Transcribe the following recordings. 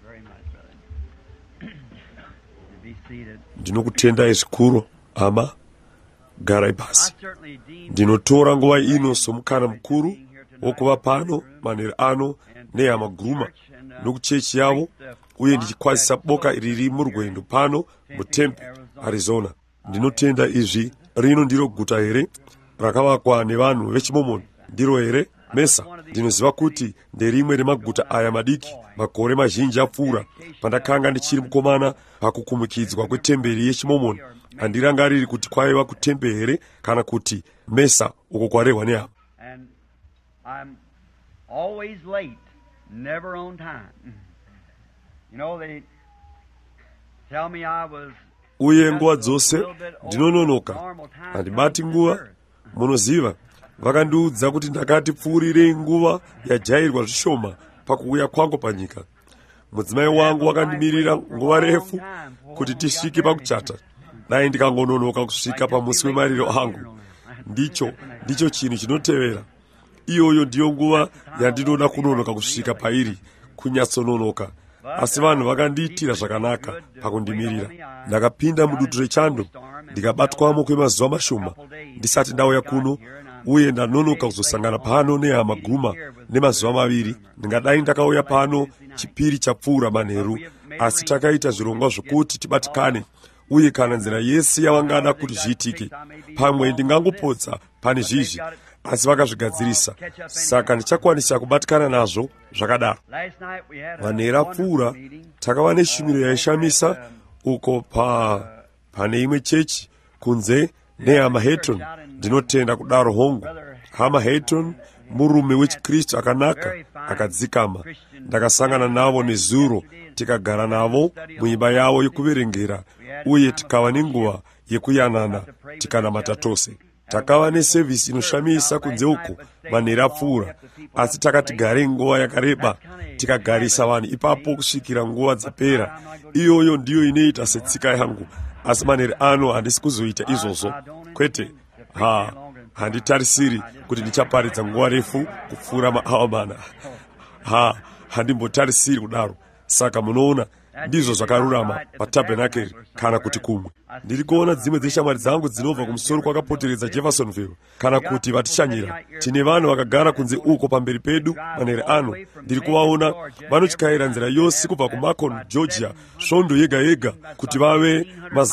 Ndinokutendai zvikuru ama, garai pasi. Ndinotora nguva ino somukana mukuru wokuva pano manheru ano nehama guruma nokuchechi yavo, uye ndichikwazisa boka riri murwendo pano muTempe, Arizona. Ndinotenda izvi. Rino ndiro guta here rakavakwa nevanhu vechimomoni? Ndiro here Mesa? Ndinoziva kuti nderimwe remaguta aya madiki makore mazhinji apfuura pandakanga ndichiri mukomana pakukumukidzwa kwetemberi yechimomoni. Handirangariri kuti kwaiva kuTempe here kana kuti Mesa uko kwarehwa nehama. Uye nguva dzose ndinononoka, handibati nguva. Munoziva, vakandiudza kuti ndakati pfuurirei nguva yajairwa zvishoma pakuuya kwangu panyika. Mudzimai wangu wakandimirira nguva refu kuti tisvike pakuchata. Dai ndikangononoka kusvika pamusi wemariro angu. Ndicho chinhu chinotevera. Iyoyo ndiyo nguva yandinoda kunonoka kusvika pairi, kunyatsononoka. Asi vanhu vakandiitira zvakanaka pakundimirira. Ndakapinda mudutu rechando, ndikabatwamo kwemazuva mashoma ndisati ndauya kuno, uye ndanonoka kuzosangana pano nehama guruma nemazuva maviri. Ndingadai ndakauya pano chipiri chapfuura manheru, asi takaita zvirongwa zvokuti tibatikane, uye kana nzira yese yavangada kuti zviitike. Pamwe ndingangopodza pane zvizvi, asi vakazvigadzirisa, saka ndichakwanisa kubatikana nazvo zvakadaro. Manheru apfuura takava neshumiro yaishamisa uko pane imwe chechi kunze nehama Hayton. Ndinotenda kudaro hongu. Hama Hayton murume wechiKristu akanaka, akadzikama. Ndakasangana navo nezuro, tikagara navo muimba yavo yokuverengera, uye tikava nenguva yekuyanana tikanamata tose. Takava nesevhisi inoshamisa kunze uko manheru apfuura, asi takati garei nguva yakareba tikagarisa vanhu ipapo kusvikira nguva dzapera. Iyoyo ndiyo inoita setsika yangu, asi manheru ano handisi kuzoita izvozvo. Kwete, handitarisiri kuti ndichaparidza nguva refu kupfuura maawa mana. Handimbotarisiri kudaro. Saka munoona, ndizvo zvakarurama patabhenakeri kana kuti kumwe. Ndiri kuona dzimwe dzeshamwari dzangu dzinobva kumusoro kwakapoteredza Jeffersonville kana kuti vatishanyira. Tine vanhu vakagara kunze uko pamberi pedu manheru ano. Ndiri kuvaona vanotyaira nzira yose kubva kuMacon, Georgia, svondo yega yega, kuti vave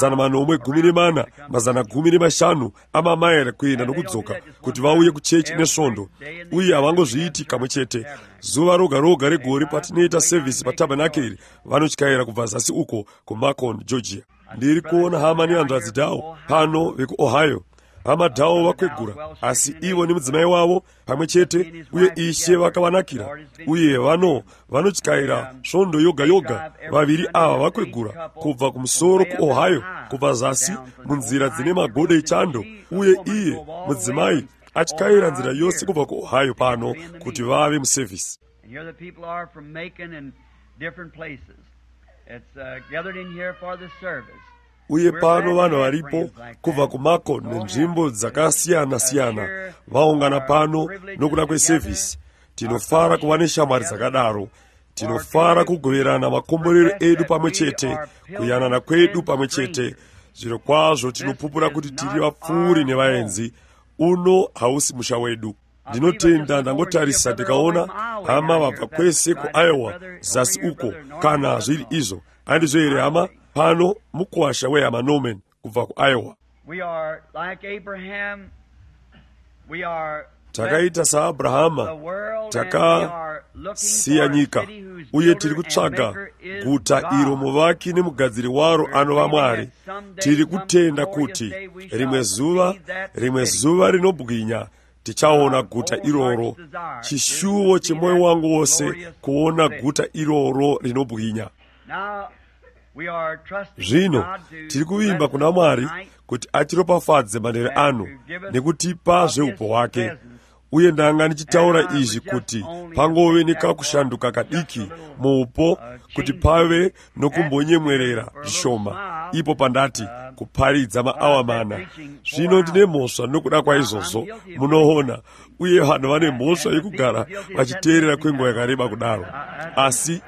414, 115 amamaira kuenda nokudzoka, kuti vauye kuchechi nesvondo. Uye havangozviiti kamwe chete. Zuva roga roga regore patinoita sevhisi patabhenakeri, vanotyaira kubva zasi uko kuMacon, Georgia. Ndiri kuona hama nehanzvadzi dhavo pano vekuOhio. Hama dhavo vakwegura, asi ivo nemudzimai wavo pamwe chete, uye Ishe vakavanakira. Uye vanotyaira svondo yoga yoga. Vaviri ava vakwegura kubva kumusoro kuOhio, kubva zasi munzira dzine magodo echando, uye iye mudzimai atyaira nzira yose kubva kuOhio pano kuti vave musevhisi. Uye pano vanhu varipo kubva kuMacon nenzvimbo dzakasiyana siyana vaungana pano nokuda kwesevhisi. Tinofara kuva neshamwari dzakadaro. Tinofara kugoverana makomborero edu pamwe chete, kuyanana kwedu pamwe chete. Zviro kwazvo tinopupura kuti tiri vapfuuri nevaenzi. Uno hausi musha wedu. Ndinotenda ndangotarisa ndikaona hama vabva kwese kuIowa zasi uko, kana zviri izvo. Handizvo here hama? Pano mukuwasha wehama Norman kubva kuIowa. Takaita saAbrahama, takasiya nyika, uye tiri kutsvaga guta iro muvaki nemugadziri waro anova Mwari. Tiri kutenda kuti rimwe zuva rinobwinya tichaona guta iroro. Chishuvo chemwoyo wangu wose kuona guta iroro rinobwinya. Zvino tiri kuvimba kuna Mwari kuti atiropafadze manheru ano nekutipa zveupo hwake. Uye ndanga ndichitaura izvi kuti pangove nekakushanduka kadiki muupo, kuti pave nokumbonyemwerera zvishoma. Ipo pandati kuparidza maawa mana. Zvino ndine mhosva nokuda kwa izvozvo, munoona, uye vanhu vane mhosva yekugara vachiteerera kwenguva yakareba kudaro, asi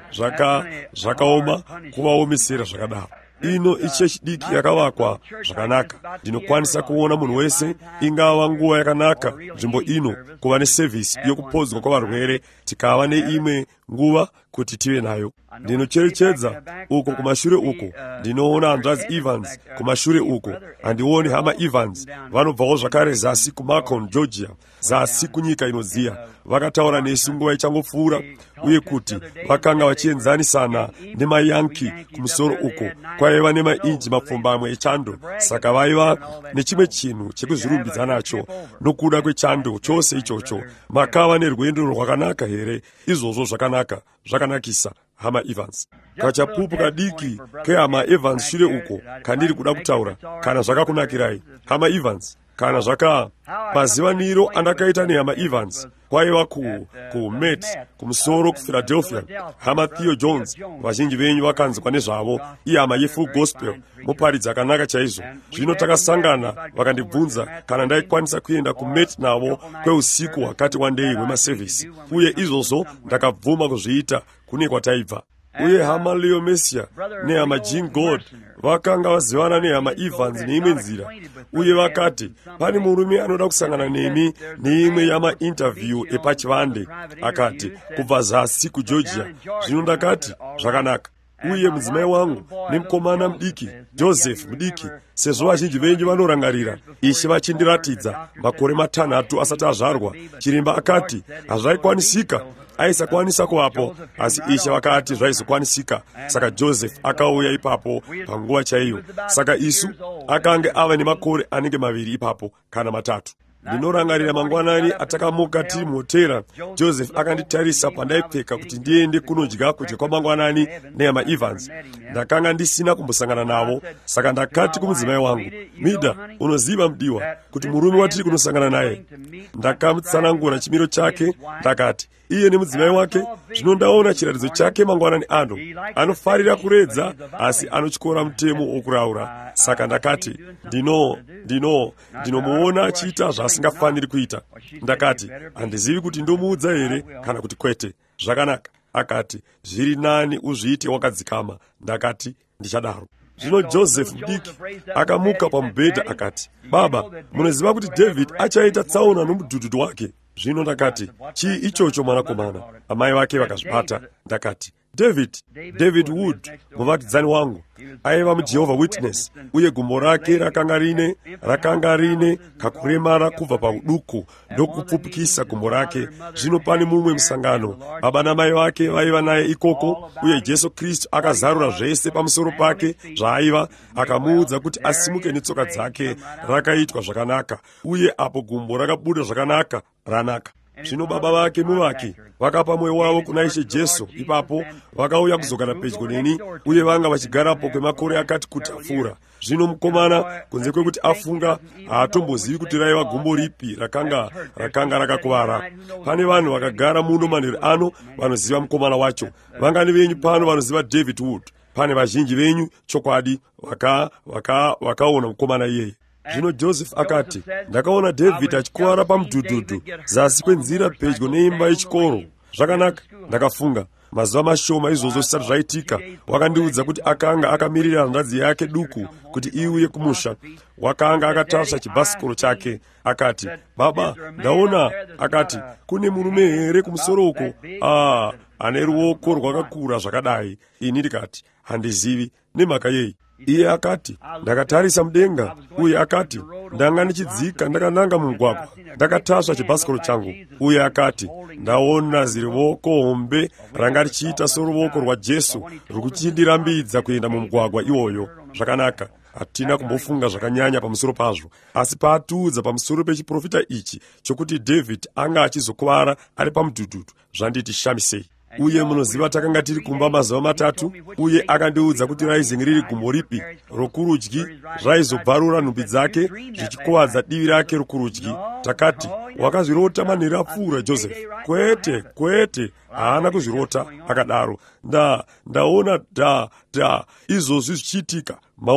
zvakaoma kuvaomesera zvakadaro. Ino ichechi diki yakavakwa zvakanaka. Ndinokwanisa kuona munhu wese, ingava nguva yakanaka nzvimbo ino kuva nesevhisi yokupodzwa kwavarwere, tikava neimwe nguva kuti tive nayo. Ndinocherechedza uko kumashure uko, ndinoona hanzvadzi Evans kumashure uko. Handioni hama Evans, vanobvawo zvakare zasi kuMacon, Georgia, zasi kunyika inodziya. Vakataura nesu nguva ichangopfuura, uye kuti vakanga vachienzanisana nemayanki kumusoro uko. Kwaiva nemainji mapfumbamwe echando, saka vaiva nechimwe chinhu chekuzvirumbidza nacho nokuda kwechando chose ichocho. Makava nerwendo rwakanaka here? Izvozvo zvakanakisa hama Evans. Kachapupu kadiki kehama Evans shure uko kandiri kuda kutaura, kana zvakakunakirai hama Evans, kana mazivaniro andakaita nehama Evans kwaiva ku Met kumusoro kuPhiladelphia. Hama Theo Jones, vazhinji venyu vakanzwa nezvavo, iye hama yeFull Gospel, muparidza akanaka chaizvo. Zvino takasangana vakandibvunza kana ndaikwanisa kuenda kuMet navo kweusiku hwakati wandei hwemasevhisi, uye izvozvo ndakabvuma kuzviita kune kwataibva. Uye hama Leo Messiah nehama Jean God vakanga vazivana nehama Evans neimwe nzira, uye vakati pane murume anoda kusangana nemi neimwe yamainterview epachivande, akati kubva zasi kuGeorgia. Zvino ndakati zvakanaka. Uye mudzimai wangu nemukomana mudiki Joseph mudiki, sezvo vazhinji venyu vanorangarira, Ishe vachindiratidza makore 3 asati azvarwa, chiremba akati hazvaikwanisika, aisakwanisa kuvapo, asi Ishe vakati zvaizokwanisika. Saka Joseph akauya ipapo panguva chaiyo. Saka isu akange ava nemakore anenge 2 ipapo kana 3. Ndinorangarira mangwanani atakamuka tiri muhotera, Joseph akanditarisa pandaipfeka kuti ndiende kunodya kudya kwamangwanani nehama Evans. Ndakanga ndisina kumbosangana navo, saka ndakati kumudzimai wangu, Mida, unoziva mudiwa kuti murume watiri kunosangana naye? Ndakamutsanangura chimiro chake, ndakati iye nemudzimai wake, zvino ndaona chiratidzo chake mangwanani ano, anofarira kuredza asi anotyora mutemo wokuraura. Saka ndakati ndinomuona achiita zvaasingafaniri kuita. Ndakati handizivi kuti ndomuudza here kana kuti kwete. Zvakanaka. Akati zviri nani uzviite wakadzikama. Ndakati ndichadaro. Zvino Joseph mudiki akamuka pamubhedha akati, baba, munoziva kuti David achaita tsaona nomudhudhudhu wake? Zvino ndakati chii ichocho mwanakomana? Amai vake vakazvibata. Ndakati David Wood, muvakidzani wangu, aiva muJehovah Witness, uye gumbo rake rakanga rine kakuremara kubva pauduku ndokupfupikisa gumbo rake. Zvino pane mumwe musangano, baba namai vake vaiva naye ikoko, uye Jesu Kristu akazarura zvese pamusoro pake zvaaiva, akamuudza kuti asimuke netsoka dzake. Rakaitwa zvakanaka, uye apo gumbo rakabuda zvakanaka, ranaka. Zvino baba vake muvaki vakapa mwoyo wavo kuna Ishe Jesu. Ipapo vakauya kuzogara pedyo neni, uye vanga vachigarapo kwemakore akati kuti apfuura. Zvino mukomana, kunze kwekuti afunga, haatombozivi kuti raiva gumbo ripi rakanga rakakuvara. Pane vanhu vakagara muno manheru ano vanoziva mukomana wacho. Vangani venyu pano vanoziva David Wood. Pane vazhinji venyu chokwadi vakaona mukomana iyeye. Zvino Joseph akati, ndakaona David achikuwara pamudhudhudhu zasi kwenzira pedyo neimba yechikoro. Zvakanaka, ndakafunga. Mazuva mashoma izvozvo zvisati zvaitika, wakandiudza kuti akanga akamirira hanzvadzi yake duku kuti iuye kumusha. Wakanga akatasva chibhasikoro chake. Akati, baba, ndaona. Akati, kune murume here kumusoro uko? Ane ruoko rwakakura zvakadai. Ini ndikati, handizivi. Nemhaka yei? Iye akati, ndakatarisa mudenga, uye akati, ndanga ndichidzika ndakananga mumugwagwa, ndakatasva chibhasikoro changu. Uye akati, ndaona ziruoko hombe ranga richiita soruoko rwaJesu rwukuchindirambidza kuenda mumugwagwa iwoyo. Zvakanaka. Hatina kumbofunga zvakanyanya pamusoro pazvo, asi paatiudza pamusoro pechiprofita ichi chokuti David anga achizokuvara ari pamudhudhudhu, zvanditi shamisei. Uye munoziva takanga tiri kumba mazuva 3, uye akandiudza kuti raizinge riri gumbo ripi rokurudyi raizobvarura nhumbi dzake zvichikuvadza divi rake rokurudyi. Takati, wakazvirota manheru apfuura Joseph? Kwete, haana kuzvirota. Akadaro, ndaona izvozvi zvichiitika. Maona,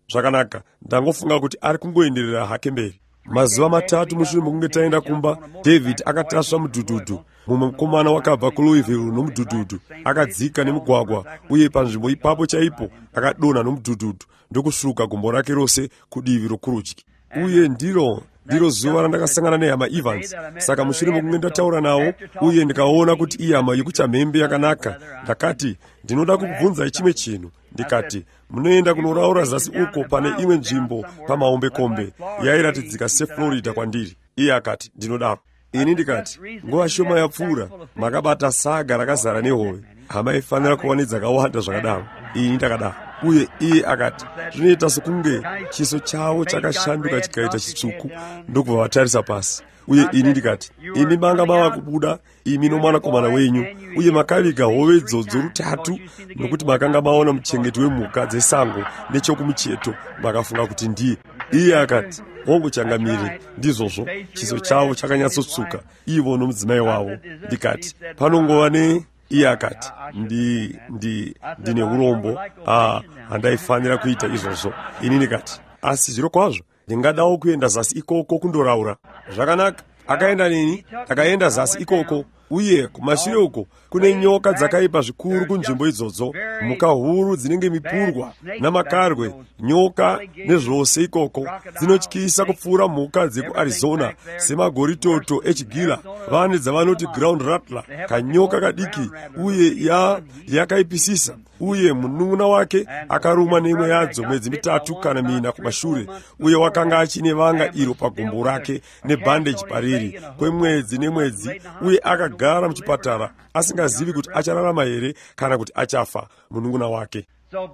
Zvakanaka, ndangofunga kuti ari kungoenderera hake mberi. Mazuva matatu mushure mokunge taenda kumba, David akatasva mudhudhudhu. Mumwe mukomana wakabva kuLouisville nomudhudhudhu akadzika nemugwagwa, uye panzvimbo ipapo chaipo akadonha nomudhudhudhu ndokusvuka gumbo rake rose kudivi rokurudyi. Uye ndiro zuva randakasangana nehama Evans. Saka mushure mokunge ndataura nawo uye ndikaona kuti ihama yekuchamhembe yakanaka, ndakati ndinoda kukubvunzai chimwe chinhu. Ndikati, munoenda kunoraura zasi uko pane imwe nzvimbo pamahombekombe yairatidzika seFlorida kwandiri? Iye akati, ndinodaro. Ini ndikati, nguva shoma yapfuura makabata saga rakazara nehove, hama ifanira kuva nedzakawanda zvakadaro. Ini ndakadaro. Uye iye akati, zvinoita sokunge chiso chavo chakashanduka chikaita chitsvuku, ndokubva vatarisa pasi. Uye ini ndikati, imi manga mava kubuda, imi nomwanakomana wenyu, uye makaviga hove idzodzo rutatu, nokuti makanga maona muchengeti wemhuka dzesango nechokumucheto, makafunga kuti ndiye. Iye akati, wongochangamire ndizvozvo, chiso chavo chakanyatsotsuka, ivo nomudzimai wavo. Ndikati, panongova ne... Iye akati, ndine urombo, handaifanira kuita izvozvo. Ini ndikati, asi zviro kwazvo ndingadawo kuenda zasi ikoko kundoraura. Zvakanaka, akaenda neni, takaenda zasi ikoko, uye kumashure uko kune nyoka dzakaipa zvikuru kunzvimbo idzodzo, mhuka huru dzinenge mipurwa namakarwe, nyoka nezvose ikoko. Dzinotyisa kupfuura mhuka dzekuArizona semagoritoto echigila, vane dzavanoti ground rattler, kanyoka kadiki, uye yakaipisisa. Uye munun'una wake akarumwa neimwe yadzo mwedzi 3 kana 4 kumashure, uye wakanga achine vanga iro pagumbo rake nebhandeji pariri kwemwedzi nemwedzi, uye akagara muchipatara asingazivi kuti achararama here kana kuti achafa munun'una wake.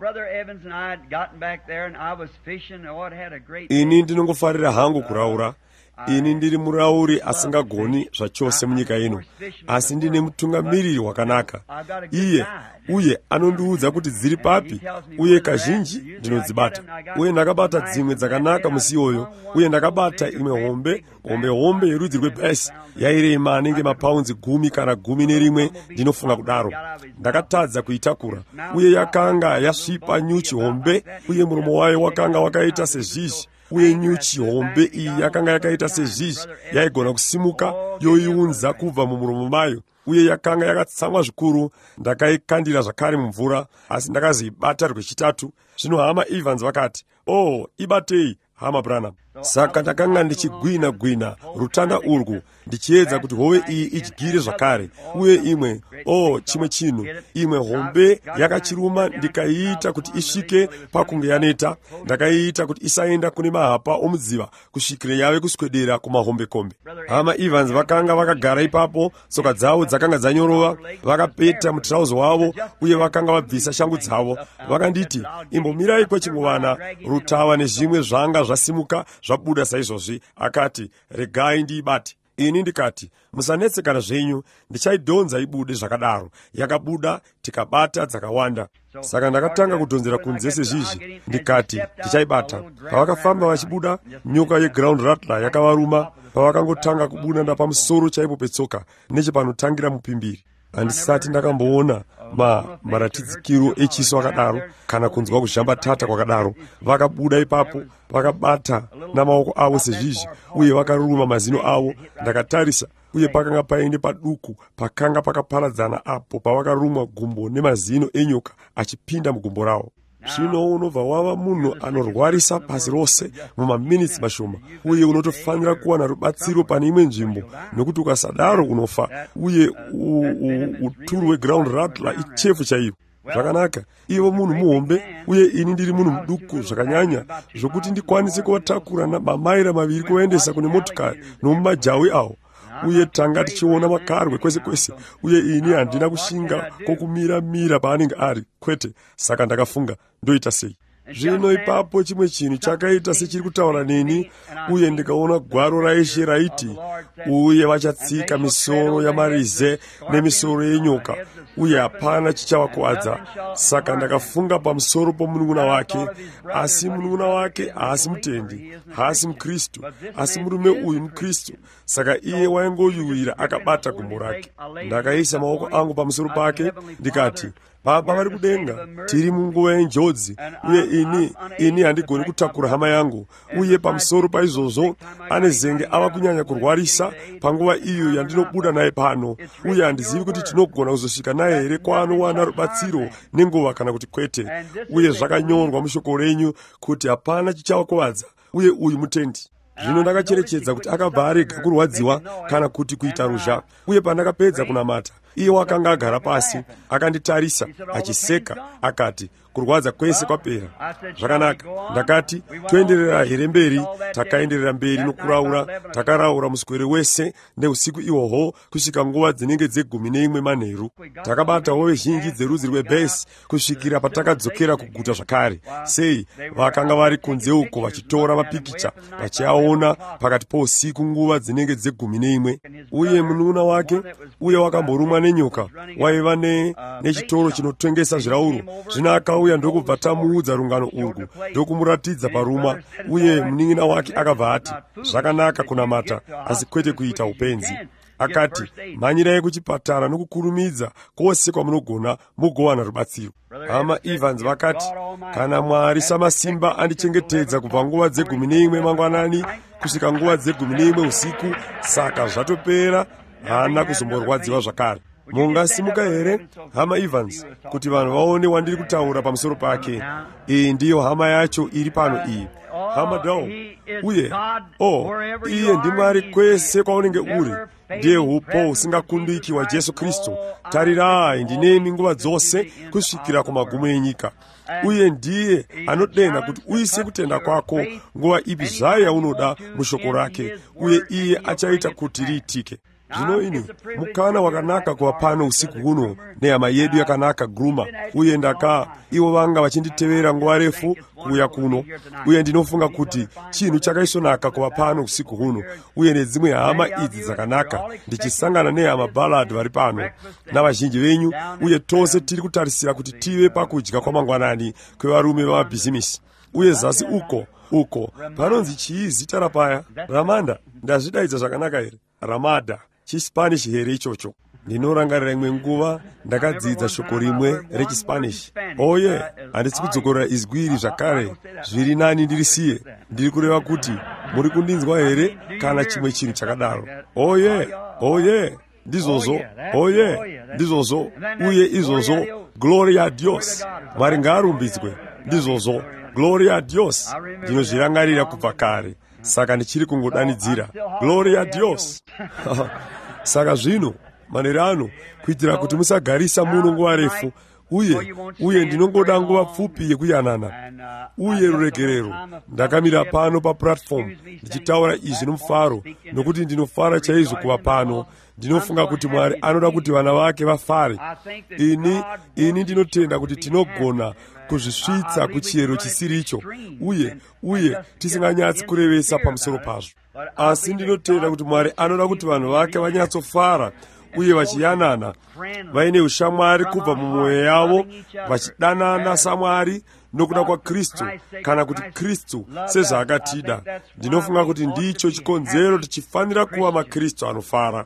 Ini ndinongofarira hangu kuraura. Ini ndiri murauri asingagoni zvachose munyika ino, asi ndine mutungamiriri wakanaka. Uye anondiudza kuti dziri papi, uye kazhinji ndinodzibata. Uye ndakabata dzimwe dzakanaka musi iyoyo, uye ndakabata imwe hombe yerudzi rwebhesi yairema anenge mapaunzi 10 kana 11, ndinofunga kudaro. Ndakatadza kuitakura, uye yakanga yasvipa nyuchi hombe, uye muromo wayo wakanga wakaita sezhizhi. Uye nyuchi hombe iyi yakanga yakaita sezhizhi, yaigona kusimuka yoiunza kubva mumuromo mayo, uye yakanga yakatsamwa zvikuru. Ndakaikandira zvakare mumvura, asi ndakazoibata rwechitatu. Zvino hama Evans vakati, ibatei hama Branham. Saka ndakanga ndichigwina rutanda urwu, ndichiedza kuti hove iyi idyire zvakare. Uye imwe, chimwe chinhu, imwe hombe yakachiruma, ndikaiita kuti isvike pakunge yaneta. Ndakaiita kuti isaenda kune mahapa omudziva kusvikira yave kuswedera kumahombekombe. Hama Evans vakanga vakagara ipapo, tsoka dzavo dzakanga dzanyorova, vakapeta mutirauzi wavo, uye vakanga vabvisa shangu dzavo. Vakanditi, imbomirai kwechinguvana, rutava nezvimwe zvanga zvasimuka zvabuda saizvozvi. Akati, regai ndiibate. Ini ndikati, musanetsekana zvenyu, ndichaidhonza ibude zvakadaro. Yakabuda, tikabata dzakawanda. Saka ndakatanga kudhonzera kunze sezhizhi, ndikati tichaibata. Pavakafamba vachibuda, nyoka yeground rattler yakavaruma. Pavakangotanga kubuda ndapamusoro chaipo petsoka, nechepanotangira mupimbiri. Handisati ndakamboona maratidzikiro echiso akadaro kana kunzwa kuzhambatata kwakadaro. Vakabuda ipapo, vakabata namaoko avo sezhizhi, uye vakaruma mazino avo. Ndakatarisa, uye pakanga paine paduku pakanga pakaparadzana apo pavakarumwa gumbo nemazino enyoka achipinda mugumbo ravo. Zvino unobva wava munhu anorwarisa pasi rose mumaminitsi mashoma, uye unotofanira kuwana rubatsiro pane imwe nzvimbo, nokuti ukasadaro unofa. Uye uturu hweground rattler ichefu chaivo. Zvakanaka, ivo munhu muhombe, uye ini ndiri munhu muduku zvakanyanya zvokuti ndikwanise kuvatakura mamaira 2 kuvaendesa kune motokari nomumajawi avo. Uye tanga tichiona makarwe kwese, uye ini handina kushinga kokumira paanenge ari, kwete. Saka ndakafunga, ndoita sei? Zvino ipapo chimwe chinhu chakaita sechiri kutaura neni, uye ndikaona gwaro raishe raiti, uye vachatsika misoro yamarize nemisoro yenyoka, uye hapana chichavakuwadza. Saka ndakafunga pamusoro pomunun'una wake, asi munun'una wake haasi mutendi, haasi mukristu, asi murume uyu mukristu. Saka iye waingoyuwira akabata gumbo rake. Ndakaisa maoko angu pamusoro pake, ndikati, Baba vari kudenga, tiri munguva yenjodzi, uye ini handigoni kutakura hama yangu, uye pamusoro paizvozvo ane zenge ava kunyanya kurwarisa panguva iyo yandinobuda naye pano, uye handizivi kuti tinogona kuzosvika naye here kwaanowana rubatsiro nenguva kana kuti kwete. Uye zvakanyorwa mushoko renyu kuti hapana chichakuvadza, uye uyu mutendi. Zvino ndakacherechedza kuti akabva arega kurwadziwa kana kuti kuita ruzha. Uye pandakapedza kunamata, iye wakanga agara pasi akanditarisa achiseka, akati, kurwadza kwese kwapera. Zvakanaka. Ndakati, toenderera here mberi. Takaenderera mberi nokuraura, takaraura muswere wese neusiku ihwohwo kusvika nguva dzinenge dze11 manheru. Takabata hove zhinji dzerudzi rwebhesi kusvikira patakadzokera kuguta zvakare. Sei vakanga vari kunze uko vachitora mapikicha vachiaona pakati pousiku nguva dzinenge dze11. Uye munun'una wake, uye wakamborumwa nenyoka, waiva nechitoro chinotengesa zvirauro. Zvino akauya ndokubva tamuudza rungano urwu ndokumuratidza paruma. Uye munin'ina wake akabva ati, zvakanaka kunamata, asi kwete kuita upenzi. Akati, mhanyirai kuchipatara nokukurumidza kwose kwamunogona mugowana rubatsiro. Hama Evans vakati, kana Mwari samasimba andichengetedza kubva nguva dze11 mangwanani kusvika nguva dze11 usiku, saka zvatopera, haana kuzomborwadziwa zvakare. Mungasimuka here, hama Evans, kuti vanhu vaone wandiri kutaura pamusoro pake? Iyi ndiyo hama yacho iri pano iyi. Hama Dao, uye, iye ndiMwari kwese kwaunenge uri. Ndiye upo usingakundiki wa Jesu Kristu. Tarirai, ndinemi nguva dzose kusvikira kumagumo enyika. Uye ndiye anodena kuti uise kutenda kwako nguva ipi zvayo yaunoda mushoko rake, uye iye achaita kuti riitike. Zvino ini mukana wakanaka kuva pano usiku huno nehama yedu yakanaka Gruma, uye ivo vanga vachinditevera nguva refu kuuya kuno, uye ndinofunga kuti chinhu chakaisonaka kuva pano usiku huno, uye nedzimwe hama idzi dzakanaka, ndichisangana nehama Ballard vari pano navazhinji venyu, uye tose tiri kutarisira kuti tive pakudya kwamangwanani kwevarume vamabhizimisi. Uye zasi uko panonzi chii zita rapaya? Ramanda. Ndazvidaidza zvakanaka here? Ramada. ChiSpanish here ichocho. Ndinorangarira imwe nguva ndakadzidza shoko rimwe rechiSpanish. Oye, handisi kudzokorera izwi iri zvakare, zviri nani ndirisiye. Ndiri kureva kuti muri kundinzwa here kana chimwe chinhu chakadaro. Oye, ndizvozvo. Ndizvozvo. Uye izvozvo, gloria a Dios. Mwari ngaarumbidzwe. Ndizvozvo, gloria a Dios. Ndinozvirangarira kubva kare, saka ndichiri kungodanidzira, gloria a Dios. Saka zvino manheru ano, kuitira kuti musagarisa muno nguva refu, uye ndinongoda nguva pfupi yekuyanana uye ruregerero. Ndakamira pano paplatform ndichitaura izvi nomufaro, nokuti ndinofara chaizvo kuva pano. Ndinofunga kuti Mwari anoda kuti vana vake vafare. Ini ndinotenda kuti tinogona kuzvisvitsa kuchiyero chisiri icho, uye tisinganyatsi kurevesa pamusoro pazvo. Asi ndinotenda kuti Mwari anoda kuti vanhu vake vanyatsofara uye vachiyanana, vaine ushamwari kubva mumwoyo yavo, vachidanana saMwari nokuda kwaKristu, kana kuti Kristu sezvaakatida. Ndinofunga kuti ndicho chikonzero tichifanira kuva maKristu anofara.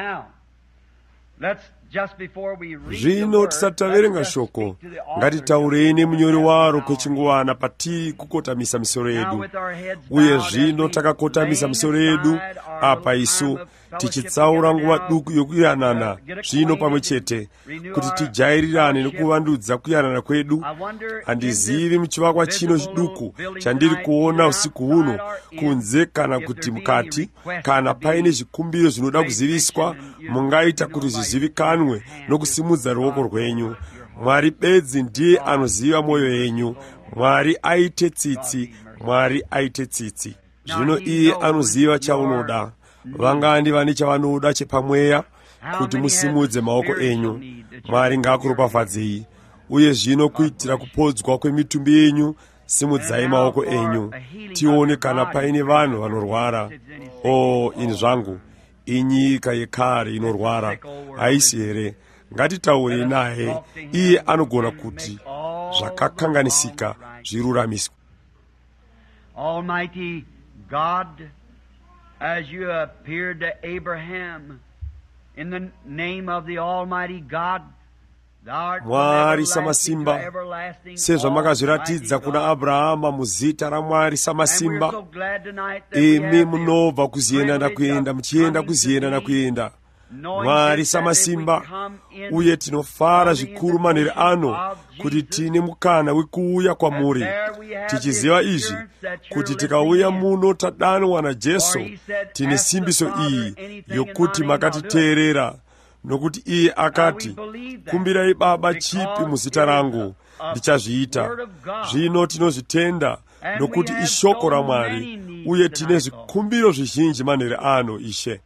Zvino tisati taverenga shoko, ngatitaureni munyori waro kwechinguwana pati kukotamisa misoro yedu. Uye zvino takakotamisa misoro yedu apa isu tichitsaura nguva duku yokuyanana zvino pamwe chete, kuti tijairirane nokuvandudza kuyanana kwedu. Handizivi muchivakwa chino chiduku chandiri kuona usiku huno, kunze kana kuti mukati, kana paine zvikumbiro zvinoda kuziviswa, mungaita kuti zvizivikanwe nokusimudza ruoko rwenyu. Mwari bedzi ndiye anoziva mwoyo yenyu. Mwari aite tsitsi. Zvino iye anoziva chaunoda. Vangandi vane chavanoda chepamweya kuti musimudze maoko enyu. Mwari ngaakuropafadzei. Uye zvino kuitira kupodzwa kwemitumbi yenyu, simudzai maoko enyu, tione kana paine vanhu vanorwara. Ini zvangu, inyika yekare inorwara, haisi here? Ngatitaure naye, iye anogona kuti zvakakanganisika zviruramiswe. Almighty God, as you appeared to Abraham in the name of the Almighty God, mwari samasimba sezvamakazviratidza kuna Abrahama muzita ramwari samasimba. Imi munobva kuziyenda kuenda muchienda kuziyenda kuenda mwari samasimba, uye tinofara zvikuru manheru ano kuti tine mukana wekuuya kwamuri, tichiziva izvi kuti tikauya muno tadanwa naJesu tine simbiso iyi yokuti makatiteerera, nokuti iye akati, kumbirai Baba chipi muzita rangu ndichazviita. Zvino tinozvitenda nokuti ishoko raMwari, uye tine zvikumbiro zvizhinji manheru ano. Ishe,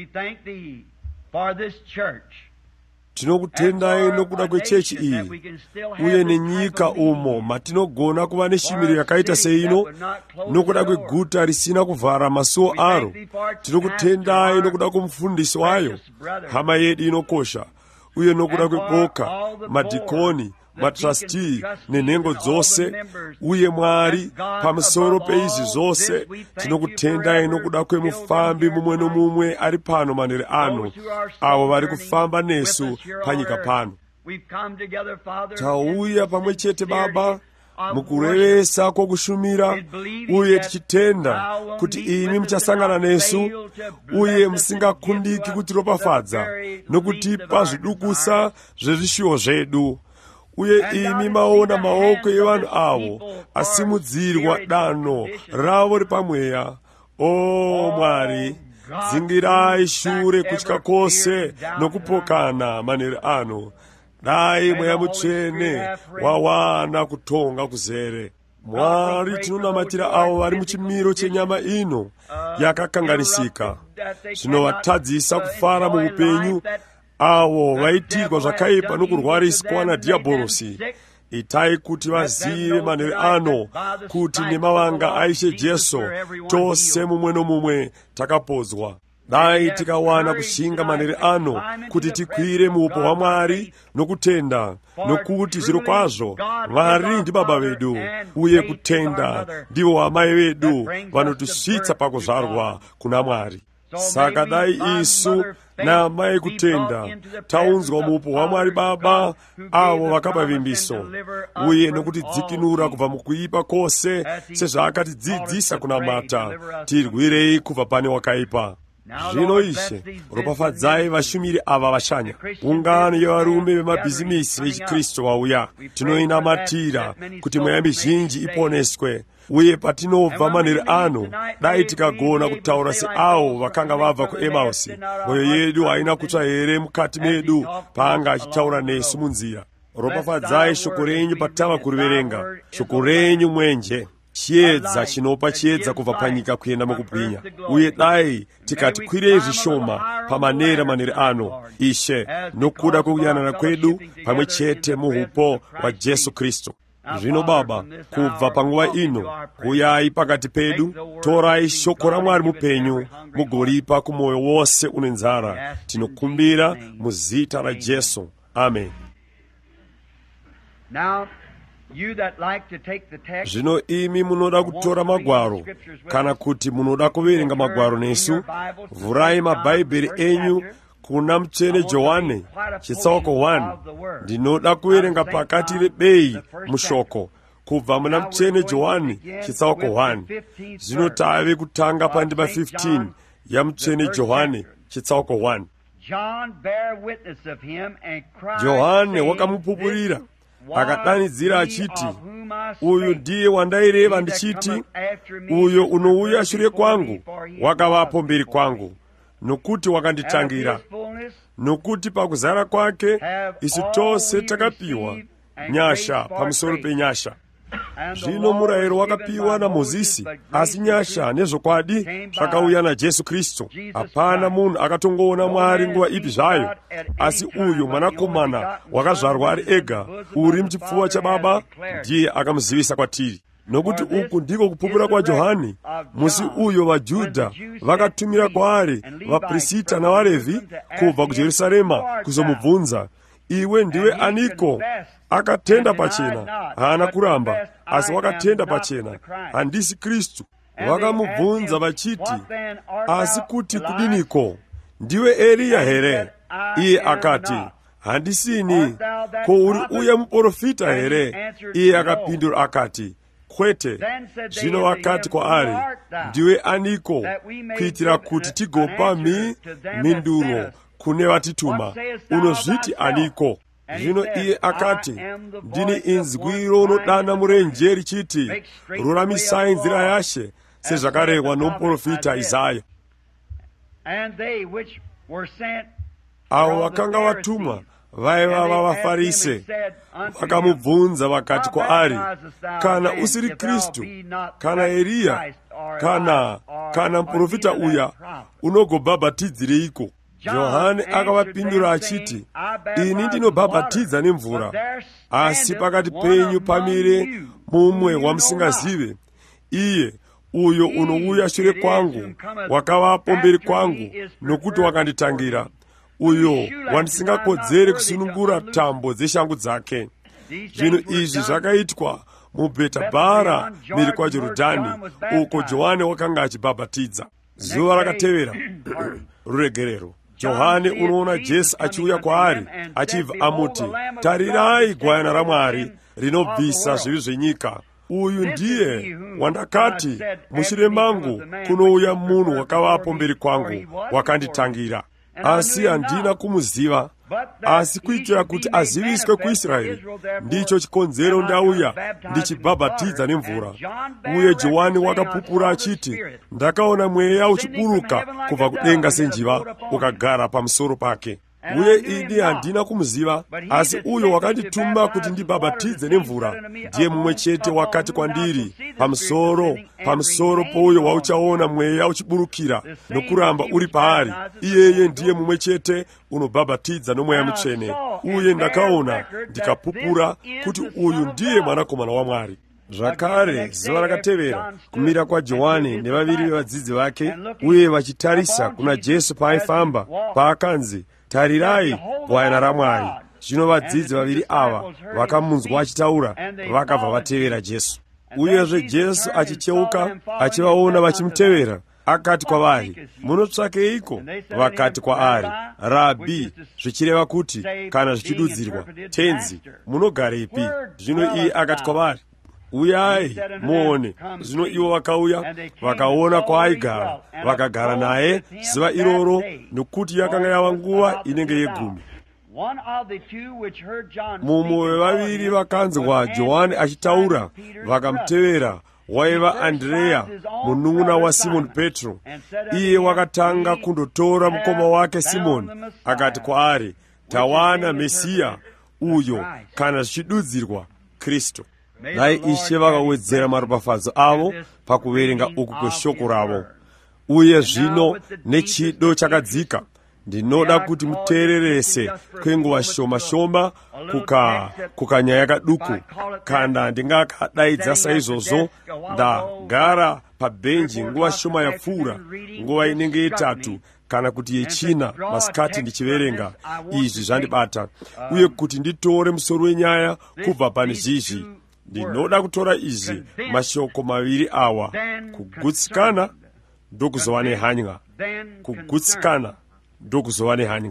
tinokutendai nokuda kwechechi iyi uye nenyika umo matinogona kuva neshimiro yakaita seino, nokuda kweguta risina kuvhara masuo aro. Tinokutendai nokuda kwomufundisi wayo, hama yedu inokosha, uye nokuda kweboka, madhikoni, matrasti nenhengo dzose, uye Mwari pamusoro peizvi zvose tinokutendai nokuda kwemufambi mumwe nomumwe ari pano manheru ano, avo vari kufamba nesu panyika pano. Tauya pamwe chete Baba mukurevesa kwokushumira, uye tichitenda kuti imi muchasangana nesu, uye musingakundiki kutiropafadza nokutipa zvidukusa zvezvishuwo zvedu. Uye imi maona maoko evanhu avo asimudzirwa dano ravo ripamweya. O Mwari, dzingirai shure kutya kwose nokupokana manheru ano. Dai Mweya Mutsvene wawana kutonga kuzere. Mwari, tinonamatira avo vari muchimiro chenyama ino yakakanganisika, zvinovatadzisa kufara muupenyu, avo vaitirwa zvakaipa nokurwariswa nadhiabhorosi. Itai kuti vazive manheru ano kuti nemavanga aishe Jesu tose mumwe nomumwe takapodzwa. Dai tikawana kushinga manheru ano kuti tikwire muupo hwaMwari nokutenda, nokuti zviro kwazvo Mwari ndi Baba vedu, uye kutenda ndivo amai vedu vanotisvitsa pakuzvarwa kuna Mwari. Saka dai isu naamai kutenda taunzwa muupo hwaMwari Baba, avo vakapa vimbiso, uye nokutidzikinura kubva mukuipa kwose sezvaakatidzidzisa kunamata, tirwirei kubva pane wakaipa. Zvino Ishe, ropafadzai vashumiri ava vashanya, ungano yevarume vemabhizimisi vechikristu vauya. Tinoinamatira kuti mweya mizhinji iponeswe, uye patinobva manheru ano, dai tikagona kutaura seavo vakanga vabva kuEmausi, mwoyo yedu haina kutsva here mukati medu paanga achitaura nesu munzira. Ropafadzai shoko renyu patava kuriverenga, shoko renyu mwenje, chiedza chinopa chiedza kubva panyika kuenda mukubwinya. Uye dai tikati kwirei zvishoma pamanera manheru ano, Ishe, nokuda kwokuyanana kwedu pamwe chete muupo hwaJesu Kristu. Zvino Baba, kubva panguva ino, uyai pakati pedu, torai shoko raMwari mupenyu, mugoripa kumwoyo wose une nzara. Tinokumbira muzita raJesu. Amen. Zvino imi munoda kutora magwaro, kana kuti munoda kuverenga magwaro nesu, vurai mabhaibheri enyu kuna Mutsvene Johani chitsauko 1. Ndinoda kuverenga pakati rebei mushoko kubva muna Mutsvene Johani chitsauko 1. Zvino tave kutanga pandima 15 yaMutsvene Johani chitsauko 1. Johani wakamupupurira akadanidzira achiti, uyu ndiye wandaireva ndichiti, uyo unouya shure kwangu wakavapo mberi kwangu, nokuti wakanditangira. Nokuti pakuzara kwake isu tose takapiwa nyasha pamusoro penyasha. Zvino murayiro wakapiwa naMozisi, asi nyasha nezvokwadi zvakauya naJesu Kristu. Hapana munhu akatongoona Mwari nguva ipi zvayo, asi uyu mwanakomana wakazvarwa ari ega, uri muchipfuva chaBaba, ndiye akamuzivisa kwatiri. Nokuti uku ndiko kupupura kwaJohani, musi uyo vaJudha vakatumira kwaari vaprista navaRevhi kubva kuJerusarema kuzomubvunza, iwe ndiwe aniko? Akatenda pachena, haana kuramba, asi wakatenda pachena, handisi Kristu. Vakamubvunza vachiti, asi kuti kudiniko? Ndiwe Eliya here? Iye akati, handisini ko uri uye muprofita here? Iye akapindura akati, kwete. Zvino vakati kwaari, ndiwe aniko, kuitira kuti tigopa mhinduro kune vatituma? Unozviti aniko? Zvino iye akati, ndini inzwi ronodana murenje richiti, ruramisai nzira yaShe, sezvakarehwa nomuprofita Isaya. Avo vakanga vatumwa vaiva vavaFarise vakamubvunza vakati kwaari, kana usiri Kristu, kana Eliya, kana muprofita uya, unogobhabhatidzireiko? Johani akavapindura achiti, ini ndinobhabhatidza nemvura, asi pakati penyu pamire mumwe wamusingazive, iye uyo unouya shure kwangu, wakavapo mberi kwangu, nokuti wakanditangira, uyo wandisingakodzere kusunungura tambo dzeshangu dzake. Zvinhu izvi zvakaitwa muBhetabhara mhiri kwaJorodhani, uko Johani wakanga achibhabhatidza. Zuva rakatevera ruregerero, Johani unoona Jesu achiuya kwaari achibva amuti, tarirai gwayana raMwari rinobvisa zvivi zvenyika. Uyu ndiye wandakati, mushure mangu kunouya munhu wakavapo mberi kwangu, wakanditangira, asi handina kumuziva. Asi kuitira kuti aziviswe kuIsraeri, ndicho chikonzero ndauya ndichibhabhatidza nemvura. Uye Johani wakapupura achiti, ndakaona mweya uchiburuka kubva kudenga senjiva ukagara pamusoro pake. Uye ini handina kumuziva, asi uyo wakandituma kuti ndibhabhatidze nemvura ndiye mumwe chete wakati kwandiri, pamusoro pouyo wauchaona mweya uchiburukira nokuramba uri paari, iyeye ndiye mumwe chete unobhabhatidza nomweya mutsvene. Uye ndakaona ndikapupura kuti uyu ndiye mwanakomana waMwari. Zvakare zuva rakatevera kumira kwaJohani nevaviri vevadzidzi vake, uye vachitarisa kuna Jesu paaifamba, paakanzi, tarirai gwayana raMwari. Zvino vadzidzi vaviri ava vakamunzwa achitaura, vakabva vatevera Jesu. Uyezve Jesu achicheuka achivaona vachimutevera, akati kwavari, munotsvakeiko? Vakati kwaari, Rabhi, zvichireva kuti kana zvichidudzirwa, tenzi, munogarepi? Zvino iye akati kwavari, uyai muone. Zvino ivo vakauya vakaona kwaaigara, vakagara naye zuva iroro, nokuti yakanga yava nguva inenge yegumi. Mumwe wevaviri vakanzwa Johani achitaura vakamutevera, waiva Andrea, munun'una waSimoni Petro. Iye wakatanga kundotora mukoma wake Simoni, akati kwaari, tawana Mesiya, uyo kana zvichidudzirwa Kristu. Dai Ishe vakawedzera maropafadzo avo pakuverenga uku kweshoko ravo. Uye zvino nechido chakadzika, ndinoda kuti muteererese kwenguva shoma shoma kukanyaya kaduku. Kana ndingakadaidza saizvozvo, ndagara pabhenji nguva shoma yapfuura, nguva inenge yetatu kana kuti yechina masikati ndichiverenga. Izvi zvandibata, uye kuti nditore musoro wenyaya kubva pane zhizhi, ndinoda kutora izvi mashoko maviri awa: kugutsikana ndokuzova nehanya, kugutsikana ndokuzova nehanya.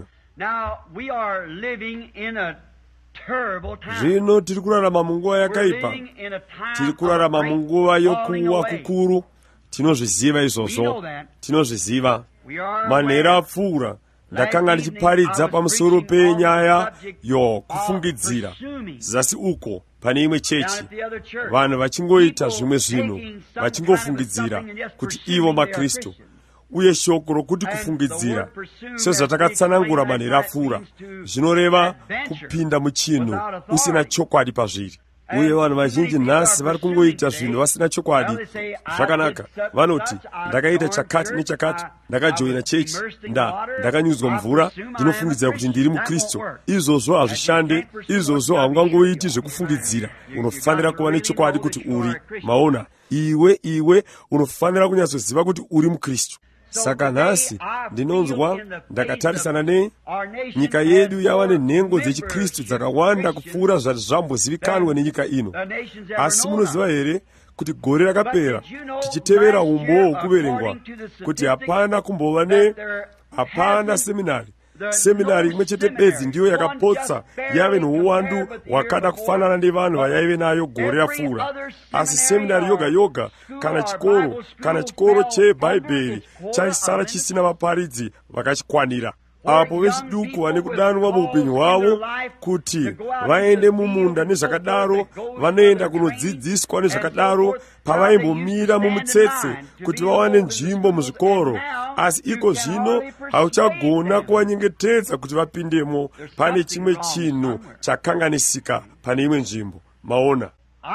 Zvino tiri kurarama munguva yakaipa, tiri kurarama munguva yokuwa kukuru. Tinozviziva izvozvo, tinozviziva. Manhero apfuura ndakanga ndichiparidza pamusoro penyaya yokufungidzira, zasi uko pane imwe chechi, vanhu vachingoita zvimwe zvinhu, vachingofungidzira kuti ivo maKristu. Uye shoko rokuti kufungidzira, sezvatakatsanangura manhero apfuura, zvinoreva kupinda muchinhu usina chokwadi pazviri. Uye vanhu vazhinji nhasi vari kungoita zvinhu vasina chokwadi. Zvakanaka, vanoti ndakaita chakati nechakati, ndakajoina chechi, ndakanyudzwa mvura, ndinofungidzira kuti ndiri muKristu. Izvozvo hazvishande, izvozvo haungangoiti zvekufungidzira. Unofanira kuva nechokwadi kuti uri. Maona, iwe unofanira kunyatsoziva kuti uri muKristu. Saka nhasi ndinonzwa ndakatarisana nyika yedu yava nenhengo dzechiKristu dzakawanda kupfuura zvati zvambozivikanwe nenyika ino. Asi munoziva here kuti gore rakapera tichitevera umbo hwokuverengwa, kuti hapana kumbova hapana seminari seminari imwe chete bedzi ndiyo yakapotsa yave nouwandu wakada kufanana nevanhu vayaive nayo gore yapfuura. Asi seminari yoga yoga kana chikoro chebhaibheri chaisara chisina vaparidzi vakachikwanira. Apo vechiduku vane kudanwa muupenyu hwavo kuti vaende mumunda nezvakadaro, vanoenda kunodzidziswa nezvakadaro, pavaimbomira mumutsetse kuti vawane nzvimbo muzvikoro. Asi iko zvino hauchagona kuvanyengetedza kuti vapindemo. Pane chimwe chinhu chakanganisika pane imwe nzvimbo. Maona,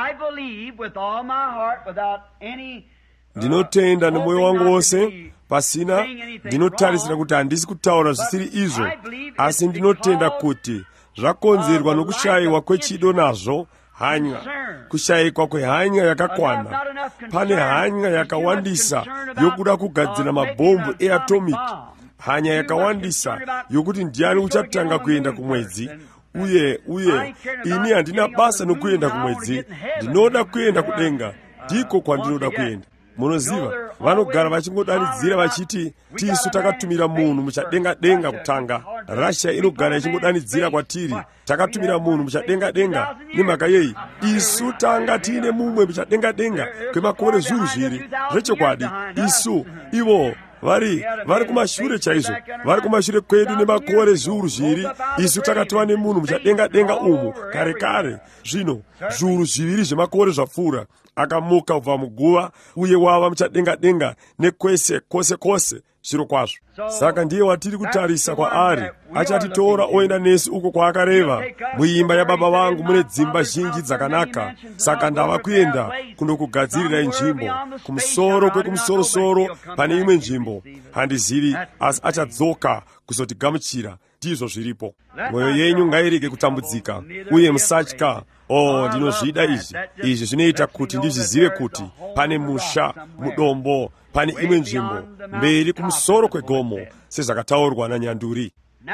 ndinotenda nemwoyo wangu wose, pasina ndinotarisira kuti handisi kutaura zvisiri izvo, asi ndinotenda kuti zvakonzerwa nokushayiwa kwechido nazvo, hanya, kushayikwa kwehanya yakakwana. Pane hanya yakawandisa yokuda kugadzira mabhombu eatomic, hanya yakawandisa yokuti ndiani uchatanga kuenda kumwedzi. Uye ini handina basa nokuenda kumwedzi, ndinoda kuenda kudenga, ndiko kwandinoda kuenda. Munoziva, vanogara vachingodanidzira vachiti tisu takatumira munhu muchadenga kutanga. Russia inogara ichingodanidzira kwatiri takatumira munhu muchadenga. Nemhaka yei? Isu tanga tiine mumwe muchadenga kwemakore zviuru zviri. Zvechokwadi, isu ivo vari kumashure chaizvo, vari kumashure kwedu nemakore zviuru zviri. Isu takatova nemunhu muchadenga umu kare. Zvino zviuru zviviri zvemakore zvapfuura akamuka kubva muguva, uye wava muchadenga nekwese kwose zviro kwazvo. Saka ndiye watiri kutarisa kwaari. Achatitora oenda nesu uko kwaakareva, muimba yababa vangu mune dzimba zhinji dzakanaka. Saka ndava kuenda kundokugadzirirai nzvimbo, kumusoro kwekumusoro pane imwe nzvimbo. Handizivi, asi achadzoka kuzotigamuchira. Ndizvo zviripo. Mwoyo yenyu ngairege kutambudzika, uye musatya. Ndinozvida izvi zvinoita kuti ndizvizive kuti pane musha mudombo, pane imwe nzvimbo mberi kumusoro kwegomo, sezvakataurwa naNyanduri.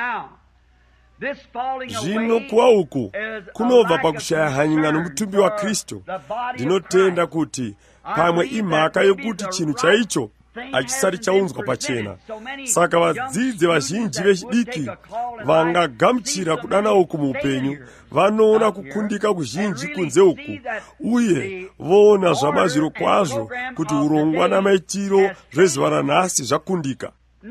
Zvino kuwa uku kunobva pakushaya hanya nomutumbi wa Kristu. Ndinotenda kuti pamwe imhaka yokuti chinhu chaicho achisati chaunzwa pachena. Saka vadzidzi vazhinji vechidiki vangagamuchira kudana uku muupenyu vanoona kukundika kuzhinji kunze uku, uye voona zvamazviro kwazvo kuti urongwa namaitiro zvezuva ranhasi zvakundika.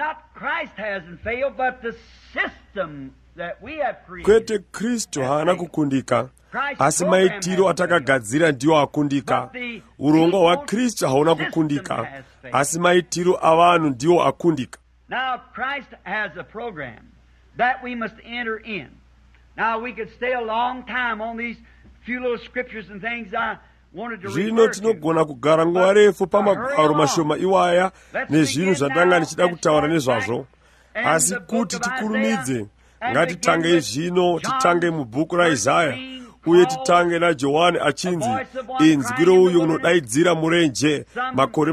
Kwete Kristu haana kukundika, asi maitiro atakagadzira ndiwo akundika. Urongwa hwaKristu hauna kukundika, asi maitiro avanhu ndiwo akundika. Now Christ has a program that we must enter in. Now we could stay a long time on these few little scriptures and things I wanted to read. Zvino tinogona kugara nguva refu pamagwaro mashoma iwaya nezvinhu zvandanga ndichida kutaura nezvazvo. Asi kuti tikurumidze, ngatitange zvino, titange mubhuku raIsaya, uye titange naJohani achinzi, inzwi rouyo unodaidzira murenje, makore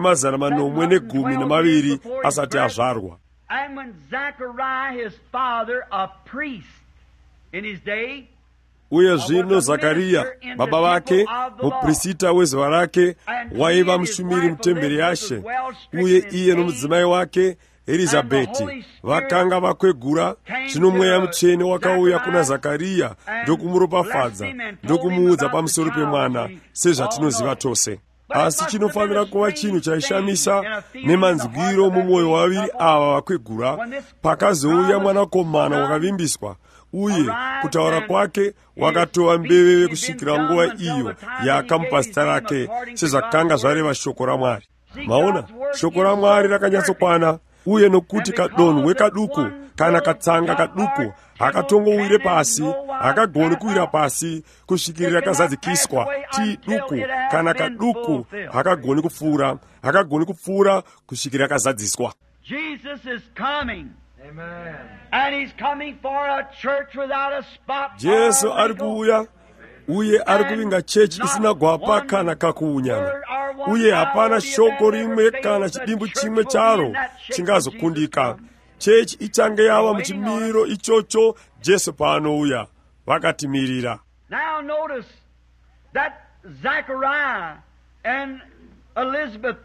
412 asati azvarwa. And when Zachariah, his father, a priest in his day, uye zvino Zakariya baba vake muprista wezuva rake waiva mushumiri mutemberi yaShe, uye iye nomudzimai wake Elizabheti vakanga vakwegura. Zvino mweya mutsvene wakauya kuna Zakariya ndokumuropafadza, ndokumuudza pamusoro pemwana, sezvatinoziva tose. Asi chinofanira kuva chinhu chaishamisa nemanzwiro mumwoyo wavaviri ava vakwegura, pakazouya mwanakomana wakavimbiswa, uye kutaura kwake wakatova mbeveve kusvikira nguva iyo yaakamupa zita rake, sezvakanga zvareva shoko raMwari. Maona, shoko raMwari rakanyatsokwana, uye nokuti kadonhwe kaduku kana katsanga kaduku hakatongowire pasi, hakagoni kuwira pasi kusvikirira kazadzikiswa. Ti duku kana kaduku hakagoni kupfuura kusvikirira kazadziswa. Jesus is coming. Amen. And he's coming for a church without a spot. Jesu ari kuuya, uye ari kuvinga chechi isina gwapa kana kakuunyana, uye hapana shoko rimwe kana chidimbu chimwe charo chingazokundika. Chechi ichange yava muchimiro ichocho Jesu paanouya. Vakatimirira. Now notice that Zachariah and Elizabeth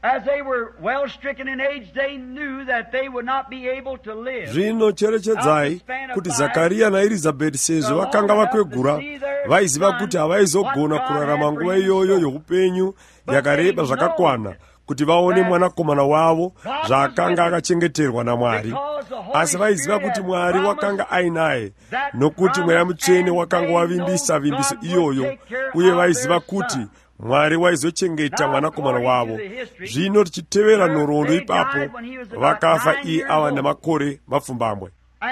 as they were well stricken in age, they knew that they would not be able to live. Zvino cherechedzai kuti Zakariya naElizabeti sezvo vakanga vakwegura, vaiziva kuti havaizogona kurarama nguva iyoyo youpenyu yakareba zvakakwana kuti vaone mwanakomana wavo zvaakanga akachengeterwa naMwari. Asi vaiziva kuti Mwari wakanga ainaye, nokuti Mweya Mutsvene wakanga wavimbisa vimbiso iyoyo, uye vaiziva kuti Mwari waizochengeta mwanakomana wavo. Zvino tichitevera nhoroondo ipapo, vakafa iye ava namakore mapfumbamwe.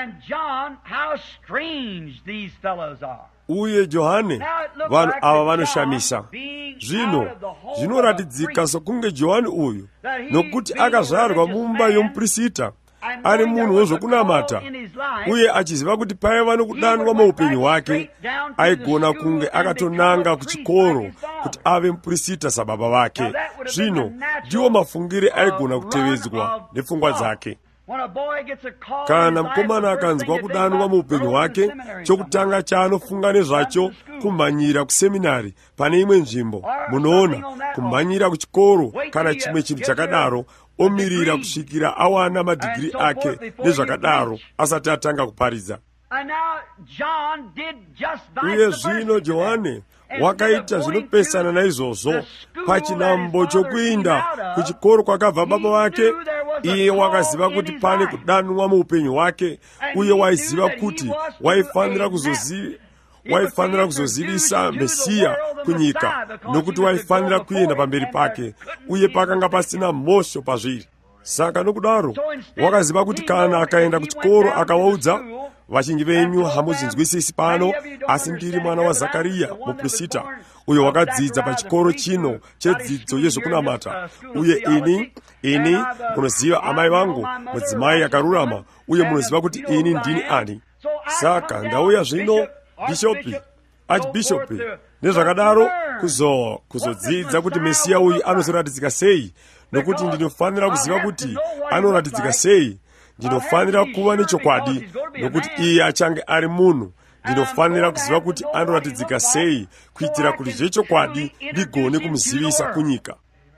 Uye Johane, vanhu ava vanoshamisa. Zvino zvinoratidzika sokunge Johani uyu, nokuti akazvarwa mumba yomuprista, ari munhu wezvokunamata, uye achiziva kuti paiva nokudanwa muupenyu hwake, aigona kunge akatonanga kuchikoro kuti ave muprista sababa vake. Zvino ndiwo mafungire aigona kutevedzwa nepfungwa dzake. Kana mukomana akanzwa kudanwa muupenyu hwake, chokutanga chaanofunga nezvacho kumhanyira kuseminari pane imwe nzvimbo. Munoona, kumhanyira kuchikoro kana chimwe chinhu chakadaro, omirira kusvikira awana madhigiri ake nezvakadaro asati atanga kuparidza. Uye zvino Johane wakaita zvinopesana naizvozvo. Pachinambo chokuinda kuchikoro kwakabva baba vake, iye wakaziva kuti pane kudanwa muupenyu hwake, uye waiziva kuti waifanira kuzozivisa Mesiya kunyika, nokuti waifanira kuenda pamberi pake, uye pakanga pasina mhosvo pazviri. Saka nokudaro wakaziva kuti kana akaenda kuchikoro akavaudza, vazhinji venyu hamuzinzwisisi pano, asi ndiri mwana waZakariya muprista, uyo wakadzidza pachikoro chino chedzidzo yezvokunamata, uye ini munoziva amai vangu mudzimai akarurama, uye munoziva kuti ini ndini ani. Saka ndauya zvino bishopi, archbishopi nezvakadaro kuzodzidza kuti Mesiya uyu anozoratidzika sei, nokuti ndinofanira kuziva kuti anoratidzika sei. Ndinofanira kuva nechokwadi, nokuti iye achange ari munhu. Ndinofanira kuziva kuti anoratidzika sei, kuitira kuti zvechokwadi ndigone kumuzivisa kunyika.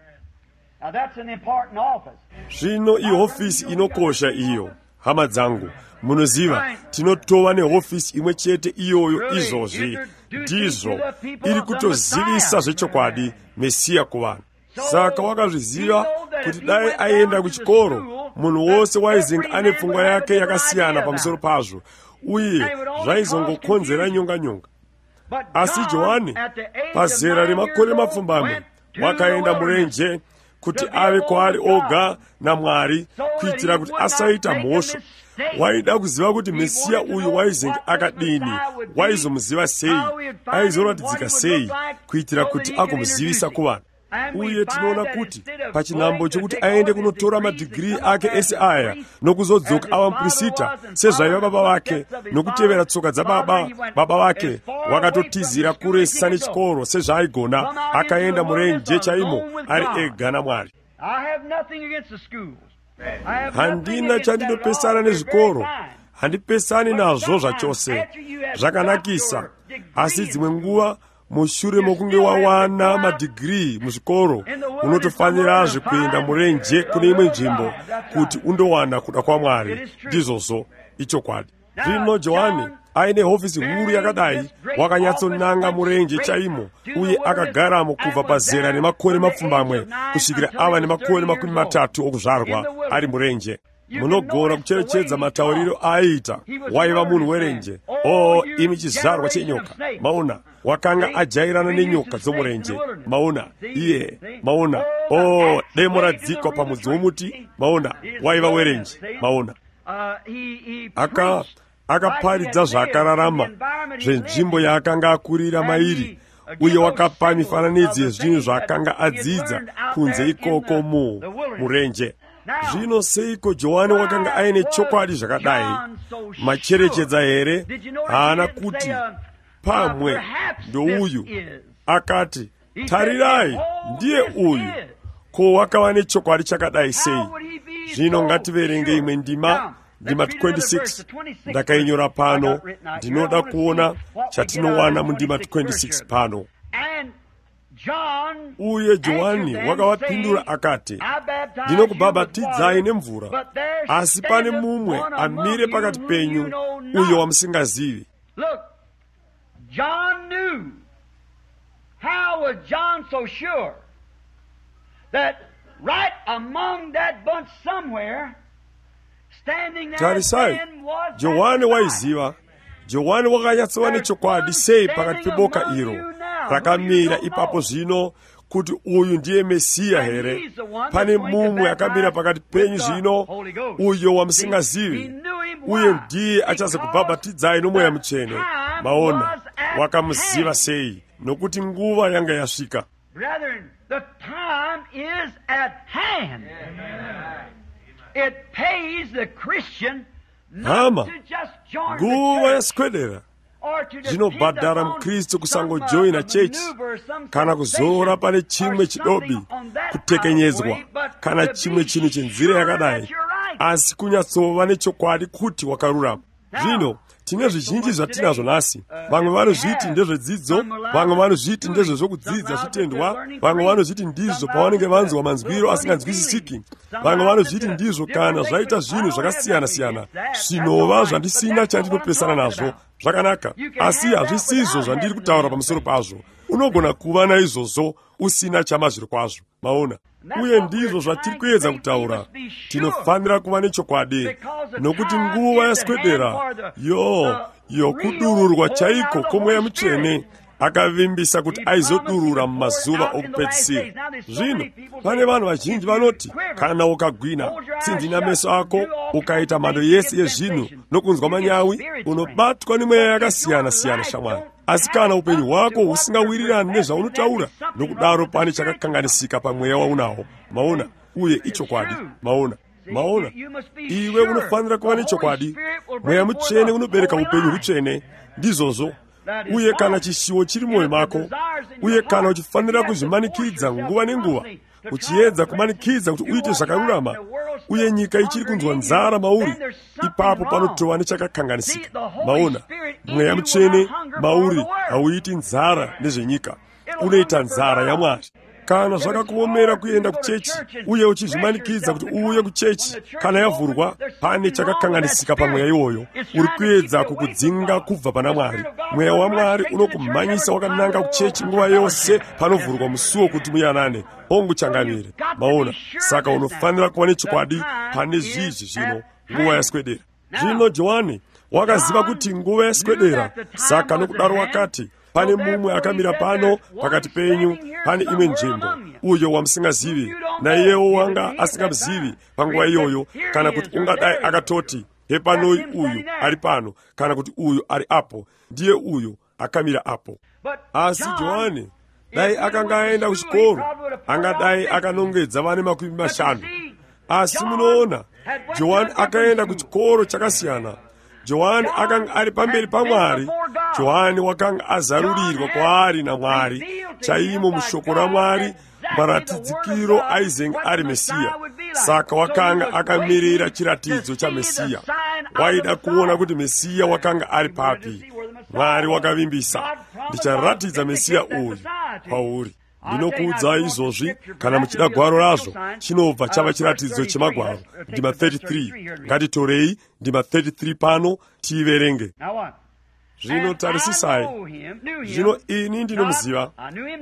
Zvino ihofisi inokosha iyo, hama dzangu. Munoziva, tinotova nehofisi imwe chete iyoyo izvozvi. Ndizvo iri kutozivisa zvechokwadi Mesiya kuvanhu. Saka wakazviziva kuti dai aenda kuchikoro, munhu wose waizinga ane pfungwa yake yakasiyana pamusoro pazvo, uye zvaizongokonzera nyonganyonga. Asi Johani, pazera remakore mapfumbamwe, wakaenda murenje kuti ave kwaari oga naMwari, kuitira kuti asaita mhosvo. Waida kuziva kuti Mesiya uyu waizinga akadini, waizomuziva sei, aizoratidzika sei, kuitira kuti agomuzivisa kuvanhu. Uye tinoona kuti pachinambo chokuti aende kunotora madhigiri ake ese aya nokuzodzoka ava muprista sezvaiva baba vake, nokutevera tsoka dzababa vake, wakatotizira kuresa nechikoro sezvaaigona, akaenda murenje chaimo ari ega naMwari. Handina chandinopesana nezvikoro, handipesani nazvo zvachose. Zvakanakisa, asi dzimwe nguva mushure mokunge wawana madhigiri muzvikoro, unotofanira kuenda murenje kune imwe nzvimbo kuti undowana kuda kwaMwari. Ndizvozvo ichokwadi. Zvino Johani aine hofisi huru yakadai, wakanyatsonanga murenje chaimo, uye akagaramo kubva pazera nemakore mapfumbamwe kusvikira ava nemakore 30 okuzvarwa ari murenje. Munogona kucherechedza matauriro aiita. Waiva munhu werenje. Imi chizvarwa chenyoka. Maona, wakanga ajairana nenyoka dzomurenje. Maona, iye, maona. Demo radzikwa pamudzi womuti. Maona, waiva werenje. Maona. Akaparidza zvakararama zvenzvimbo yaakanga akurira mairi, uye wakapa mifananidzo yezvinhu zvaakanga adzidza kunze ikoko murenje. Zvino seiko Johani wakanga aine chokwadi zvakadai? Macherechedza here? Haana kuti pamwe ndouyu. Akati, tarirai, ndiye uyu. Ko wakava nechokwadi chakadai sei? Zvino ngativerenge imwe ndima 26. Ndakainyora pano. Ndinoda kuona chatinowana mundima 26 pano. uye Johani wakawapindula akati, ndinokubhabhatidzai nemvura, asi pane mumwe amire pakati penyu, uyo wamusingazivi. John knew. How was John so sure that right among that bunch somewhere, standing there, tarisai, Johani waiziva. Johani wakanyatsowa nechokwadi sei pakati peboka iro rakamira ipapo zvino kuti uyu ndiye Mesiya here. Pane mumwe akamira pakati penyu zvino, uyo wamusingazivi, uye ndiye achazokubhabhatidzai nomweya mutsvene. Maona, wakamuziva sei? Nokuti nguva yanga yasvika. Brethren, the time is at hand. It pays the Christian not to just join the nguva church yaswedera. or to Zvinobhadhara mukristu kusangojoina chechi kana kuzora pane chimwe chidobi kutekenyedzwa kana chimwe chinhu chenzira yakadai, asi kunyatsova nechokwadi kuti wakarurama. Zvino tine zvizhinji zvatinazvo nhasi. Vamwe vanozviti ndezvedzidzo, vamwe vanozviti ndezvezvokudzidza zvitendwa, vamwe vanozviti ndizvo pavanenge vanzwa manzwiro asinganzwisisiki, vamwe vanozviti ndizvo kana zvaita zvinhu zvakasiyana-siyana. Zvinova zvandisina chandinopesana nazvo. Zvakanaka, asi hazvisizvo zvandiri kutaura pamusoro pazvo. Unogona kuva naizvozvo usina chama zviri kwazvo. Maona, uye ndizvo zvatiri kuedza kutaura. Tinofanira kuva nechokwadi, nokuti nguva yaswedera yokudururwa chaiko kwomweya mutsvene akavimbisa kuti aizodurura mumazuva okupedzisira. Zvino pane vanhu vazhinji vanoti kana ukagwina tsinzina meso ako ukaita mhando yese yezvinhu nokunzwa manyawi, unobatwa nemweya yakasiyana-siyana shamwari. Asi kana upenyu hwako husingawirirani nezvaunotaura, nokudaro pane chakakanganisika pamweya waunawo. Maona, uye ichokwadi. Maona, iwe unofanira kuva nechokwadi. Mweya mutsvene unobereka upenyu hutsvene, ndizvozvo. Uye kana chishiwo chiri mwoyo mako, uye kana uchifanira kuzvimanikidza nguva nenguva, uchiedza kumanikidza kuti uite zvakarurama, uye nyika ichiri kunzwa nzara mauri, ipapo panotova nechakakanganisika. Maona, mweya mutsvene mauri hauiti nzara nezvenyika, unoita nzara yaMwari. Kana zvakakuomera kuenda kuchechi uye uchizvimanikidza kuti uuye kuchechi, kana yavhurwa, pane chakakanganisika pamweya iwoyo. Uri kuedza kukudzinga kubva pana Mwari. Mweya waMwari unokumhanyisa wakananga kuchechi nguva yose panovhurwa musuwo kuti muyanane, onguchangamire. Maona, saka unofanira kuva nechokwadi pane zvizvi zvino, nguva yaswedera. Zvino Johani wakaziva kuti nguva yaswedera, saka nokudaro wakati, pane mumwe akamira pano pakati penyu, pane imwe nzvimbo, uyo wamusingazivi, naiyewo wanga asingamuzivi panguva iyoyo, kana kuti ungadai akatoti, hepanoi uyu ari pano, kana kuti uyu ari apo, ndiye uyu akamira apo. Asi Johani, dai akanga aenda kuchikoro, angadai akanongedza vane 50. Asi munoona, Johani akaenda kuchikoro chakasiyana. Johani akanga ari pamberi paMwari. Johani wakanga azarurirwa kwaari naMwari chaimo mushoko raMwari, maratidzikiro aizenga ari Mesiya. Saka wakanga akamirira chiratidzo chaMesiya. Waida kuona kuti Mesiya wakanga ari papi. Mwari wakavimbisa, ndicharatidza Mesiya uyu pauri. Ndinokuudzai izvozvi, kana muchida gwaro razvo, chinobva chava chiratidzo chemagwaro. Ndima 33. Ngatitorei ndima 33 pano tiiverenge. Zvino tarisisai. Zvino ini ndinomuziva,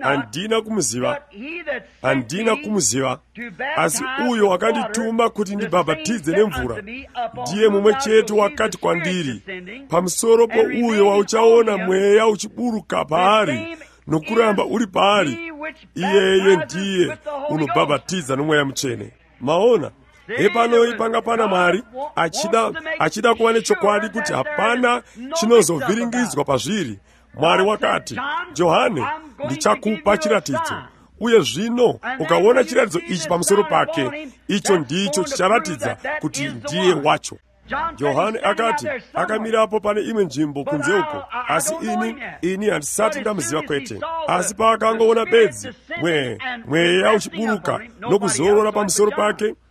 handina kumuziva, asi uyo akandituma kuti ndibhabhatidze nemvura ndiye mumwe chete wakati kwandiri, pamusoro pouyo wauchaona mweya uchiburuka paari nokuramba uri paari, iyeye ndiye unobhabhatidza nomweya mutsvene. Maona, hepanoi panga pana Mwari achida kuva nechokwadi kuti hapana chinozovhiringidzwa pazviri. Mwari wakati, Johani, ndichakupa chiratidzo, uye zvino ukaona chiratidzo ichi pamusoro pake, icho ndicho chicharatidza kuti ndiye wacho. Johani akati, akamirapo pane imwe nzvimbo kunze uko, asi ini handisati ndamuziva kwete. Asi paakangoona bedzi, mweya uchiburuka nokuzorora pamusoro pake,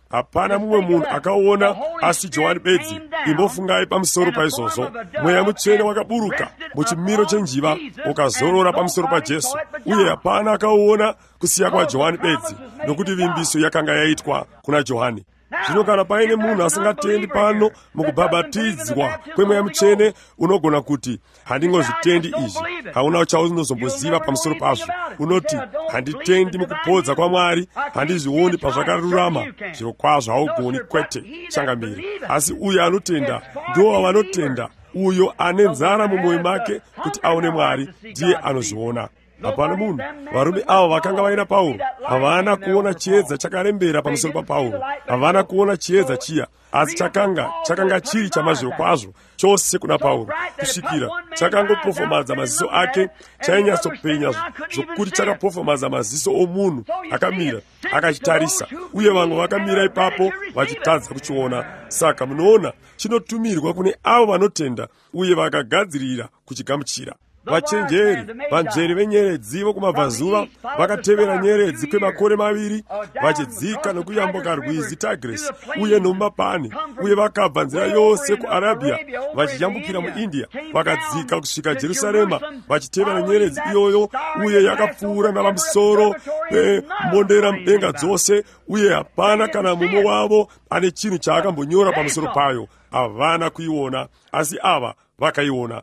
hapana mumwe munhu akaona asi Johani bedzi. Imbofungai pamusoro paizvozvo. Mweya Mutsvene wakaburuka muchimiro chenjiva ukazorora pamusoro paJesu, uye hapana akaona kusiya kwaJohani bedzi, nokuti vimbiso yakanga yaitwa kuna Johani. Zvino kana paine munhu asingatendi pano mukubhabhatidzwa kwemweya Mutsvene, unogona kuti handingozvitendi izvi. Hauna chaunozomboziva pamusoro pazvo. Unoti handitendi mukupodza kwaMwari, handizvioni pazvakarurama. Zviro kwazvo haugoni, kwete, changamire. Asi uyo anotenda ndiwo vanotenda. Uyo ane nzara mumwoyo make kuti aone Mwari ndiye anozviona. Hapana munhu. Varume ava vakanga vaina Pauro havana kuona chiedza chakarembera pamusoro paPauro. Havana kuona chiedza chiya, asi chakanga chiri chamazviro kwazvo chose kuna Pauro, kusvikira chakangopofomadza maziso ake. Chainyatsopenya zvokuti chakapofomadza maziso omunhu akamira akachitarisa, uye vamwe vakamira ipapo vachitadza kuchiona. Saka munoona, chinotumirwa kune avo vanotenda uye vakagadzirira kuchigamuchira. Vachenjeri, vanzveri venyeredzi vokumabvazuva vakatevera nyeredzi kwemakore maviri, vachidzika nokuyambuka rwizi Tigris uye nomumapani, uye vakabva nzira yose kuArabhia vachiyambukira muIndia, vakadzika kusvika Jerusarema vachitevera nyeredzi iyoyo, uye yakapfuura napamusoro pembondera mudenga dzose, uye hapana kana mumwe wavo ane chinhu chaakambonyora pamusoro payo. Havana kuiona, asi ava vakaiona.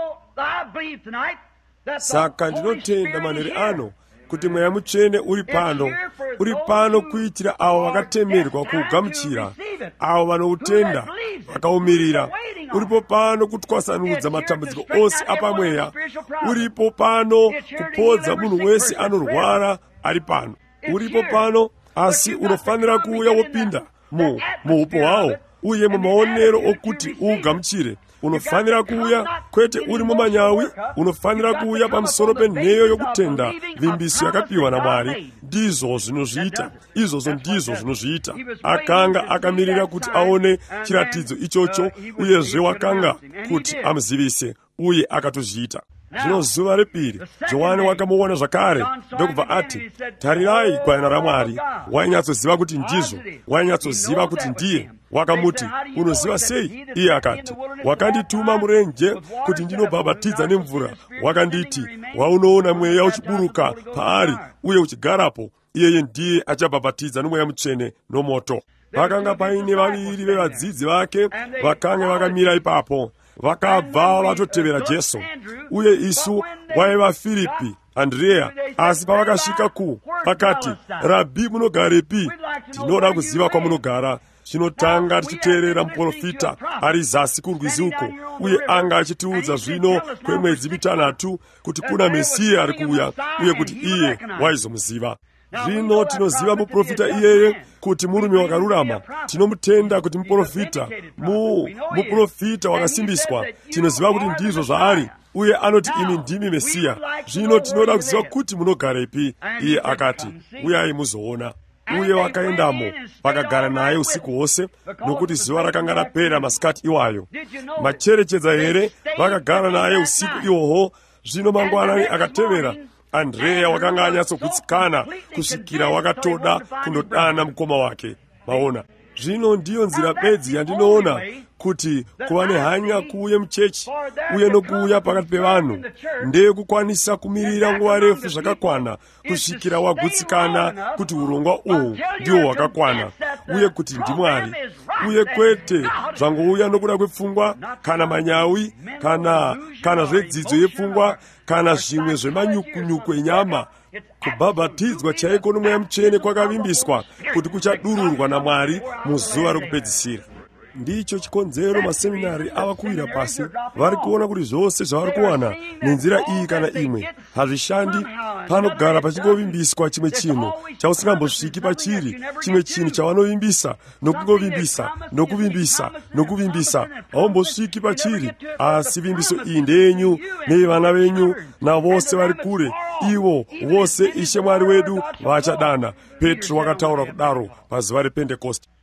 Saka ndinotenda manheru ano kuti Mweya Mutsvene uri pano kuitira avo vakatemerwa kuugamuchira, avo vanoutenda vakaumirira. Uripo pano kutwasanudza matambudziko ose apamweya. Uripo pano kupodza munhu wese anorwara ari pano. Uripo pano, asi unofanira kuuya wopinda muupo hwawo uye mumaonero okuti uugamuchire. Unofanira kuuya, kwete uri mumanyawi. Unofanira kuuya pamusoro penheyo yokutenda vimbiso yakapiwa naMwari. Ndizvo zvinozviita, izvozvo ndizvo zvinozviita. Akanga akamirira kuti aone chiratidzo ichocho, uyezve wakanga kuti amuzivise, uye akatozviita. Zvino zuva repiri Johani wakamuona zvakare, ndokubva ati, tarirai gwayana raMwari. Wainyatsoziva kuti ndizvo, wainyatsoziva kuti ndiye. Wakamuti, unoziva sei? Iye akati, wakandituma murenje kuti ndinobhabhatidza nemvura. Wakanditi, waunoona mweya uchiburuka paari uye uchigarapo, iyeye ndiye achabhabhatidza noMweya Mutsvene nomoto. Vakanga paine vaviri vevadzidzi vake vakanga vakamira ipapo. Vakabva vatotevera Jesu, uye isu waiva Filipi, Andrea. Asi pavakasvika vakati, Rabhi, munogarepi? Tinoda kuziva kwamunogara. Chinotanga tichiteerera muprofita ari zasi kurwizi uko, uye anga achitiudza zvino kwemwedzi mitanhatu kuti kuna Mesiya ari kuuya, uye kuti iye waizomuziva. Zvino tinoziva muprofita iyeye kuti murume wakarurama. Tinomutenda kuti muprofita, muprofita wakasimbiswa. Tinoziva kuti ndizvo zvaari, uye anoti ini ndimi Mesiya. Zvino tinoda kuziva kuti munogarepi. Iye akati, uyai muzoona. Uye vakaendamo vakagara naye usiku hwose, nokuti zuva rakanga rapera masikati iwayo. Macherechedza here vakagara naye usiku ihwohwo. Zvino mangwanani akatevera, Andrea wakanga anyatsogutsikana kusvikira wakatoda kundodana mukoma wake. Maona, zvino ndiyo nzira bedzi yandinoona kuti kuva nehanya kuuye muchechi uye nokuuya pakati pevanhu ndeyekukwanisa kumirira nguva refu zvakakwana kusvikira wagutsikana kuti urongwa uhu ndiwo hwakakwana, uye kuti ndiMwari, uye kwete zvangouya nokuda kwepfungwa kana manyawi kana zvedzidzo yepfungwa kana zvimwe zvemanyukunyuku enyama. Kubhabhatidzwa chaiko noMweya Mutsvene kwakavimbiswa kuti kuchadururwa naMwari muzuva rokupedzisira. Ndicho chikonzero maseminari ava kuwira pasi. Vari kuona kuti zvose zvavari kuwana nenzira iyi kana imwe hazvishandi. Panogara pachingovimbiswa chimwe chinhu chausingambosviki pachiri, chimwe chinhu chavanovimbisa nokungovimbisa nokuvimbisa, haumbosviki pachiri. Asi vimbiso iyi ndeyenyu nevana venyu navose vari kure, ivo vose Ishe Mwari wedu vachadana. Petro wakataura kudaro pazuva rePentekoste.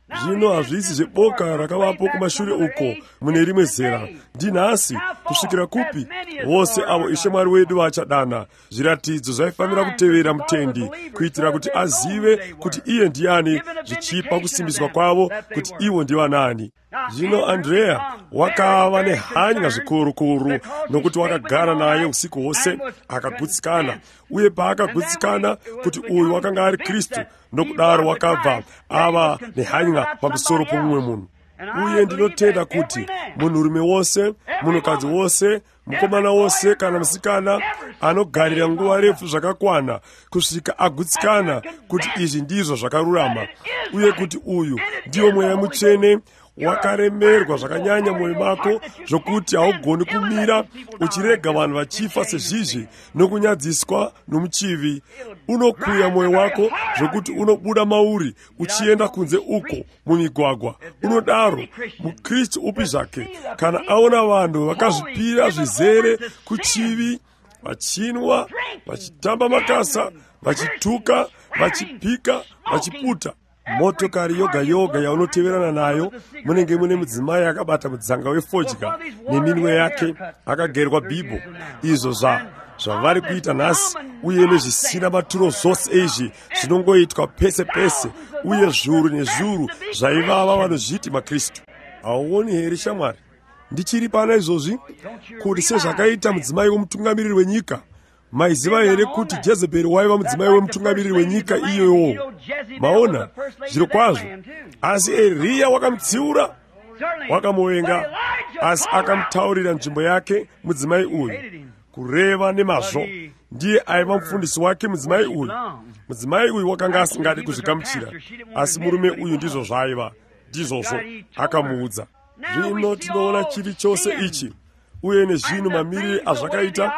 Zvino hazvisi zveboka rakavapo kumashure uko mune rimwe zera. Ndinhasi kusvikira kupi vose avo Ishe Mwari wedu vachadana zviratidzo zvaifanira kutevera mutendi kuitira kuti azive kuti iye ndiani, zvichipa kusimbiswa kwavo kuti ivo ndivanani. Zvino Andrea wakava nehanya zvikuru nokuti wakagara naye usiku hwose akagutsikana, uye paakagutsikana kuti uyu wakanga ari Kristu, nokudaro wakabva ava nehanya pamusoro pomumwe munhu. Uye ndinotenda kuti munhurume wose, munhukadzi wose, mukomana wose kana musikana anogarira nguva refu zvakakwana kusvika agutsikana kuti izvi ndizvo zvakarurama, uye kuti uyu ndiwo mweya mutsvene wakaremerwa zvakanyanya mwoyo mako zvokuti haugoni kumira uchirega vanhu vachifa sezvizvi nokunyadziswa nomuchivi. Unokuya mwoyo wako zvokuti unobuda mauri uchienda kunze uko mumigwagwa. Unodaro muKristu upi zvake kana aona vanhu vakazvipira zvizere kuchivi, vachinwa, vachitamba makasa, vachituka, vachipika, vachiputa. Motokari yoga yoga yaunoteverana nayo munenge mune mudzimai akabata mudzanga wefodya neminwe yake akagerwa bhibho. Izvo zvavari kuita nhasi, uye nezvisina maturo zvose izvi zvinongoitwa pese pese, uye zviuru nezviuru zvaivava vanozviti maKristu. Hauoni here shamwari, ndichiri pana izvozvi kuti sezvakaita mudzimai womutungamiriri wenyika? Maiziva here kuti Jezebheri waiva mudzimai wemutungamiriri wenyika iyoyo? Maona zviro kwazvo. Asi Eria wakamutsiura, wakamuvenga, asi akamutaurira nzvimbo yake mudzimai uyu, kureva nemazvo. Ndiye aiva mufundisi wake mudzimai uyu. Mudzimai uyu wakanga asingadi kuzvigamuchira, asi murume uyu ndizvo zvaiva, ndizvozvo akamuudza. Zvino tinoona chiri chose ichi, uye nezvino mamirire azvakaita,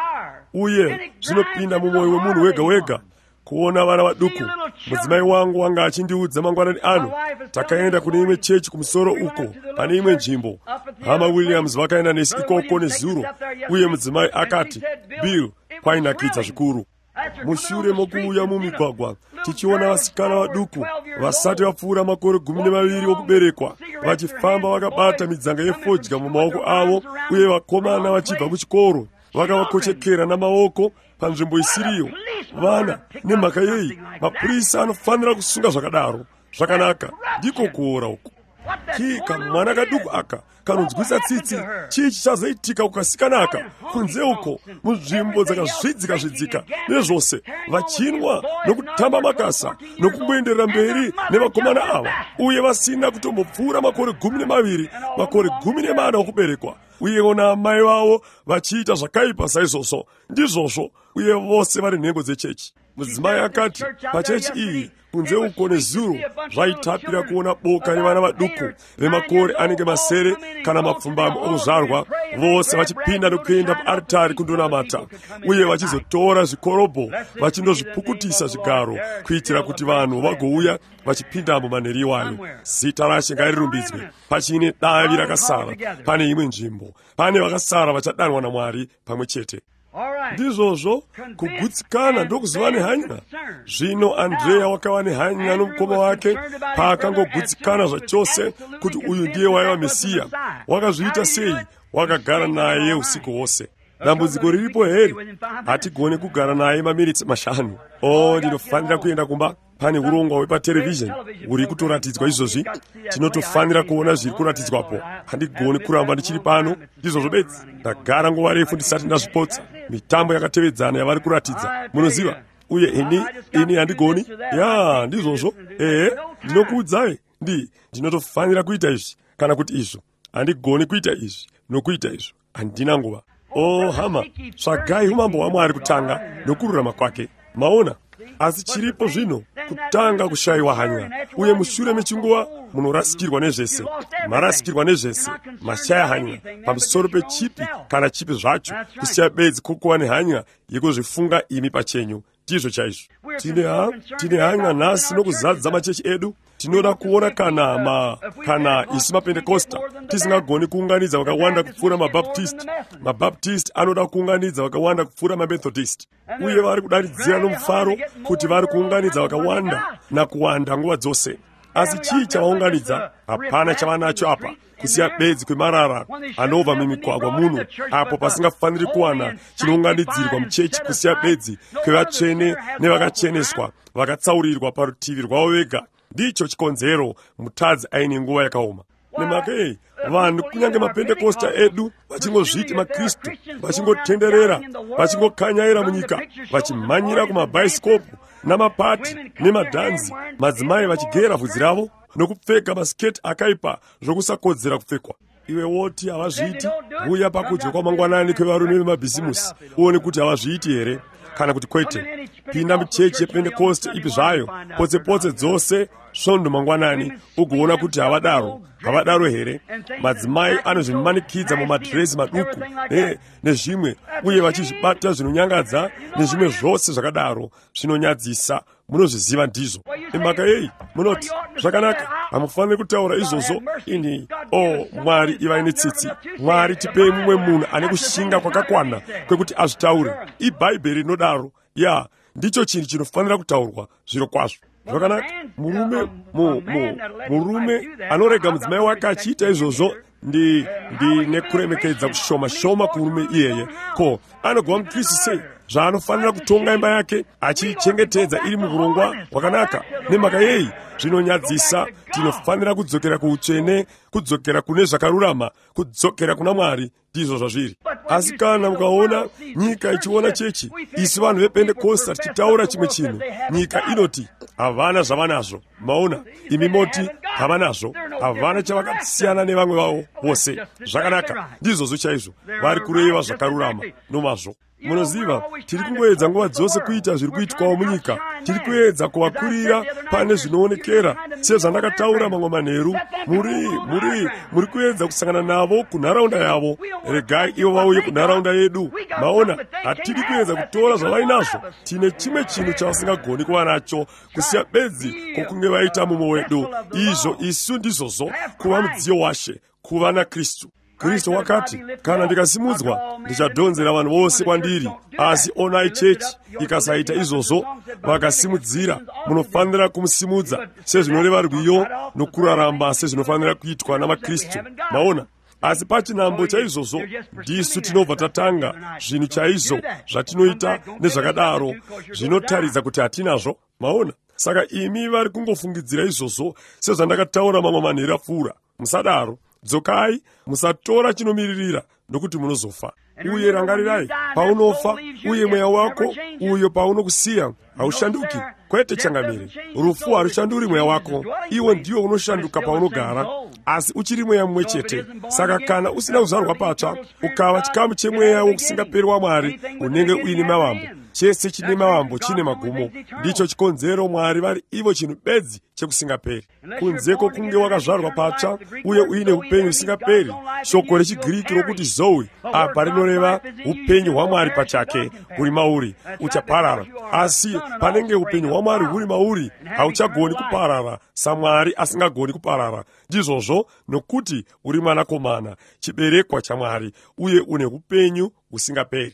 uye zvinopinda mumwoyo wemunhu wega wega. Kuona vana vaduku. Mudzimai wangu wanga achindiudza mangwanani ano, takaenda kune imwe chechi kumusoro uko pane imwe nzvimbo. Hama Williams vakaenda nesi ikoko nezuro, uye mudzimai akati, Bill, kwainakidza zvikuru. Mushure mokuuya mumigwagwa tichiona vasikana vaduku vasati vapfuura makore 12 okuberekwa vachifamba vakabata midzanga yefodya mumaoko avo, uye vakomana vachibva kuchikoro vakavakochekera namaoko panzvimbo isiriyo. Vana, nemhaka yei mapurisa anofanira kusunga zvakadaro? Zvakanaka, ndiko kuora uku. Kika mwana kaduku aka kanonzwisa tsitsi, chii chichazoitika kukasikana aka kunze uko munzvimbo dzakazvidzika nezvose, vachinwa nokutamba makasa nokungoenderera mberi nevakomana ava, uye vasina kutombopfuura makore 12, makore 14 okuberekwa, uyewo naamai vavo vachiita zvakaipa saizvozvo. Ndizvozvo, uye vose vari nhengo dzechechi. Mudzimai akati pachechi iyi kunze uko nezuro zvaitapira kuona boka revana vaduku vemakore anenge masere kana mapfumbamwe okuzvarwa, vose vachipinda nokuenda paaritari kundonamata, uye vachizotora zvikorobho vachindozvipukutisa zvigaro kuitira kuti vanhu vagouya vachipindamo manheru iwayo. Zita raShe ngarirumbidzwe. Pachine davi rakasara pane imwe nzvimbo, pane vakasara vachadanwa naMwari pamwe chete. Ndizvozvo kugutsikana ndokuziva nehanya. Zvino Andrea wakava nehanya nomukoma wake paakangogutsikana zvachose kuti uyu ndiye waiva Mesiya. Wakazviita sei? Wakagara naye usiku hwose. Dambudziko riripo here? Hatigone kugara naye maminitsi 5. Ndinofanira kuenda kumba. Pane urongwa hwepaterevhizheni huri kutoratidzwa izvozvi. Tinotofanira kuona zviri kuratidzwapo. Handigoni kuramba ndichiri pano. Ndizvozvo bedzi. Ndagara nguva refu ndisati ndazvipotsa mitambo yakatevedzana yavari kuratidza, munoziva. Uye ini handigoni. Ndizvozvo. Ndinokuudzai, ndinotofanira kuita izvi kana kuti izvo. Handigoni kuita izvi nokuita izvo. Handina nguva. Hama, tsvagai umambo hwaMwari kutanga nokururama kwake. Maona? Asi chiripo zvino kutanga kushayiwa hanya, uye mushure mechinguva munorasikirwa nezvese. Marasikirwa nezvese, mashaya hanya pamusoro pechipi kana chipi zvacho, kusiya bedzi kukuva nehanya yekuzvifunga imi pachenyu. Ndizvo chaizvo. Tine hanya nhasi nokuzadza machechi edu. Tinoda kuona kana isi maPentekosta tisingagoni kuunganidza vakawanda kupfuura maBaptist. MaBaptist anoda kuunganidza vakawanda kupfuura maMethodist, uye vari kudanidzira nomufaro kuti vari kuunganidza vakawanda nakuwanda nguva dzose. asi chii chawaunganidza? Hapana chavanacho apa kusiya bedzi kwemarara anobva mumigwagwa muno, apo pasingafaniri kuwana chinounganidzirwa muchechi, kusiya bedzi kwevatsvene nevakacheneswa vakatsaurirwa parutivi rwavo vega. Ndicho chikonzero mutadzi aine nguva yakaoma. Nemhaka iyi vanhu kunyange mapentekosta edu vachingozviti makristu, vachingotenderera, vachingokanyaira munyika, vachimhanyira kumabhaisikopu namapati nemadhanzi, madzimai vachigera vhudzi ravo nokupfeka masiketi akaipa zvokusakodzera kupfekwa. Iwe woti havazviiti? Uya pakudya kwamangwanani kwevarume vemabhizimusi uone kuti havazviiti here kana kuti kwete. Pinda muchechi yepentekoste ipi zvayo, potse dzose svondo mangwanani, ugoona kuti havadaro here. Madzimai anozvimanikidza mumadhirezi maduku nezvimwe, uye vachizvibata zvinonyangadza nezvimwe zvose zvakadaro zvinonyadzisa. Munozviziva ndizvo. Imhaka yeyi munoti zvakanaka, hamufaniri kutaura izvozvo. Ini Mwari ivai netsitsi. Mwari tipei mumwe munhu ane kushinga kwakakwana kwekuti azvitaure. IBhaibheri rinodaro. Ndicho chinhu chinofanira kutaurwa zviro kwazvo. Zvakanaka, murume anorega mudzimai wake achiita izvozvo nekuremekedza kushoma kurume iyeye. Ko, anogova mukristu sei? Zvaanofanira kutonga imba yake achichengetedza iri muurongwa hwakanaka. Nemhaka yeyi zvinonyadzisa. Tinofanira kudzokera kuutsvene, kudzokera kune zvakarurama, kudzokera kuna Mwari. Ndizvo zvazviri. Asi kana mukaona nyika ichiona chechi, isi vanhu vepentekosta tichitaura chimwe chinhu, nyika inoti havana zvavanazvo. Maona, imi moti havanazvo, havana chavakasiyana nevamwe vavo vose. Zvakanaka, ndizvozvo chaizvo vari kureva zvakarurama nomazvo. Munoziva, tiri kungoedza nguva dzose kuita zviri kuitwawo munyika. Tiri kuedza kuvakurira pane zvinoonekera, sezvandakataura mamwe manheru. Muri kuedza kusangana navo kunharaunda yavo. Regai ivo vauye kunharaunda yedu. Maona, hatiri kuedza kutora zvavainazvo. Tine chimwe chinhu chavasingagoni kuva nacho, kusiya bedzi kwokunge vaita mumwe wedu. Izvo isu ndizvozvo kuva mudziyo washe, kuva naKristu. Kristu wakati, kana ndikasimudzwa ndichadhonzera vanhu vose kwandiri. Asi onai chechi ikasaita izvozvo vakasimudzira, munofanira kumusimudza sezvinoreva rwiyo nokuraramba sezvinofanira kuitwa namaKristu. Maona, asi pachinambo chaizvozvo ndisu tinobva tatanga zvinhu chaizvo zvatinoita nezvakadaro zvinotaridza kuti hatinazvo. Maona, saka imi vari kungofungidzira izvozvo sezvandakataura mamwe manheru apfuura. Musadaro. Dzokai, musatora chinomiririra nokuti munozofa. Uye rangarirai, paunofa uye mweya wako uyo paunokusiya haushanduki. Kwete changamire, rufu harushanduri mweya wako, iwo ndiwo unoshanduka paunogara, asi uchiri mweya mumwe chete. Saka kana usina kuzvarwa patsva, ukava chikamu chemweya wokusingaperi waMwari, unenge uine mavambo. Chese chine mavambo chine magumo. Ndicho chikonzero Mwari vari ivo chinhu bedzi chekusingaperi. Kunzeko kunge wakazvarwa patsva uye uine upenyu husingaperi. Shoko rechiGiriki rokuti zoe apa rinoreva upenyu hwaMwari pachake huri mauri, uchaparara. Asi panenge upenyu hwaMwari huri mauri, hauchagoni kuparara saMwari asingagoni kuparara. Ndizvozvo nokuti uri mwanakomana, chiberekwa chaMwari, uye une upenyu husingaperi.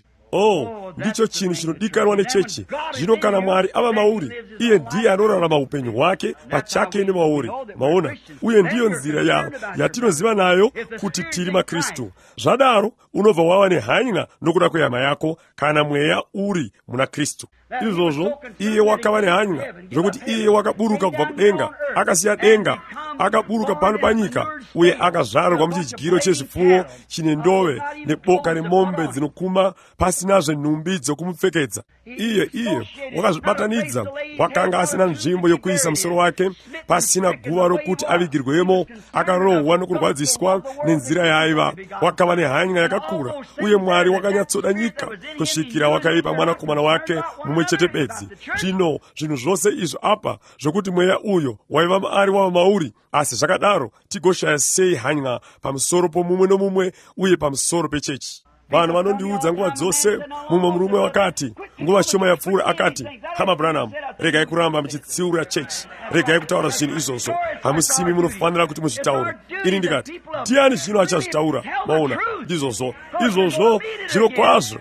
Ndicho chinhu chinodikanwa nechechi. Zvino kana Mwari ava mauri, iye ndiye anorarama upenyu hwake pachake nemauri. Maona, uye ndiyo nzira yatinoziva nayo kuti tiri maKristu. Zvadaro unobva wava nehanya nokuda kwehama yako kana mweya uri muna Kristu. Izvozvo iye wakava nehanya zvokuti iye wakaburuka kubva kudenga, akasiya denga, akaburuka pano panyika, uye akazvarwa muchidyiro chezvipfuwo chine ndove neboka remombe dzinokuma, pasinazve nhumbi dzokumupfekedza. Iye wakazvibatanidza, wakanga asina nzvimbo yokuisa musoro wake, pasina guva rokuti avigirwemo, akarohwa nokurwadziswa nenzira yaaiva. Wakava nehanya yakakura, uye Mwari wakanyatsoda nyika kusvikira wakaipa mwanakomana wake mumwe chete bedzi. Zvino zvinhu zvose izvo apa zvokuti mweya uyo waiva maari wava mauri, asi zvakadaro tigoshaya sei hanya pamusoro pomumwe nomumwe uye pamusoro pechechi. Vanhu vanondiudza nguva dzose, mumwe murume wakati, nguva shoma yapfuura akati, Hama Branham, regai kuramba muchitsiura chechi, regai kutaura zvinhu izvozvo. Hamusimi munofanira kuti muzvitaure. Ini ndikati, ndiani zvino achazvitaura? Maona, ndizvozvo. Izvozvo zvino kwazvo.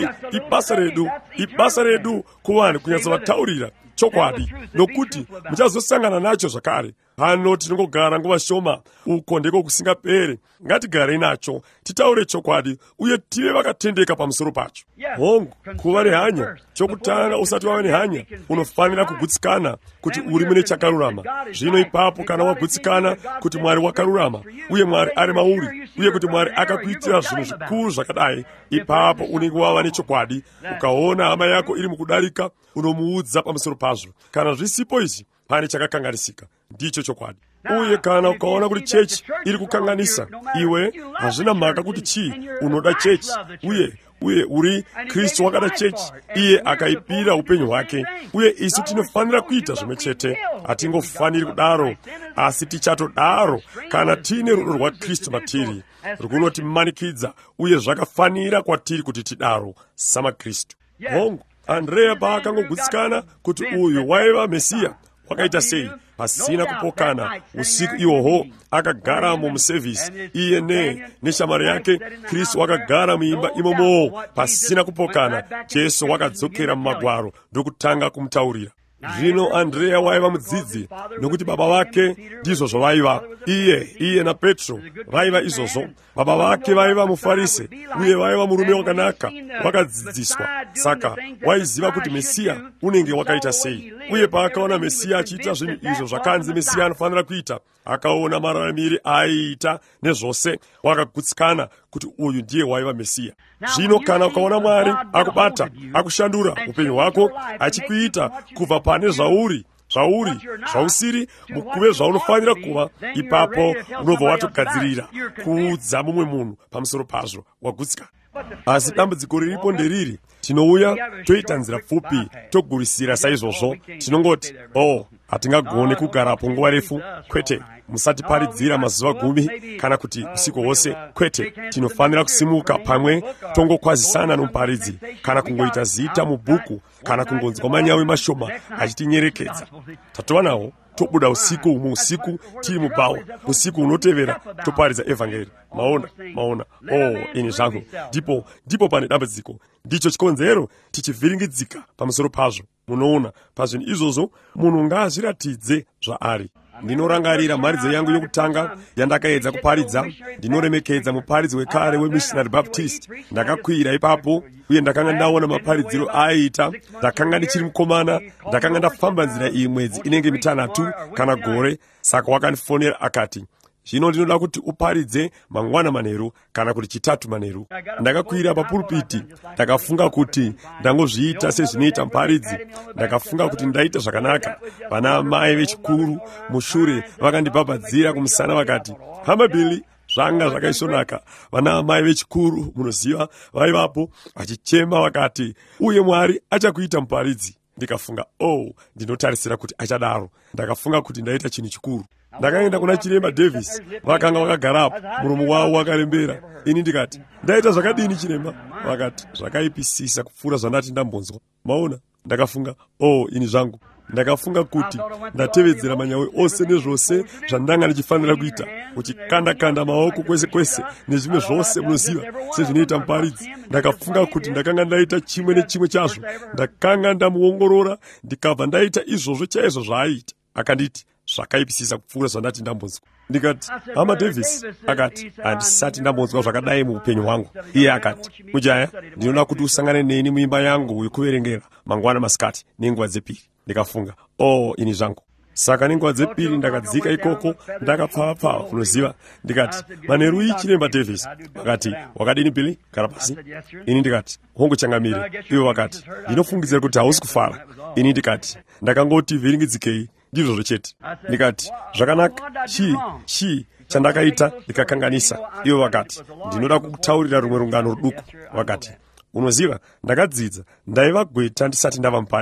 Ibasa redu kuvanhu kunyatsovataurira chokwadi, nokuti muchazosangana nacho zvakare. Pano tinongogara nguva shoma, uko ndiko kusingaperi. Ngatigarei nacho, titaure chokwadi, uye tive vakatendeka pamusoro pacho. Hongu, kuva nehanya, chokutanga usati wava nehanya, unofanira kugutsikana kuti uri mune chakarurama. Zvino ipapo kana wagutsikana kuti Mwari wakarurama, uye Mwari ari mauri, uye kuti Mwari akakuitira zvinhu zvikuru zvakadai, ipapo unenge wava nechokwadi. Ukaona hama yako iri mukudarika, unomuudza pamusoro pazvo. Kana zvisipo izvi, pane chakakanganisika, ndicho chokwadi. Uye kana ukaona kuti chechi iri kukanganisa, iwe hazvina mhaka kuti chii, unoda chechi, uye uri Kristu wakada chechi, iye akaipira upenyu hwake. Uye isu tinofanira kuita zvimwe chete. Hatingofaniri kudaro, asi tichatodaro kana tine rudo rwaKristu matiri, runotimanikidza, uye zvakafanira kwatiri kuti tidaro samaKristu. Hongu, Andrea paakangogutsikana kuti uyu waiva Mesiya, wakaita sei? Pasina kupokana. Usiku ihwohwo akagaramo musevhisi, iye neshamari yake. Kristu wakagara muimba imomo pasina kupokana. Jesu wakadzokera mumagwaro ndokutanga kumutaurira. Zvino Andrea waiva mudzidzi, nokuti baba vake ndizvo zvavaiva. Iye naPetro vaiva izvozvo. Baba vake vaiva muFarisi, uye vaiva murume wakanaka, wakadzidziswa. Saka waiziva kuti Mesiya unenge wakaita sei. Uye paakaona Mesiya achiita zvinhu izvo zvakanzi Mesiya anofanira kuita, akaona mararamiri aiita nezvose, wakagutsikana kuti uyu ndiye waiva Mesiya. Zvino kana ukaona Mwari akubata, akushandura upenyu hwako, achikuita kubva pane zvausiri mukuve zvaunofanira kuva, ipapo unobva watogadzirira kuudza mumwe munhu pamusoro pazvo wagutsikana. Asi dambudziko riripo nderiri: tinouya toita nzira pfupi, togurisira saizvozvo. Tinongoti, hatingagone kugarapo nguva refu. Kwete, musatiparidzira mazuva 10 kana kuti usiku hwose. Kwete, tinofanira kusimuka pamwe tongokwazisana nomuparidzi, kana kungoita zita mubhuku, kana kungonzwa manyawi mashoma achitinyerekedza. Tatova nawo, tobuda usiku umwe, usiku tiri mubhawa, usiku unotevera toparidza evhangeri. Maona, ini zvangu, ndipo pane dambudziko. Ndicho chikonzero tichivhiringidzika pamusoro pazvo. Munoona, pazvinhu izvozvo munhu ngaazviratidze zvaari. Ndinorangarira mharidzo yangu yokutanga yandakaedza kuparidza. Ndinoremekedza muparidzi wekare weMissionary Baptist. Ndakakwira ipapo, uye ndakanga ndaona maparidziro aiita. Ndakanga ndichiri mukomana, ndakanga ndafamba nzira iyi mwedzi inenge 6 kana gore. Saka wakandifonera akati, zvino ndinoda kuti uparidze mangwana manheru kana kuti 3 manheru. Ndakakwira papulpiti, ndakafunga kuti ndangozviita sezvinoita muparidzi. Ndakafunga kuti ndaita zvakanaka. Vana amai vechikuru mushure vakandibhabhadzira kumusana vakati, hama Billy, zvanga zvakaisvonaka. Vana amai vechikuru, munoziva, vaivapo vachichema vakati, uye Mwari achakuita muparidzi. Ndikafunga, ndinotarisira kuti achadaro. Ndakafunga kuti ndaita chinhu chikuru. Ndakaenda kuna Chiremba Davis, vakanga vakagarapo, muromo wavo wakarembera. Ini ndikati, ndaita zvakadini Chiremba? Vakati, zvakaipisisa kupfuura zvandati ndambonzwa. Maona, ndakafunga, ini zvangu. Ndakafunga kuti ndatevedzera manyawi ose nezvose zvandanga ndichifanira kuita, uchikanda-kanda maoko kwese nezvimwe zvose munoziva sezvinoita muparidzi. Ndakafunga kuti ndakanga ndaita chimwe nechimwe chazvo. Ndakanga ndamuongorora, ndikabva ndaita izvozvo chaizvo zvaaita. Akanditi, zvakaipisisa kupfuura zvandati ndambonzwa. Ndikati, hama Davis. Akati, handisati ndambonzwa zvakadai muupenyu hwangu. Iye akati, mujaya, ndinoda kuti usangane neni muimba yangu yokuverengera mangwana masikati nenguva dzepiri. Ndikafunga, ini zvangu. Saka nenguva dzepiri ndakadzika ikoko, ndakapfava kunoziva. Ndikati, manheru iyi Chiremba Davis. Vakati, wakadini Billy? Gara pasi. Ini ndikati, hongu changamire. Ivo vakati, ndinofungidzira kuti hausi kufara. Ini ndikati, ndakangoti vhiringidzikei. Ndizvo chete. Ndikati, zvakanaka, chii chandakaita ndikakanganisa? Ivo vakati, ndinoda kukutaurira rumwe rungano ruduku. Vakati, unoziva, ndakadzidza, ndaiva gweta ndisati ndava muparidzi.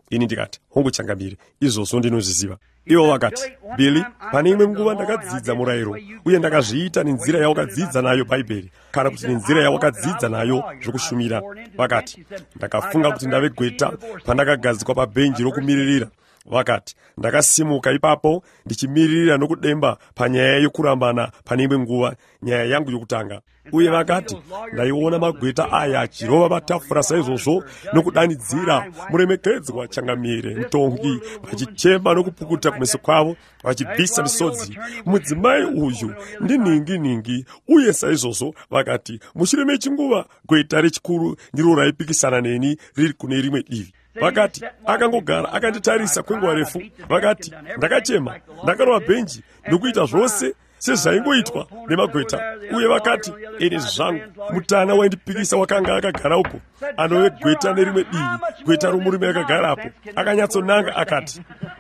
ini ndikati honguchangamire izvozvo ndinozviziva. Iwo vakati, Billy, pane imwe nguva ndakadzidza murayiro uye ndakazviita nenzira yawakadzidza nayo bhaibheri kana kuti nenzira yawakadzidza nayo zvokushumira. Vakati, ndakafunga kuti ndave gweta pandakagadzikwa pabhenji rokumiririra. Vakati, ndakasimuka ipapo ndichimiririra nokudemba panyaya yokurambana pane imwe nguva, nyaya yangu yokutanga. Uye vakati, ndaiona magweta aya achirova patafura saizvozvo nokudanidzira muremekedzwa Changamire Mtongi, vachichema nokupukuta kumeso kwavo, vachibvisa misodzi. Mudzimai uyu ndiningi, uye saizvozvo vakati, mushure mechinguva gweta rechikuru ndiro raipikisana neni riri kune rimwe divi. Vakati, akangogara akanditarisa kwenguva refu. Vakati, ndakachema, ndakarova bhenji nokuita zvose sezvaingoitwa nemagweta. Uye vakati, ini zvangu mutana waindipikisa wakanga akagara uko, anove gweta nerimwe divi, gweta romurume akagarapo. Akanyatsonanga akati,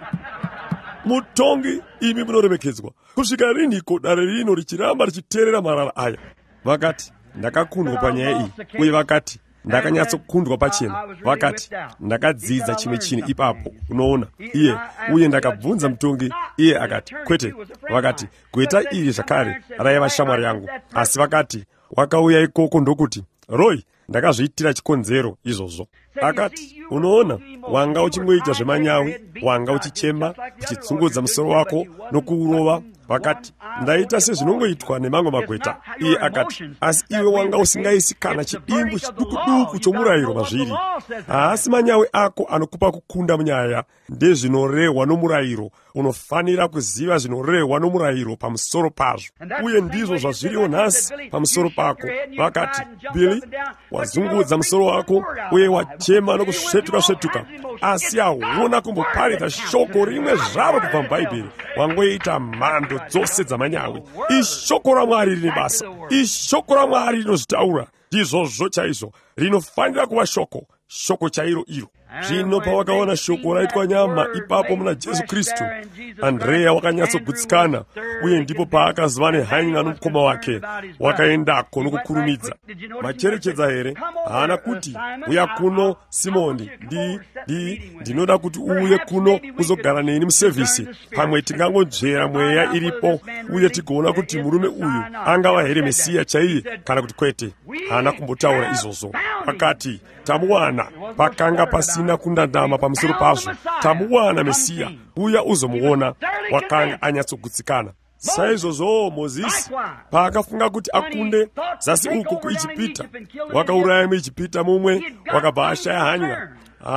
Mutongi, imi munoremekedzwa. Kusvika riniko dare rino richiramba richiteerera marara aya? Vakati, ndakakundwa panyaya iyi. Uye vakati, ndakanyatsokundwa pachena. Vakati, ndakadzidza chimwe chinhu ipapo, unoona, iye, uye ndakabvunza Mutongi. Iye akati, kwete. Vakati, gweta iri zvakare raiva shamwari yangu. Asi vakati, wakauya ikoko ndokuti, Roy, ndakazviitira chikonzero izvozvo. Akati, unoona, wanga uchingoita zvemanyawi, wanga uchichema, uchitsungudza musoro wako nokuurova. Vakati, ndaita sezvinongoitwa nemamwe magweta. Iye akati, asi iwe wanga usingaisi kana chidimbu chidukuduku chomurayiro mazviri. Haasi manyawi ako anokupa kukunda munyaya, ndezvinorehwa nomurayiro. Unofanira kuziva zvinorehwa nomurayiro pamusoro pazvo. Uye ndizvo zvazviriwo nhasi pamusoro pako. Vakati, Billy, wazungudza musoro wako uye wachema nokusvetuka-svetuka, asi hauna kumboparidza shoko rimwe zvaro kubva mubhaibheri. Wangoita mhando dzose dzamanyawi. Ishoko raMwari rine basa. Ishoko raMwari rinozvitaura. Ndizvozvo chaizvo rinofanira kuva shoko chairo iro. Zvino pawakaona shoko raitwa nyama ipapo muna Jesu Kristu, Andrea wakanyatsogutsikana, uye ndipo paakaziva nehanya nomukoma wake, wakaendako nokukurumidza. Macherechedza here? Haana kuti, uya kuno Simoni, ndinoda kuti uuye kuno uzogara neni musevhisi, pamwe tingangonzvera mweya iripo, uye tigoona kuti murume uyu angava here Mesiya chaiye kana kuti kwete. Haana kumbotaura izvozvo. Akati, tamuwana, pakanga pasina kundandama pamusoro pazvo. Tamuwana Mesiya, uya uzomuona. Wakanga anyatsogutsikana. Saizvozvo Mozisi paakafunga kuti akunde zasi uko kuIjipita, wakauraya muIjipita mumwe, wakabva ashaya hanya.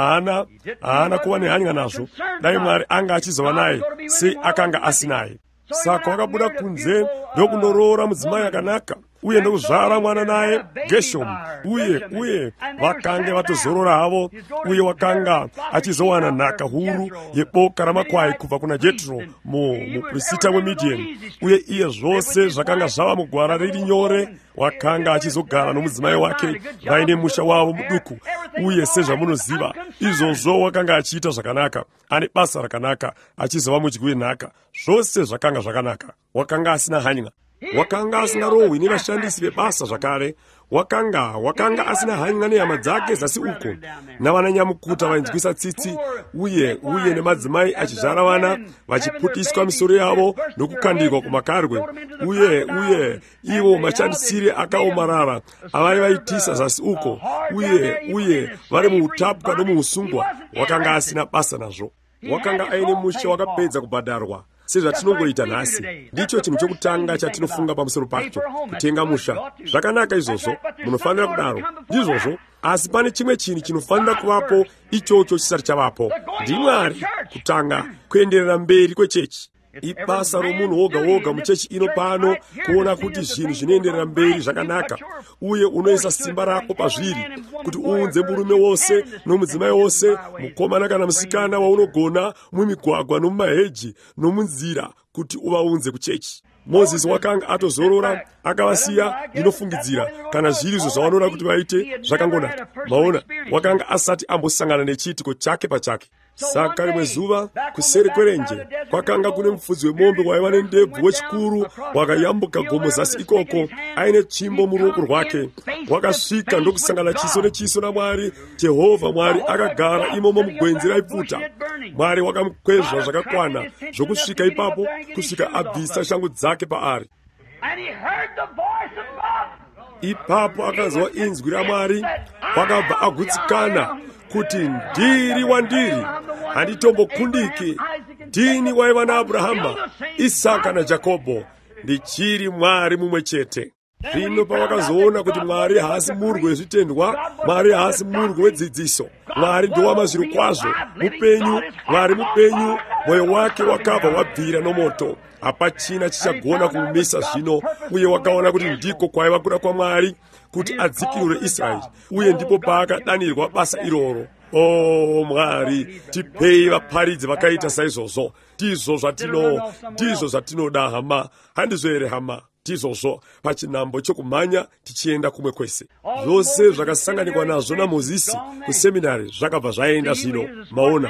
Haana kuva nehanya nazvo. Dai Mwari anga achizova naye, sei akanga asinaye. Saka wakabuda kunze ndokundoroora mudzimai akanaka, uye ndokuzvara mwana naye Geshomu. Uye vakanga vatozorora havo, uye wakanga achizowana nhaka huru yeboka ramakwai kubva kuna Jetro muprofita weMidiani. Uye iye zvose zvakanga zvava mugwara riri nyore, wakanga achizogara nomudzimai wake vaine musha wavo muduku. Uye sezvamunoziva, izvozvo wakanga achiita zvakanaka, ane basa rakanaka, achizova mudyi wenhaka. Zvose zvakanga zvakanaka. Wakanga asina hanya. Wakanga asingarohwi nevashandisi vebasa zvakare. Wakanga asina hanya nehama dzake zasi uko, navananyamukuta vainzwisa tsitsi, uye nemadzimai achizvara vana, vachiputiswa misoro yavo nokukandikwa kumakarwe. Uye ivo mashandisire akaomarara avaivaitisa zasi uko, uye vari muutapwa nomuusungwa. Wakanga asina basa nazvo. Wakanga aine musha wakapedza kubhadharwa, sezvatinongoita nhasi. Ndicho chinhu chokutanga chatinofunga pamusoro pacho, kutenga musha. Zvakanaka izvozvo, munofanira kudaro, ndizvozvo. Asi pane chimwe chinhu chinofanira kuvapo, ichocho chisati chavapo. NdiMwari kutanga kuenderera mberi kwechechi. Ibasa romunhu woga muchechi ino pano kuona kuti zvinhu zvinoenderera mberi zvakanaka, uye unoisa simba rako pazviri kuti uunze murume wose nomudzimai wose, mukomana kana musikana waunogona, mumigwagwa nomumaheji nomunzira, kuti uvaunze kuchechi. Mozisi wakanga atozorora akavasiya. Ndinofungidzira kana zvirizvo zvavanoda kuti vaite zvakangonaka. Maona, wakanga asati ambosangana nechiitiko chake pachake. saka limwe zuva kuseri kwerenje kwakanga kune mfudzi wemombe waiva nendebvu wechikuru wakayambuka gomo zasi ikoko aine tsvimbo muruoko rwake. Wakasvika ndokusangana chiso nechiso naMwari Jehovha. Mwari akagara imomo mugwenzi raipfuta. Mwari wakamukwezva zvakakwana zvokusvika ipapo kusvika abvisa shangu dzake paari. Ipapo akanzwa inzwi raMwari, wakabva agutsikana kuti ndiri wandiri, handitombokundiki. Ndini waiva naAbhurahama, Isaka naJakobho, ndichiri Mwari mumwe chete. Zvino pavakazoona kuti Mwari haasi murwi wezvitendwa, Mwari haasi murwi wedzidziso, Mwari ndowamazviro kwazvo, mupenyu, Mwari mupenyu, mwoyo wake wakabva wabvira nomoto. Hapachina chichagona kumumisa zvino, uye wakaona kuti ndiko kwaiva kuda kwaMwari kuti adzikirure Israeri, uye ndipo paakadanirwa basa iroro. Mwari, tipei vaparidzi vakaita saizvozvo. Ndizvo zvatinoda hama, handizvo here hama? Ndizvozvo pachinambo chokumhanya tichienda kumwe kwese. Zvose zvakasanganikwa nazvo naMozisi kuseminari zvakabva zvaenda zvino. Maona,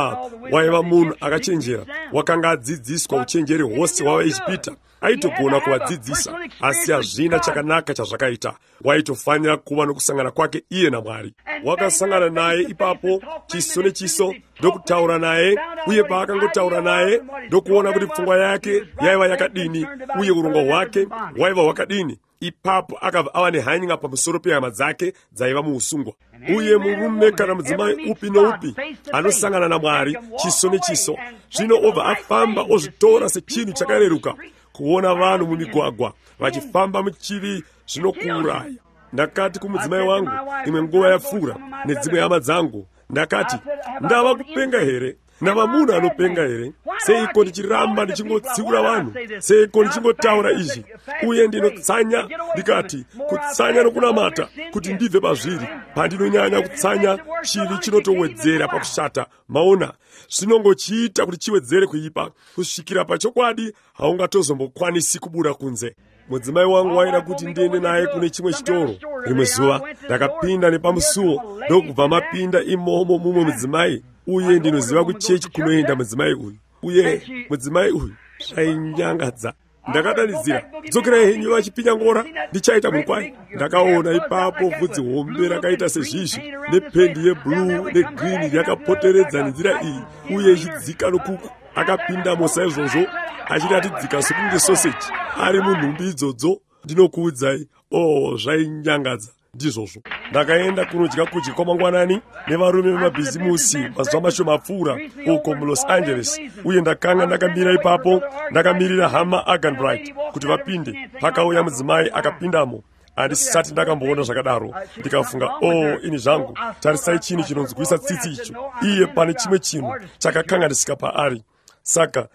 waiva munhu akachenjera, wakanga adzidziswa uchenjeri hwose hwavaIjipita. Aitogona kuvadzidzisa, asi hazvina chakanaka chazvakaita. Waitofanira kuva nokusangana kwake iye naMwari. Wakasangana naye ipapo chiso nechiso, ndokutaura naye, uye paakangotaura naye ndokuona kuti pfungwa yake yaiva yakadini, uye urongwa hwake hwaiva hwakadini. Ipapo akabva ava nehanya pamusoro pehama dzake dzaiva muusungwa. Uye murume kana mudzimai upi noupi anosangana naMwari chiso nechiso, zvino obva afamba ozvitora sechinhu chakareruka kuona vanhu mumigwagwa vachifamba muchivi zvinokuuraya. Ndakati kumudzimai wangu imwe nguva yapfuura nedzimwe hama dzangu, ndakati, ndava kupenga here? Ndava munhu anopenga here? Seiko ndichiramba ndichingotsiura vanhu? Seiko ndichingotaura izvi? Uye ndinotsanya, ndikati, kutsanya nokunamata kuti ndibve pazviri. Pandinonyanya kutsanya, chivi chinotowedzera pakushata. Maona, zvinongochiita kuti chiwedzere kuipa. Kusvikira pachokwadi haungatozombokwanisi kubuda kunze. Mudzimai wangu waida kuti ndiende naye kune chimwe chitoro. Rimwe zuva ndakapinda nepamusuo, ndokubva mapinda imomo mumwe mudzimai, uye ndinoziva kuchechi kunoenda mudzimai uyu. Uye mudzimai uyu zvainyangadza. Ndakadanidzira, dzokerai henyu vachipinya ngora, ndichaita mukwai. Ndakaona ipapo bvudzi hombe rakaita sezvizvi, nependi yeblue negreen yakapoteredza nenzira iyi, uye ichidzika nokuku. Akapindamo saizvozvo achiti atidzika sokunge sausage ari munhumbi idzodzo. Ndinokuudzai, zvainyangadza ndizvozvo. Ndakaenda kunodya kudya kwamangwanani nevarume vemabhizimusi mazuva mashoma apfuura uko muLos Angeles, uye ndakanga ndakamira ipapo, ndakamirira hama Aganbright kuti vapinde. Pakauya mudzimai akapindamo. Handisati ndakamboona zvakadaro. Ndikafunga, ini zvangu, tarisai chinhu chinonzwisa tsitsi icho. Iye pane chimwe chinhu chakakanganisika paari. Saka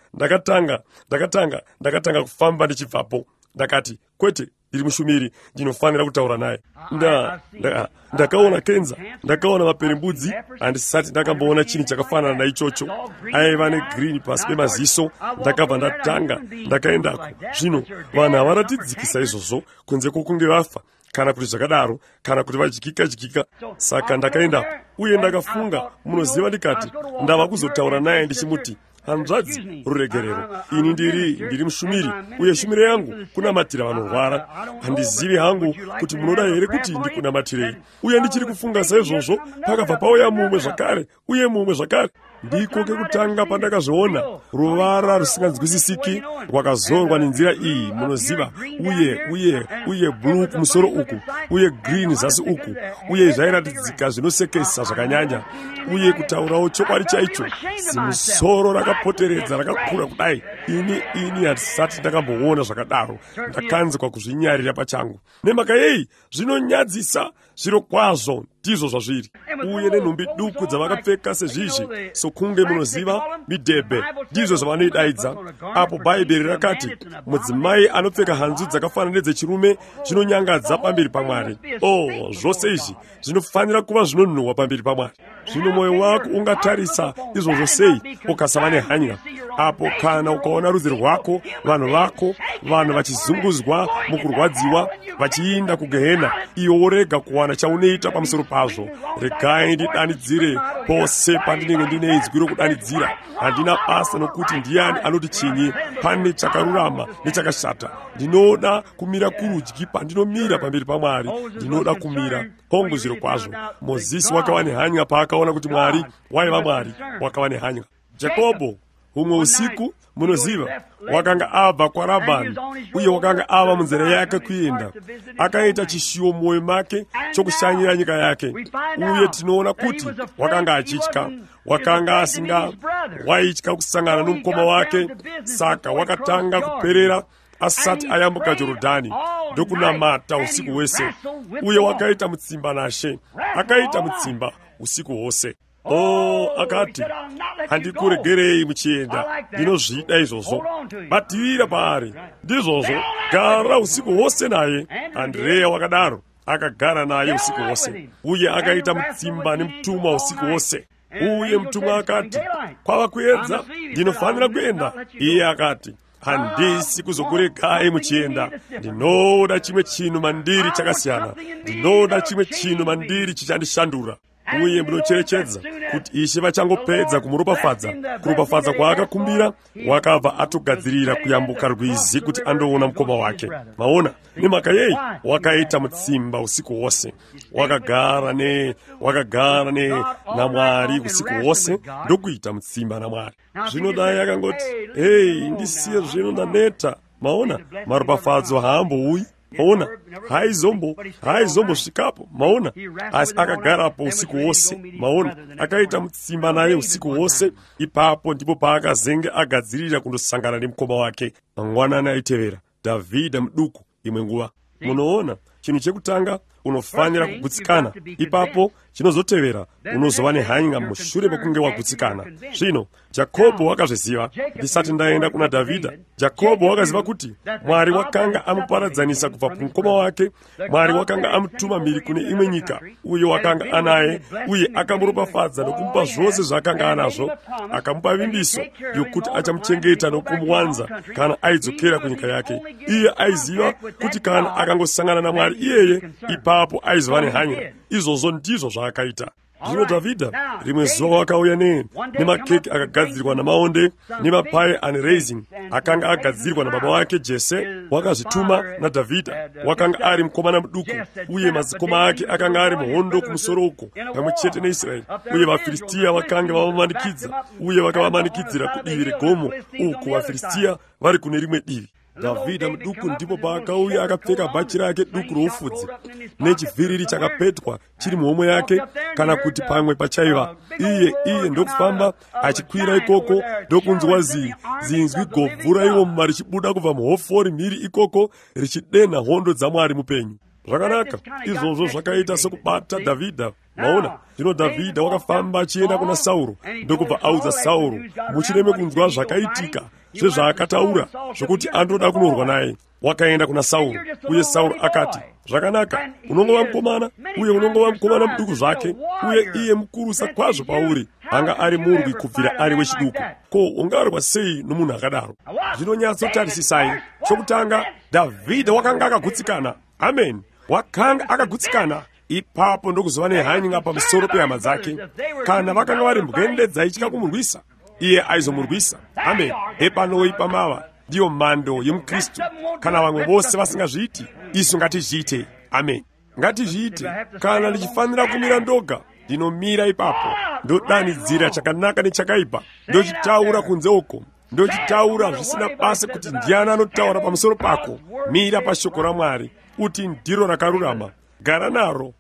ndakatanga kufamba ndichibvapo. Ndakati, kwete, ndiri mushumiri, ndinofanira kutaura naye. Ndakaona kenza, ndakaona maperembudzi, handisati ndakamboona chinhu chakafanana naichocho. Aiva negreen pasi pemaziso. Ndakabva ndakaendako. Zvino vanhu havaratidzikisa izvozvo kunze kwokunge vafa, kana kuti zvakadaro, kana kuti vadyika. Saka ndakaendapo, uye ndakafunga, munoziva, ndikati, ndava kuzotaura naye ndichimuti, hanzvadzi ruregerero, ini ndiri mushumiri, uye shumiro yangu kunamatira vanorwara. Handizivi hangu kuti munoda here kuti ndikunamatire. Uye ndichiri kufunga saizvozvo, pakabva pauya mumwe zvakare, uye mumwe zvakare. Ndiko kekutanga pandakazviona ruvara rusinganzwisisiki rwakazorwa nenzira iyi, munoziva, uye blue kumusoro uku, uye green zasi uku, uye zvairatidzika zvinosekesa zvakanyanya, uye kutaurawo chokwadi chaicho, zimusoro rakapoteredza rakakura kudai. Ini handisati ndakamboona zvakadaro. Ndakanzwa kuzvinyarira pachangu. Nemhaka yeyi zvinonyadzisa zviro kwazvo, ndizvo zvazviri. Uye nenhumbi duku dzavakapfeka sezvizvi, sokunge munoziva midhebhe, ndizvo zvavanoidaidza. Apo Bhaibheri rakati mudzimai anopfeka hanzu dzakafanana nedzechirume zvinonyangadza pamberi paMwari. Zvose izvi zvinofanira kuva zvinonhuhwa pamberi paMwari. Zvino mwoyo wako ungatarisa izvozvo sei ukasava nehanya? apo kana ukaona rudzi rwako, vanhu vako, vanhu vachizunguzwa mukurwadziwa, vachiyinda kugehena, iwe worega kuwana chaunoita pamusoro pazvo. Regai ndidanidzire pose pandinenge ndine inzwi rokudanidzira. Handina basa nokuti ndiani anoti chinyi, pane chakarurama nechakashata. Ndinoda kumira kurudyi pandinomira pamberi paMwari. Ndinoda kumira hongu zviro kwazvo. Mozisi wakava nehanya paakaona kuti Mwari waiva Mwari, wakava nehanya. Jakobho humwe usiku, munoziva, wakanga abva kwaRabhani, uye wakanga ava munzira yake kuenda. Akaita chishiwo mumwoyo make chokushanyira nyika yake, uye tinoona kuti wakanga achitya. Wakanga waitya kusangana nomukoma wake, saka wakatanga kuperera asati ayambuka Jorodhani ndokunamata usiku wese. Uye wakaita mutsimba naShe, akaita mutsimba usiku wose. Akati, handikuregerei muchienda, ndinozvida izvozvo. Batirira paari, ndizvozvo, gara usiku wose naye. Andrea wakadaro, akagara naye usiku wose, uye akaita mutsimba nemutumwa usiku wose. Uye mutumwa akati, kwava kuedza, ndinofanira kuenda. Iye akati, handisi kuzokuregai muchienda. Ndinoda chimwe chinhu mandiri chakasiyana. Ndinoda chimwe chinhu mandiri chichandishandura. Uye munocherechedza kuti Ishe vachangopedza kumuropafadza, kuropafadza kwaakakumbira, wakabva atogadzirira kuyambuka rwizi kuti andoona mukoma wake. Maona, nemhaka yei wakaita mutsimba usiku wose. Wakagara naMwari usiku wose, ndokuita mutsimba naMwari. Zvino dai akangoti, hei, ndisiye zvino ndaneta. Maona, maropafadzo haambouyi. Maona, haizombosvikapo. Maona, asi akagarapo usiku wose. Maona, akaita mutsimba naye usiku wose. Ipapo ndipo paakazenge agadzirira kundosangana nemukoma wake. Mangwanani aitevera, Dhavhidha muduku imwe nguva. Munoona, chinhu chekutanga unofanira kugutsikana, ipapo chinozotevera unozova nehanya mushure mekunge wagutsikana. Zvino Jakobho wakazviziva. Ndisati ndaenda kuna Dhavhidha, Jakobho wakaziva kuti Mwari wakanga amuparadzanisa kubva kumukoma wake. Mwari wakanga amutuma mhiri kune imwe nyika, uye wakanga anaye, uye akamuropafadza nokumupa zvose zvaakanga anazvo. Akamupa vimbiso yokuti achamuchengeta nokumuwanza kana aidzokera kunyika yake. Iye aiziva kuti kana akangosangana naMwari iyeye, ipapo aizova nehanya. Izvozvo ndizvo zvaakaita. Zvino Dhavhidha rimwe zuva wakauya nemakeke akagadzirwa namaonde nemapai ane raisin akanga agadzirwa nababa wake Jese. Wakazvituma naDhavhidha. Wakanga ari mukomana muduku, uye madzikoma ake akanga ari muhondo kumusoro uko pamwe chete neIsraeri. Uye vaFiristia vakanga vavamanikidza, uye vakavamanikidzira kudivi regomo, uku vaFiristia vari kune rimwe divi. Dhavhidha muduku ndipo paakauya akapfeka bhachi rake duku roufudzi nechivhiriri chakapetwa chiri muhomwe yake, kana kuti pamwe pachaiva. Iye ndokufamba achikwira ikoko, ndokunzwa zinzwi gobvu raioma richibuda kubva muhofori mhiri ikoko richidenha hondo dzaMwari mupenyu. Zvakanaka, izvozvo zvakaita sokubata Dhavhidha. Maona, zvino Dhavhidha wakafamba achienda kuna Sauro, ndokubva audza Sauro mushure mekunzwa zvakaitika zvezvaakataura zvokuti andoda kunorwa naye. Wakaenda kuna Sauro, uye Sauro akati, zvakanaka, unongova mukomana, uye unongova mukomana muduku zvake, uye iye mukurusa kwazvo pauri, anga ari murwi kubvira ari wechiduku. Ko, ungarwa sei nomunhu akadaro? Zvinonyatsotarisisai. Chokutanga, Dhavhidha wakanga akagutsikana. Amen. Wakanga akagutsikana. Ipapo ndokuzova nehanya pamusoro pehama dzake. Kana vakanga vari mbwende dzaitya kumurwisa, iye aizomurwisa. Amen. Epanoi pamava ndiyo mhando yemukristu. Kana vamwe vose vasingazviiti, isu ngatizviite. Amen. Ngatizviite. Kana ndichifanira kumira ndoga, ndinomira ipapo, ndodanidzira chakanaka nechakaipa, ndochitaura kunze uko, ndochitaura zvisina basa kuti ndiani anotaura pamusoro pako. Mira pashoko raMwari, uti ndiro rakarurama, gara naro.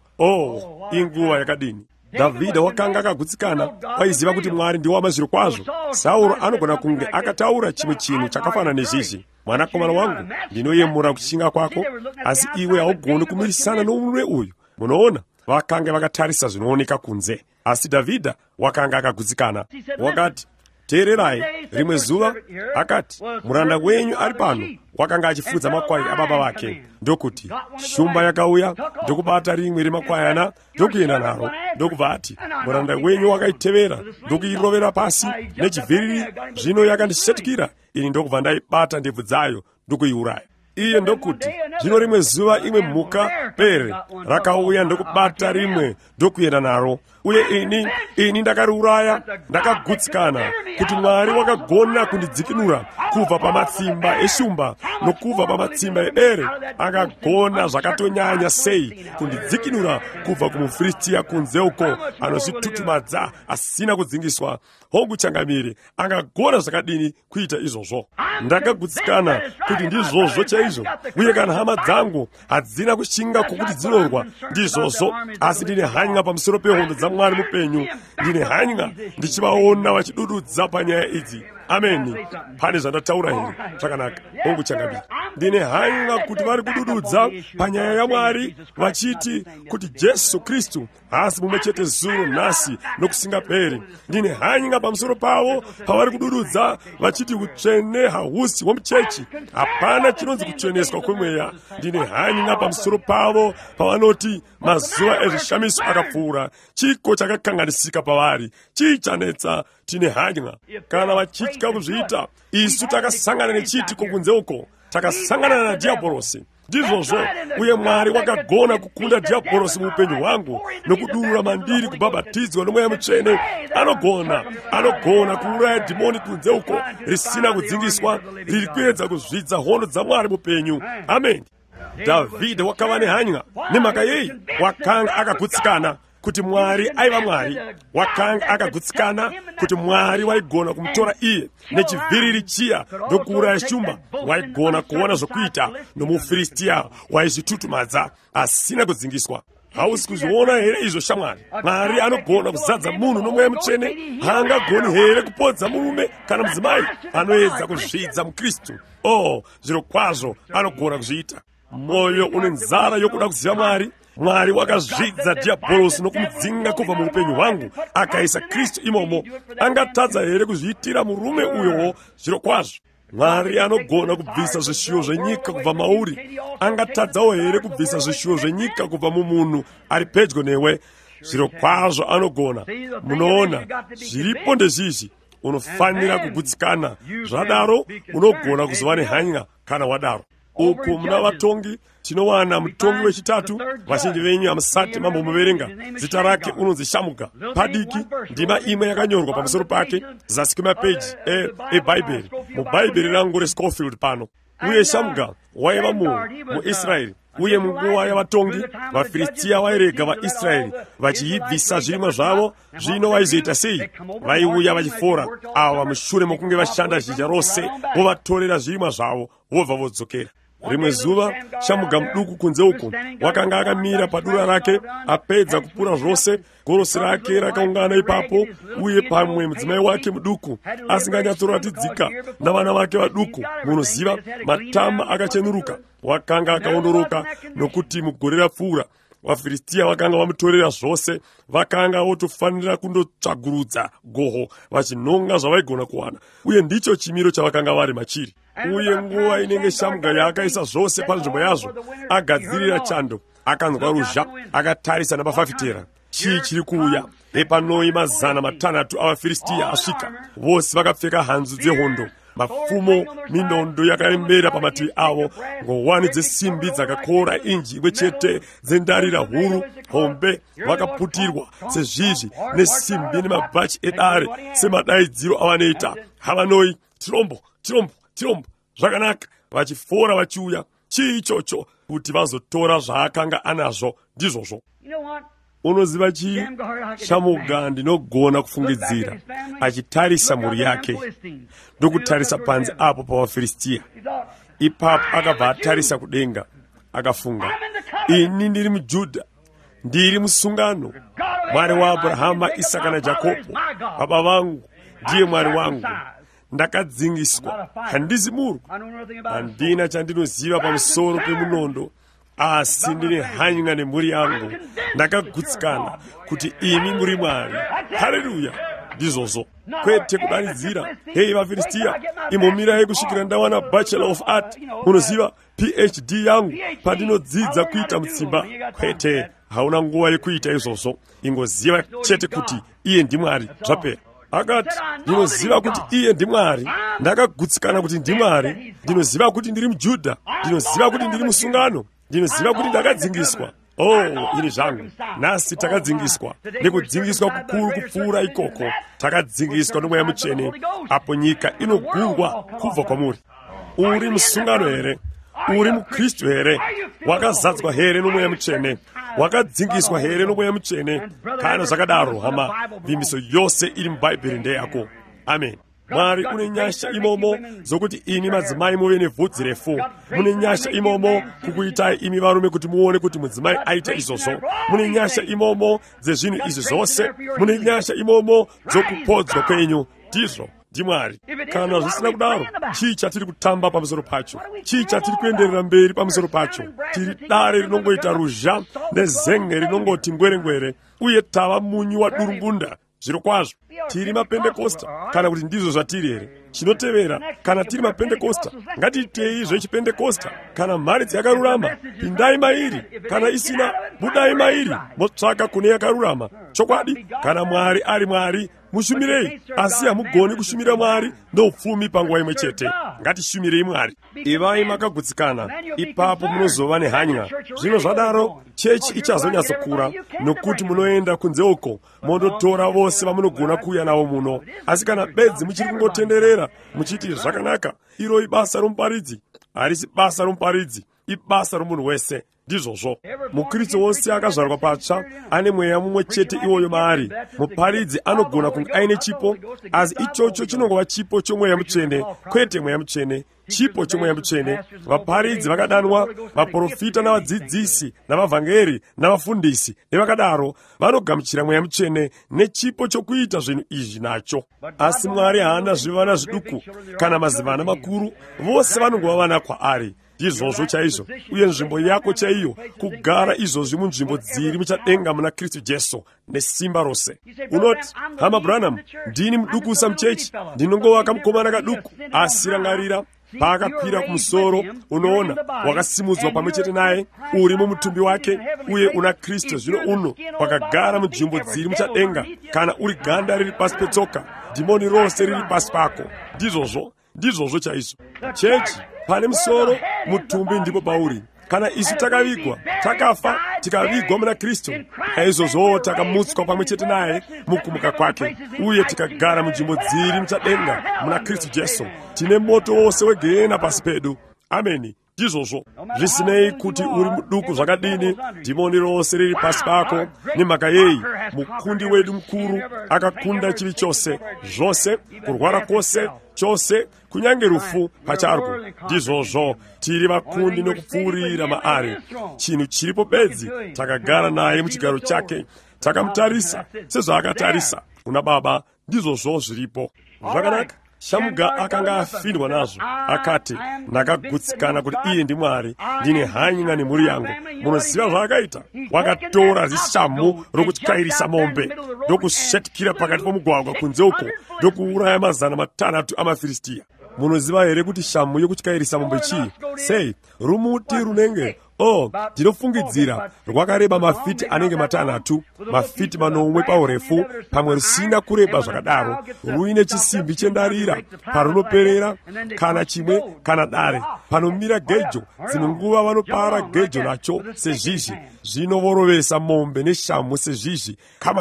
Inguva yakadini! Dhavhidha wakanga akagutsikana, waiziva kuti Mwari ndiwo wamazviro kwazvo. Sauro anogona kunge akataura chimwe chinhu chakafanana nezvizvi: mwanakomana wangu, ndinoyemura kuchinga kwako, asi iwe haugoni kumirisana nomunwe uyu. Munoona, vakanga vakatarisa zvinooneka kunze, asi Dhavhidha wakanga akagutsikana. Wakati, teererai. Rimwe zuva akati, muranda wenyu ari pano wakanga achifudza makwai ababa vake. Ndokuti shumba yakauya ndokubata rimwe remakwayana ndokuyenda naro, ndokubva ati, muranda wenyu wakaitevera ndokuirovera pasi nechivhiriri, zvino yakandisvetukira ini, ndokubva ndaibata ndebvu dzayo ndokuiuraya. Iye ndokuti, zvino rimwe zuva imwe mhuka bere rakauya ndokubata rimwe ndokuyenda naro, uye ini ndakariuraya, ndakagutsikana kuti Mwari wakagona kundidzikinura kubva pamatsimba eshumba nokubva pamatsimba ebere. Akagona zvakatonyanya sei kundidzikinura kubva kumuFiristia kunze uko anozvitutumadza asina kudzingiswa. Hongu changamire, angagona zvakadini kuita izvozvo? Ndakagutsikana kuti ndizvozvo chaizvo, uye kana hama dzangu hadzina kushinga kwokuti dzinorwa ndizvozvo, asi ndine hanya pamusoro pehondo dzaMwari mupenyu. Ndine hanya ndichivaona vachidududza panyaya idzi. Ameni. Pane zvandataura here? Zvakanaka. Hongu changamire, ndine hanya kuti vari kudududza panyaya yaMwari vachiti kuti Jesu Kristu haasi mumwe chete zulo nhasi nokusingaperi. Ndine hanya pamusoro pavo pavari kudududza vachiti utsvene hahusi hwomuchechi, hapana chinonzi kutsveneswa kwemweya. Ndine hanya pamusoro pavo pavanoti mazuva ezvishamiso akapfuura. Chiko chakakanganisika pavari, chii chanetsa? Tine hanya. Kana vachitya kuzviita, isu takasangana nechitiko kunze uko, takasangana nadhiabhorosi. Ndizvozvo, uye Mwari wakagona kukunda dhiabhorosi muupenyu hwangu nokudurura mandiri kubhabhatidzwa noMweya Mutsvene. Anogona kuuraya dhimoni kunze uko risina kudzingiswa, riri kuedza kuzvidza hondo dzaMwari mupenyu. Ameni. Dhavhidhi wakava nehanya. Nemhaka yei? Wakanga akagutsikana kuti Mwari aiva Mwari. Wakanga akagutsikana kuti Mwari waigona kumutora iye nechivhiriri chiya ndokuuraya shumba. Waigona kuona zvokuita nomuFiristia waizvitutumadza asina kudzingiswa. Hausi kuzviona here izvo shamwari? Mwari anogona kuzadza munhu noMweya Mutsvene. Haangagoni here kupodza murume kana mudzimai anoedza kuzvidza muKristu? Zviro kwazvo anogona kuzviita. Moyo une nzara yokuda kuziva Mwari. Mwari wakazvidza dhiabhorosi nokumudzinga kubva muupenyu hwangu, akaisa Kristu imomo. Angatadza here kuzviitira murume uyowo? Zviro kwazvo. Mwari anogona kubvisa zvishuwo zvenyika kubva mauri. Angatadzawo here kubvisa zvishuwo zvenyika kubva mumunhu ari pedyo newe? Zviro kwazvo anogona. Munoona, zviripo ndezvizvi. Unofanira kugutsikana. Zvadaro unogona kuzova nehanya kana wadaro. Uku muna vatongi tinowana mutongi wechitatu. Vazhinji venyu hamusati mambomuverenga. Zita rake unonzi Shamuga. Padiki ndima imwe yakanyorwa pamusoro pake zasi kwemapeji eBhaibheri, mubhaibheri rangu reScofield pano. Uye Shamuga waiva muIsraeri, uye munguva yavatongi vaFiristia vairega vaIsraeri vachiibvisa zvirimwa zvavo. Zvino vaizoita sei? Vaiuya vachifora ava mushure mokunge vashanda zhizha rose, vovatorera zvirimwa zvavo vobva vodzokera. Rimwe zuva Shamuga muduku kunze uko wakanga akamira padura rake, apedza kupura zvose. Gorosi rake rakaungana ipapo, uye pamwe mudzimai wake muduku asinganyatsoratidzika navana vake vaduku. Munoziva, matama akachenuruka. Wakanga akaondoroka nokuti mugore rapfuura vaFiristia vakanga vamutorera zvose. Vakanga votofanira kundotsvagurudza goho vachinonga zvavaigona kuwana, uye ndicho chimiro chavakanga vari machiri. Uye nguva inenge Shamuga yaakaisa zvose panzvimbo yazvo, agadzirira chando, akanzwa ruzha, akatarisa napafafitera. Chii chiri kuuya? Epanoi 600 avaFiristia asvika. Vose vakapfeka hanzu dzehondo, mafumo, minondo yakaembera pamativi avo, ngowani dzesimbi dzakakora inji imwe chete dzendarira huru, hombe vakaputirwa sezvizvi nesimbi nemabhachi edare semadaidziro avanoita. Havanoi, tirombo, tirombo, tirombo. Zvakanaka, vachifora vachiuya. Chii ichocho? Kuti vazotora zvaakanga anazvo. Ndizvozvo. Unoziva chii? Shamuga ndinogona kufungidzira achitarisa mhuri yake ndokutarisa panze apo pavaFiristia. Ipapo akabva atarisa kudenga, akafunga, ini ndiri muJudha, ndiri musungano. Mwari waAbhurahama, Isaka naJakobo, baba vangu ndiye Mwari wangu. Ndakadzingiswa, handizi murwi, handina chandinoziva pamusoro pemunondo, asi ndine hanya nemhuri yangu. Ndakagutsikana kuti imi muri Mwari. Haleluya! Ndizvozvo. kwete kudanidzira. Hei vaFilistia, imomirai kusvikira ndawana Bachelor of Art, munoziva, PhD yangu pandinodzidza kuita mutsimba. Kwete, hauna nguva yekuita izvozvo, ingoziva chete kuti iye ndiMwari, zvapera. Akati, ndinoziva kuti iye ndiMwari, ndakagutsikana kuti ndiMwari, ndinoziva kuti ndiri muJudha, ndinoziva kuti ndiri musungano, ndinoziva kuti ndakadzingiswa. Ini zvangu, nhasi takadzingiswa, nekudzingiswa kukuru kupfuura ikoko, takadzingiswa noMweya Mutsvene, apo nyika inogurwa kubva kwamuri. Uri musungano here? Uri muKristu here? Wakazadzwa here noMweya Mutsvene? Wakadzingiswa here noMweya Mutsvene? Kana zvakadaro, hama, vimbiso yose iri muBhaibheri ndeyako. Amen. Mwari une nyasha imomo zokuti imi madzimai muve nevhudzi refu. Mune nyasha imomo kukuitai imi varume kuti muone kuti mudzimai aita izvozvo. Mune nyasha imomo dzezvinhu izvi zvose. Mune nyasha imomo dzokupodzwa kwenyu. Ndizvo ndiMwari. Kana zvisina kudaro, chii chatiri kutamba pamusoro pacho? Chii chatiri kuenderera mberi pamusoro pacho? Tiri dare rinongoita ruzha nezenge rinongoti ngwerengwere, uye tava munyu wadurungunda. Zviro kwazvo, tiri maPentekosta, kana kuti ndizvo zvatiri here? Chinotevera, kana tiri maPentekosta, ngatiitei zvechiPentekosta. Kana mharidzi yakarurama, pindai mairi. Kana isina, budai mairi, motsvaka kune yakarurama. Chokwadi, kana Mwari ari Mwari, mushumirei, asi hamugoni kushumira Mwari noupfumi panguva imwe chete. Ngatishumirei Mwari. Ivai makagutsikana, ipapo munozova nehanya. Zvino zvadaro, chechi ichazonyatsokura, nokuti munoenda kunze uko, mondotora vose vamunogona kuuya navo muno. Asi kana bedzi muchiri kungotenderera, muchiti zvakanaka, iro ibasa romuparidzi. Harisi basa romuparidzi, ibasa romunhu wese. Ndizvozvo, muKristu wose akazvarwa patsva ane mweya mumwe chete iwoyo maari. Muparidzi anogona kunge aine chipo, asi ichocho chinongova chipo choMweya Mutsvene, kwete Mweya Mutsvene, chipo choMweya Mutsvene. Vaparidzi vakadanwa, vaprofita navadzidzisi navavhangeri navafundisi nevakadaro vanogamuchira Mweya Mutsvene nechipo chokuita zvinhu izvi nacho. Asi Mwari haana zvivana zviduku kana mazivana makuru, vose vanongova vana kwaari. Izvozvo chaizvo, uye nzvimbo yako chaiyo, kugara izvozvi munzvimbo dziri muchadenga muna Kristu Jesu nesimba rose. Unoti, hama Branham, ndini mudukusa muchechi, ndinongovaka mukomana kaduku. Asi rangarira, paakakwira kumusoro, unoona, wakasimudzwa pamwe chete naye, uri mumutumbi wake, uye una Kristu zvino uno, wakagara munzvimbo dziri muchadenga, kana uri ganda riri pasi petsoka, dhimoni rose riri pasi pako. Ndizvozvo chaizvo. Chechi, pane musoro, mutumbi ndipo pauri. Kana isu takavigwa, takafa, tikavigwa muna Kristu, naizvozvo takamutswa pamwe chete naye mukumuka kwake, uye tikagara munzvimbo dziri muchadenga muna Kristu Jesu. Tine moto wose wegehena pasi pedu. Ameni. Ndizvozvo, zvisinei kuti uri muduku zvakadini, dhimoni rose riri pasi pako. Nemhaka yeyi, mukundi wedu mukuru akakunda chivi chose, zvose, kurwara kwose, chose, kunyange rufu pacharwo. Ndizvozvo, tiri vakundi nokupfuurira maari. Chinhu chiripo bedzi, takagara naye muchigaro chake, takamutarisa sezvaakatarisa kuna Baba. Ndizvozvo zviripo. Zvakanaka. Shamuga akanga afindwa nazvo, akati, ndakagutsikana kuti iye ndiMwari, ndine hanya nemhuri yangu. Munoziva zvaakaita? Wakatora zishamu rokutyairisa mombe, ndokusvetikira pakati pomugwagwa kunze uko, ndokuuraya 600 amaFiristia. Munoziva here kuti shamu yokutyairisa mombe chii? Sei, rumuti runenge, ndinofungidzira, rwakareba mafiti anenge 6, mafiti 8 paurefu, pamwe rusina kureba zvakadaro, ruine chisimbi chendarira, parunoperera, kana chimwe, kana dare, panomira gejo, dzimwe nguva vanopara gejo nacho, sezvizvi, zvinovorovesa mombe neshamu sezvizvi,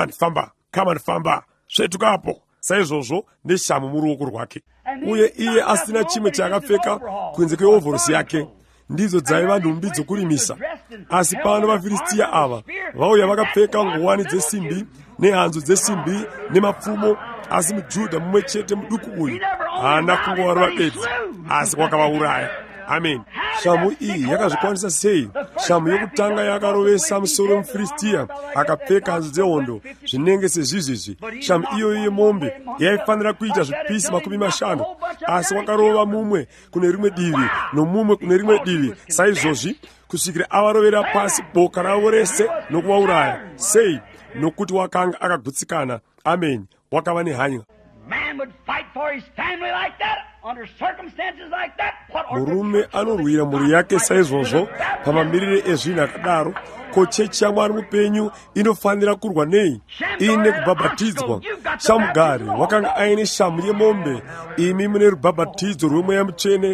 kama ndifamba, svetukapo, saizvozvo neshamu muruoko rwake. Uye iye asina chimwe chaakapfeka kunze kwehovhorosi yake. Ndidzo dzaiva nhumbi dzokurimisa. Asi pano vaFiristia ava vauya vakapfeka nguwani dzesimbi nehanzu dzesimbi nemapfumo, asi muJudha mumwe chete muduku uyu haana kungovarova bedzi, asi kwakavauraya. Amen. Shamu iyi yakazvikwanisa sei? Shamu yokutanga yakarovesa musoro muFiristia akapfeka hanzu dzehondo zvinenge sezvizvizvi. Shamu iyoyi yemombe yaifanira kuita zvipisi 50, asi wakarova mumwe kune rimwe divi nomumwe kune rimwe divi. Saizvozvi kusvikira avarovera pasi boka ravo rese nokuvauraya. Sei? Nokuti wakanga akagutsikana. Amen. Wakava nehanya. man would fight for his family like that, under circumstances like that, murume anorwira mhuri yake saizvozvo pamamirire ezvinhu akadaro, ko chechi yaMwari mupenyu inofanira kurwa nei? Ine kubhabhatidzwa shamugari wakanga aine shamu yemombe, imi mune rubhabhatidzo rwemweya mutsvene.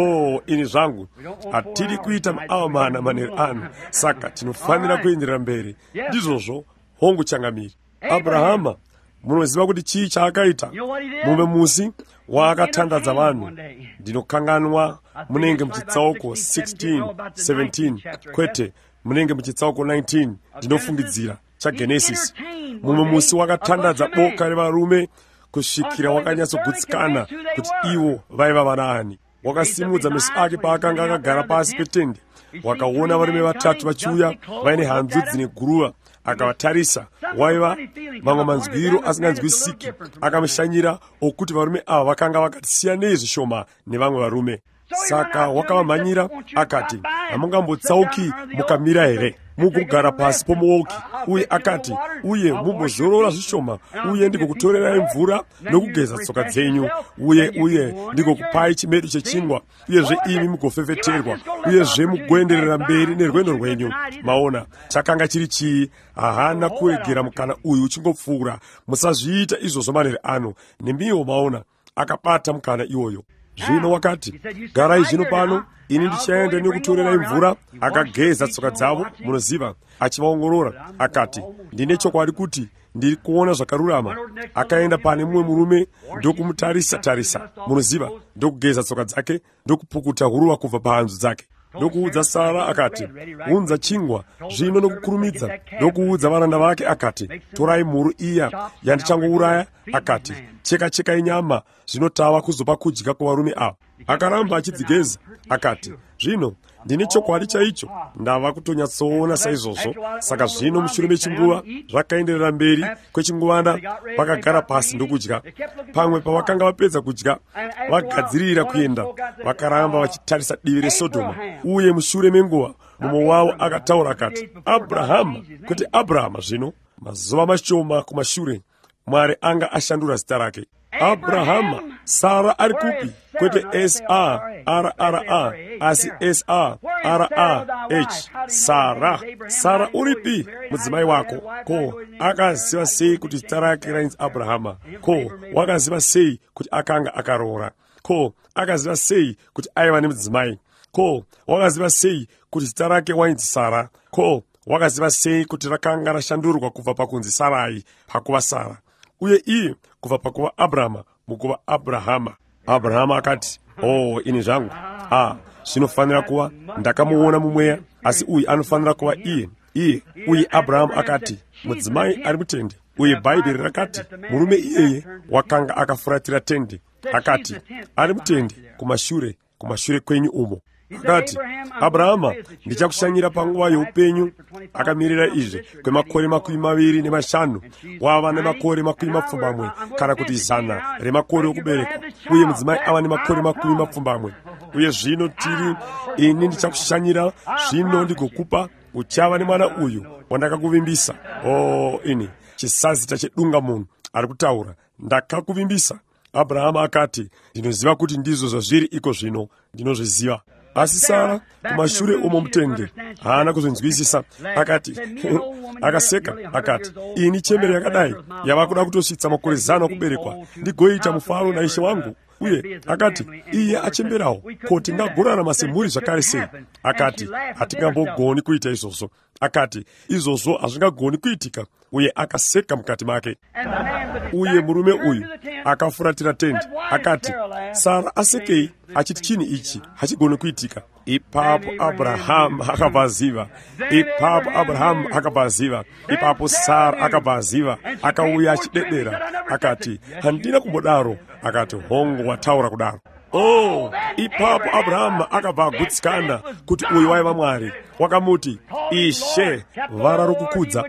Ini zvangu hatiri kuita maavamana manheru ano, saka tinofanira kuenderera mberi. Ndizvozvo hongu changamiri. Abrahama, munoziva kuti chii chaakaita? Mumwe musi waakatandadza vanhu. Ndinokanganwa munenge muchitsauko 16, 17, kwete munenge muchitsauko 19, ndinofungidzira chaGenesis. Mumwe musi wakatandadza boka revarume kusvikira wakanyatsogutsikana kuti ivo vaiva vanaani. Wakasimudza meso ake paakanga akagara pasi petende, wakaona varume vatatu vachiuya vaine hanzu dzine guruva. Akavatarisa, waiva mamwe manzwiro asinganzwisiki. Akamushanyira okuti varume ava vakanga vakati siyanei zvishoma nevamwe varume. Saka wakavamhanyira akati, hamungambotsauki mukamira here? Mugogara pasi pomuouki. Uye akati, uye mumbozorora zvishoma, uye ndigokutorerai mvura nokugeza tsoka dzenyu, uye ndigokupai chimedu chechingwa, uyezve imi mugofefeterwa, uyezve mugoenderera mberi nerwendo rwenyu. Maona chakanga chiri chii? Hahana kuregera mukana uyu uchingopfuura. Musazviita izvozvo manheru ano. Nemiwo maona akabata mukana iwoyo. Zvino wakati, garai zvino pano, ini ndichaenda nekutorerai mvura. Akageza tsoka dzavo, munoziva, achivaongorora. Akati, ndine chokwadi kuti ndiri kuona zvakarurama. Akaenda pane mumwe murume ndokumutarisa, munoziva, ndokugeza tsoka dzake, ndokupukuta huruva kubva pahanzu dzake. Ndokuudza Sara akati, unza chingwa zvino nokukurumidza. Ndokuudza varanda vake akati, torai mhuru iya yandichangouraya. Akati, cheka inyama zvinotava kuzopa kudya kuvarume ava. Akaramba achidzigeza. Akati, zvino ndine chokwadi chaicho, ndava kutonyatsoona saizvozvo. Saka zvino mushure mechinguva zvakaenderera mberi kwechinguvana, vakagara pasi ndokudya. Pamwe pavakanga vapedza kudya, vagadzirira kuenda, vakaramba vachitarisa divi reSodhoma. Uye mushure menguva mumwe wavo akataura akati, Abrahama, kuti Abrahama. Zvino mazuva mashoma kumashure, Mwari anga ashandura zita rake. Abrahama, Sara ari kupi? Kwete S-A-R-R-A, asi S-A-R-A-H. Sara uripi? Mudzimai wako. Ko akaziva sei kuti zita rake rainzi Abrahama? Ko wakaziva sei kuti akanga akaroora? Ko akaziva sei kuti aiva nemudzimai? Ko wakaziva sei kuti zita rake wainzi Sara? Ko wakaziva sei kuti rakanga rashandurwa kubva pakunzi Sarai pakuva Sara, uye iye kubva pakuva Abrahama mukuva Abrahama? Abrahama akati, ini zvangu, zvinofanira kuva ndakamuona mumweya, asi uyu anofanira kuva iye. Uye Abrahama akati, mudzimai ari mutende. Uye Bhaibheri rakati, murume iyeye wakanga akafuratira tende. Akati, ari mutende kumashure kwenyu umo. Akati, Abrahama, ndichakushanyira panguva youpenyu. Akamirira izvi kwemakore 25, wava nemakore 20 kana kuti 100 remakore okuberekwa, uye mudzimai ava nemakore 20. Uye zvino ini ndichakushanyira zvino ndigokupa, uchava nemwana uyu wandakakuvimbisa. Ini chisazita chedunga munhu ari kutaura, ndakakuvimbisa. Abrahama akati, ndinoziva kuti ndizvo zvazviri iko zvino, ndinozviziva. Asi Sara kumashure umo mutende haana kuzvinzwisisa. Akati, akaseka akati, ini chembere yakadai yava kuda kutosvitsa makore 100 okuberekwa, ndigoita mufaro naishe wangu. Uye akati, iye achemberawo, ko tingagorarama semhuri zvakare sei? Akati, hatingambogoni kuita izvozvo. Akati, izvozvo hazvingagoni kuitika. Uye akaseka mukati make. Uye murume uyu akafuratira tende. Akati, Sara asekei achiti chini ichi hachigoni kuitika? Ipapo Abraham akabvaziva. Ipapo Sara akabvaziva, akauya achidedera. Akati, handina kumbodaro. Akati, hongu wataura kudaro. Ipapo Abraham akabva agutsikana kuti uyu waiva Mwari. Wakamuti, Ishe, vara rokukudza,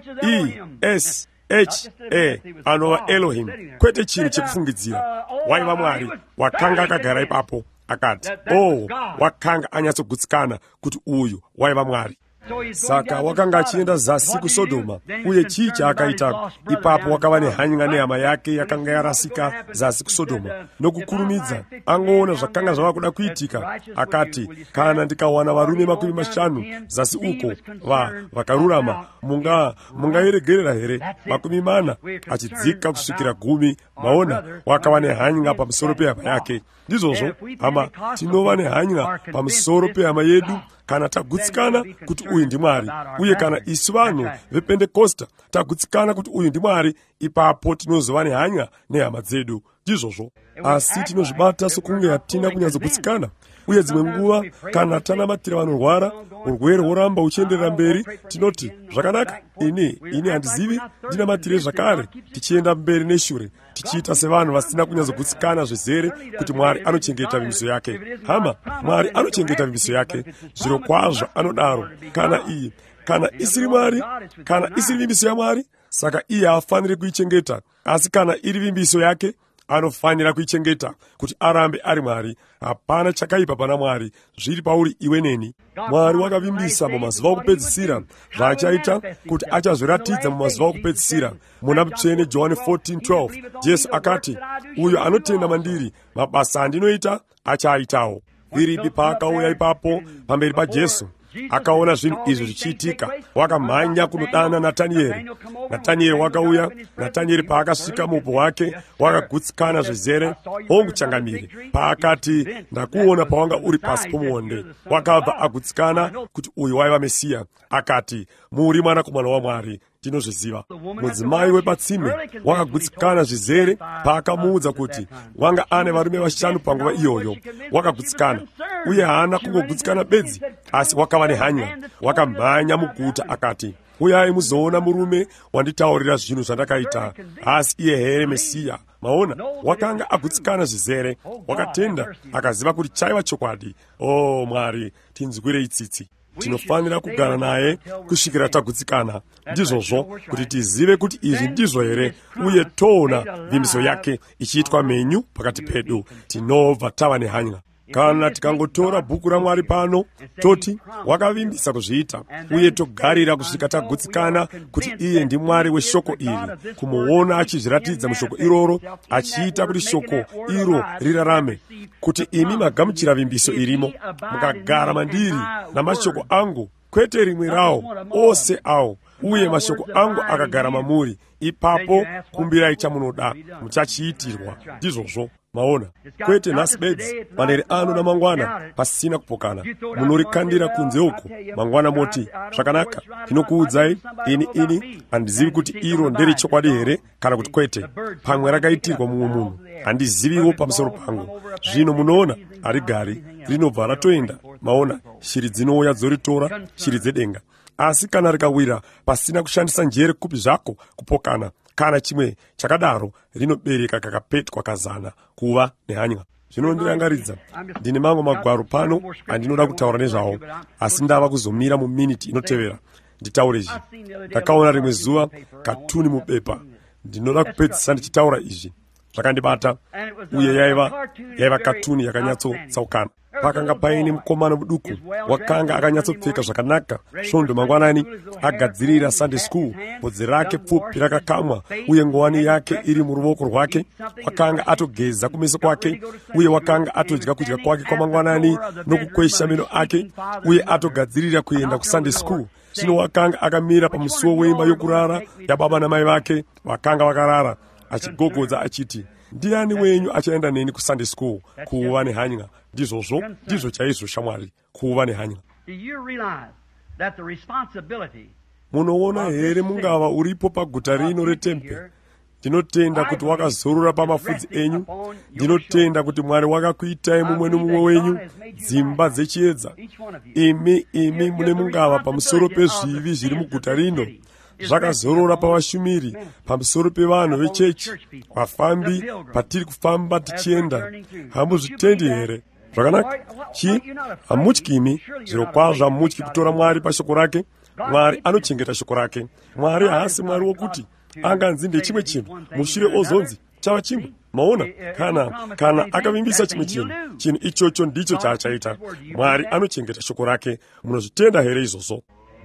E-S-H-A, anova Elohim, kwete chinhu chekufungidzira. Waiva Mwari, wakanga akagara ipapo. Akati, wakanga anyatsogutsikana kuti uyu waiva Mwari. saka wakanga achienda zasi ku Sodoma, uye chii chaakaita? Ipapo wakava nehanya nehama yake yakanga yarasika zasi ku Sodoma. Nokukurumidza angoona zvakanga zvava kuda kuitika, akati, kana ndikawana varume 50 zasi uko vakarurama, mungairegerera here? 40 achidzika kusvikira 10. Maona, wakava nehanya pamusoro pehama yake. Ndizvozvo hama, tinova nehanya pamusoro pehama yedu kana tagutsikana kuti uyu ndiMwari, uye kana isu vanhu vePentekosta tagutsikana kuti uyu ndiMwari, ipapo tinozova nehanya nehama dzedu. Ndizvozvo, asi tinozvibata sokunge hatina kunyatsogutsikana. Uye dzimwe nguva kana tanamatira vanorwara, urwere horamba uchienderera mberi, tinoti zvakanaka, ini handizivi, ndinamatire zvakare, tichienda mberi neshure, tichiita sevanhu vasina kunyatsogutsikana zvezere kuti Mwari anochengeta vimbiso yake. Hama, Mwari anochengeta vimbiso yake, zviro kwazvo anodaro. Kana isiri Mwari, kana isiri vimbiso yaMwari, saka iye haafaniri kuichengeta. Asi kana iri vimbiso yake, anofanira kuichengeta kuti arambe ari Mwari. Hapana chakaipa pana Mwari, zviri pauri iwe neni. Mwari wakavimbisa mumazuva okupedzisira zvaachaita kuti achazviratidza mumazuva okupedzisira. Muna Mutsvene Johani 14:12 Jesu akati, uyo anotenda mandiri, mabasa andinoita achaaitawo. Firipi paakauya ipapo pamberi paJesu, akaona zvinhu izvi zvichiitika, wakamhanya kunodana Natanieri. Natanieri wakauya. Natanieri paakasvika muupo hwake, wakagutsikana zvezere, hongu changamire. Paakati, ndakuona pawanga uri pasi pomuonde, wakabva agutsikana kuti uyu waiva Mesiya. Akati, muri mwanakomana waMwari, tinozviziva. Mudzimai wepatsime wakagutsikana zvizere paakamuudza kuti wanga ane varume 5 panguva iyoyo. Wakagutsikana, uye haana kungogutsikana bedzi, asi wakava nehanya. Wakamhanya muguta akati, uyai muzoona murume wanditaurira zvinhu zvandakaita. Asi iye here Mesiya? Maona, wakanga agutsikana zvizere. Wakatenda, akaziva kuti chaiva chokwadi. O Mwari, tinzwirei tsitsi. Tinofanira kugara naye kusvikira tagutsikana. Ndizvozvo kuti tizive kuti izvi ndizvo here, uye toona vimbiso yake ichiitwa menyu pakati pedu, tinobva tava nehanya. Kana tikangotora bhuku raMwari pano, toti wakavimbisa kuzviita, uye togarira kusvika tagutsikana kuti iye ndiMwari weshoko iri, kumuona achizviratidza mushoko iroro, achiita kuti shoko iro rirarame, kuti imi magamuchira vimbiso irimo, mukagara mandiri namashoko angu, kwete rimwe rawo, ose awo, uye mashoko angu akagara mamuri, ipapo kumbirai chamunoda, muchachiitirwa. Ndizvozvo. Maona, kwete nhasi bedzi, manere ano namangwana, pasina kupokana. Munorikandira kunze uko, mangwana moti, zvakanaka, ndinokuudzai, ini handizivi kuti iro nderi chokwadi here, kana kuti kwete. Pamwe rakaitirwa mumwe munhu, handiziviwo pamusoro pangu. Zvino munoona, harigari, rinobva ratoenda. Maona, shiri dzinouya dzoritora, shiri dzedenga. Asi kana rikawira pasina kushandisa njere kupi zvako kupokana, kana chimwe chakadaro, rinobereka kakapetwa kazana, kuva nehanya. Zvinondirangaridza, ndine mamwe magwaro pano andinoda kutaura nezvawo, asi ndava kuzomira muminiti inotevera nditaure izvi. Ndakaona rimwe zuva katuni mupepa. Ndinoda kupedzisa ndichitaura izvi. Zvakandibata, uye yaiva katuni yakanyatsotsaukana. Pakanga paine mukomana muduku, wakanga akanyatsopfeka zvakanaka, svondo mangwanani, agadzirira Sunday school, bvudzi rake pfupi rakakamwa, uye nguwani yake iri muruoko rwake. Wakanga atogeza kumeso kwake, uye wakanga atodya kudya kwake kwamangwanani nokukwesha meno ake, uye atogadzirira kuenda kuSunday school. Zvino wakanga akamira pamusuwo weimba yokurara yababa namai vake, vakanga vakarara, achigogodza achiti, ndiani wenyu achaenda neni kuSunday school, kuva nehanya? Ndizvozvo, ndizvo chaizvo shamwari, kuva nehanya. Munoona here mungava uripo paguta rino reTempe. Ndinotenda kuti wakazorora pamafudzi enyu. Ndinotenda kuti Mwari wakakuitai mumwe nomumwe wenyu dzimba dzechiedza. Imi mune mungava pamusoro pezvivi zviri muguta rino. Zvakazorora pavashumiri, pamusoro pevanhu vechechi, vafambi, patiri kufamba tichienda. Hamuzvitendi here? Zvakanaka. Hamutyi imi? Zviro kwazvo hamutyi kutora Mwari pashoko rake? Mwari anochengeta shoko rake. Mwari haasi Mwari wokuti anganzi ndechimwe chinhu mushure ozonzi chava chimwe. Maona, kana akavimbisa chimwe chinhu ichocho ndicho chaachaita. Mwari anochengeta shoko rake. Munozvitenda here izvozvo?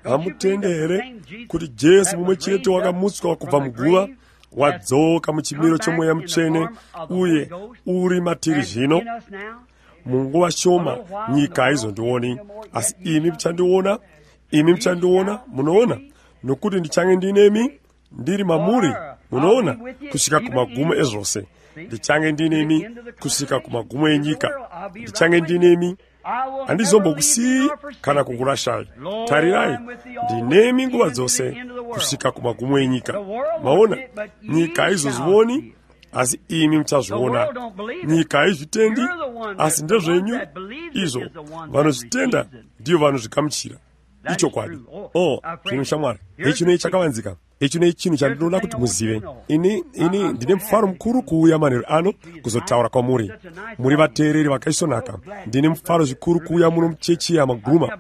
amutende kuti Jesu mumwe chete wakamutswa kubva muguva, wadzoka muchimiro chomweya mutsvene uye uri matiri zvino. Munguva shoma nyika haizondioni, asi imi muchandiona, munoona, nokuti ndichange ndinemi ndiri mamuri, munoona, kusvika kumagumo ezvose. Ndichange ndinemi kusvika kumagumo enyika, ndichange ndinemi, handizombokusiyi kana kukurashai. Tarirai, ndinemi nguva dzose kusvika kumagumo enyika. Maona, nyika haizozvioni, asi imi muchazviona. Nyika haizvitendi, asi ndezvenyu. Izvo vanozvitenda ndiyo vanozvikamuchira. Ichokwadi. Zvino shamwari, ichi nei chakavanzika. Ichi nei chinhu chandinoda kuti muzive. Ini ndine mufaro mukuru kuuya manheru ano kuzotaura kwamuri. Muri vateereri vakaisvonaka. Ndine mufaro zvikuru kuuya muno muchechi yaMaguma.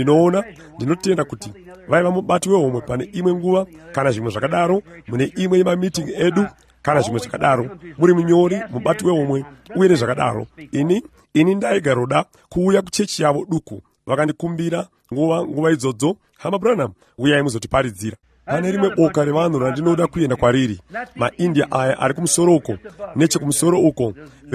Ndinotenda kuti vaiva mubati wehomwe pane imwe nguva kana zvimwe zvakadaro, mune imwe yemameeting edu kana zvimwe zvakadaro, muri munyori mubati wehomwe uye nezvakadaro. Ini ndaigaroda kuuya kuchechi yavo duku. Vakandikumbira nguva idzodzo, hama Branham, uyai muzotiparidzira. Pane rimwe boka revanhu randinoda kuenda kwariri. MaIndia aya ari kumusoro uko, nechekumusoro uko,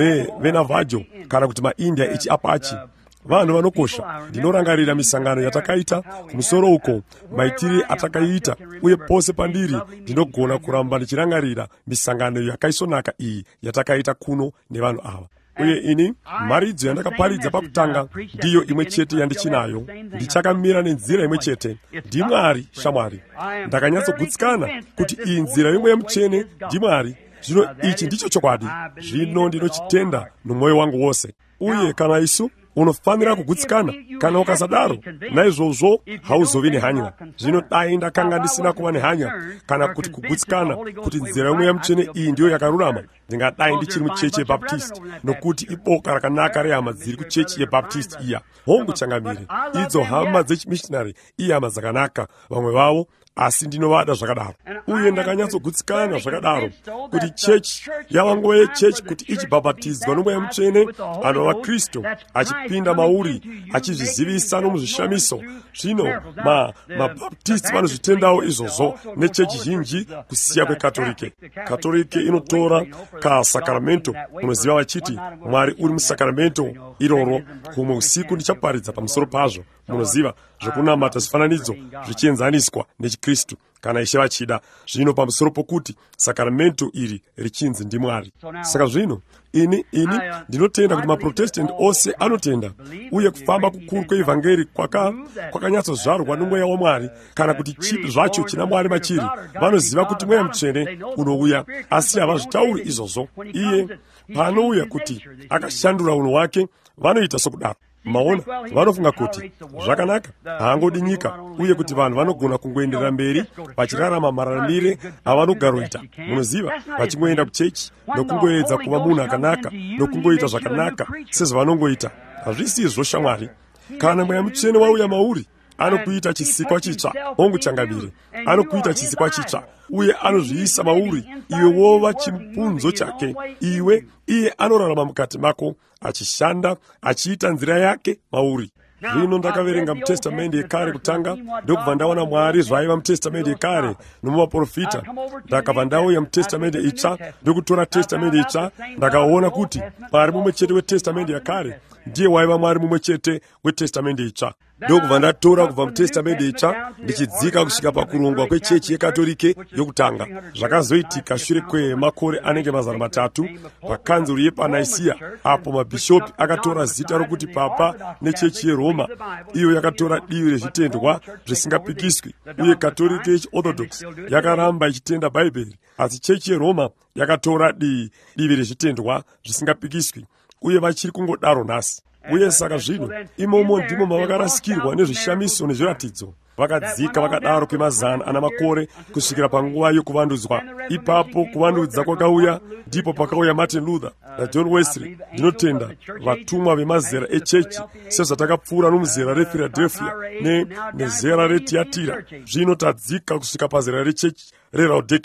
veNavajo kana kuti maIndia echiApache. Vanhu vanokosha. Ndinorangarira misangano yatakaita kumusoro uko, maitiri atakaita, uye pose pandiri ndinogona kuramba ndichirangarira misangano yakaisvonaka iyi yatakaita kuno nevanhu ava. Uye ini maridzo yandakaparidza pakutanga ndiyo imwe chete yandichinayo. Ndichakamira nenzira imwe chete. NdiMwari, shamwari. Ndakanyatsogutsikana kuti iyi nzira imwe yemutsvene ndiMwari. Zvino ichi ndicho chokwadi. Zvino ndinochitenda nomwoyo wangu wose. Uye kana isu unofanira kugutsikana. Kana ukasadaro, naizvozvo hauzovi nehanya. Zvino dai ndakanga ndisina kuva nehanya kana kuti kugutsikana kuti nzira imwe yemutsvene iyi ndiyo yakarurama, ndingadai ndichiri muchechi yeBaptist, nokuti iboka rakanaka rehama dziri kuchechi yeBaptist iya. Hongu changamire, idzo hama dzechimishinari ihama dzakanaka, vamwe vavo, asi ndinovada zvakadaro. Uye ndakanyatsogutsikana zvakadaro kuti chechi yava nguva yechechi kuti ichibhabhatidzwa nomweya mutsvene, anova Kristu achipinda mauri achizvizivisa nomuzvishamiso. Zvino mabhabhatisti vanozvitendawo izvozvo nechechi zhinji kusiya kwekatolike. Katolike inotora kasakaramento. Unoziva vachiti Mwari uri musakaramento iroro. Kumwe usiku ndichaparidza pamusoro pazvo. Munoziva zvokunamata zvifananidzo zvichienzaniswa nechiKristu kana Ishe vachida. Zvino pamusoro pokuti sakaramento iri richinzi ndiMwari. Saka zvino ini ndinotenda kuti maProtestanti ose anotenda, uye kufamba kukuru kweevhangeri kwakanyatsozvarwa nomweya waMwari, kana kuti chipi zvacho china Mwari machiri. Vanoziva kuti mweya mutsvene unouya, asi havazvitauri izvozvo. Iye paanouya kuti akashandura unhu wake, vanoita sokudaro. Maona, vanofunga kuti zvakanaka, haangodi nyika, uye kuti vanhu vanogona kungoenderera mberi vachirarama mararamire avanogaroita. Munoziva, vachingoenda kuchechi nokungoedza kuva munhu akanaka nokungoita zvakanaka sezvavanongoita. Hazvisizvo shamwari. Kana mweya mutsvene wauya mauri, anokuita chisikwa chitsva. Hongu changamire, anokuita chisikwa chitsva, uye anozviisa mauri, iwe wova chipunzo chake. Iye anorarama mukati mako, achishanda, achiita nzira yake mauri. Zvino ndakaverenga mutestamende yekare kutanga, ndokubva ndaona Mwari zvaiva mutestamende yekare nomumaprofita. Ndakabva ndauya mutestamende itsva, ndokutora testamende itsva, ndakaona kuti Mwari mumwe chete wetestamende yakare ndiye waiva Mwari mumwe chete wetestamende itsva. Ndokubva ndatora kubva mutestamende itsva ndichidzika kusvika pakurongwa kwechechi yekatolike yokutanga. Zvakazoitika shure kwemakore anenge 300 pakanzuru yepaNaisiya, apo mabhishopi akatora zita rokuti Papa nechechi yeRoma, iyo yakatora divi rezvitendwa zvisingapikiswi, uye katolike yechiorthodox yakaramba ichitenda Bhaibheri, asi chechi yeRoma yakatora divi rezvitendwa zvisingapikiswi, uye vachiri kungodaro nhasi. Uye saka zvino imomo ndimo mavakarasikirwa nezvishamiso nezviratidzo. Vakadzika vakadaro kwemazana ana makore kusvikira panguva yokuvandudzwa. Ipapo kuvandudza kwakauya, ndipo pakauya Martin Luther naJohn Wesley. Ndinotenda vatumwa vemazera echechi sezvatakapfuura nomuzera rePhiladelphia nezera reTiatira. Zvino tadzika kusvika pazera rechechi reLaodikia.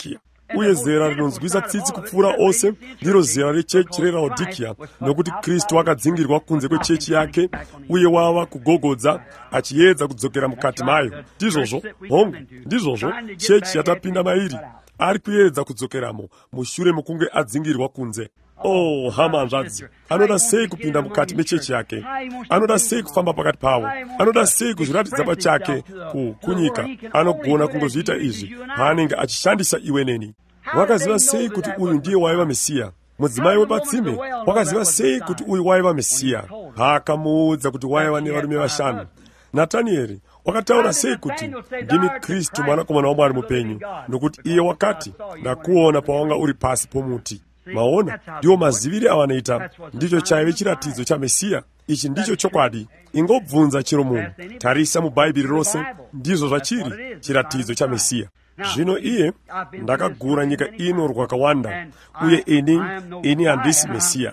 uye zera rinonzwisa tsitsi kupfuura ose ndiro zera rechechi reLaodikia, nokuti Kristu akadzingirwa kunze kwechechi yake uye wava kugogodza achiedza kudzokera mukati mayo. Ndizvozvo hongu, ndizvozvo chechi yatapinda mairi ari kuedza kudzokeramo mushure mokunge adzingirwa kunze. Oh, hama hanzvadzi, anoda sei kupinda mukati mechechi yake? Anoda sei kufamba pakati pavo? Anoda sei kuzviratidza pachake kunyika? Anogona kungozviita izvi paanenge achishandisa iwe neni. Wakaziva sei kuti uyu ndiye waiva Mesiya? Mudzimai wepatsime, wakaziva sei kuti uyu waiva Mesiya? Akamuudza kuti waiva nevarume vashanu. Natanieri, wakataura sei kuti ndimi Kristu mwanakomana waMwari mupenyu? Nokuti iye wakati, ndakuona pawanga uri pasi pomuti. Maona, ndiwo maziviri avanoita. Ndicho chaive chiratidzo cha Mesiya. Ichi ndicho chokwadi. Ingobvunza chiro munhu. Tarisa muBhaibheri rose, ndizvo zvachiri chiratidzo cha Mesiya. Zvino iye, ndakagura nyika ino rwakawanda, uye ini handisi Mesiya.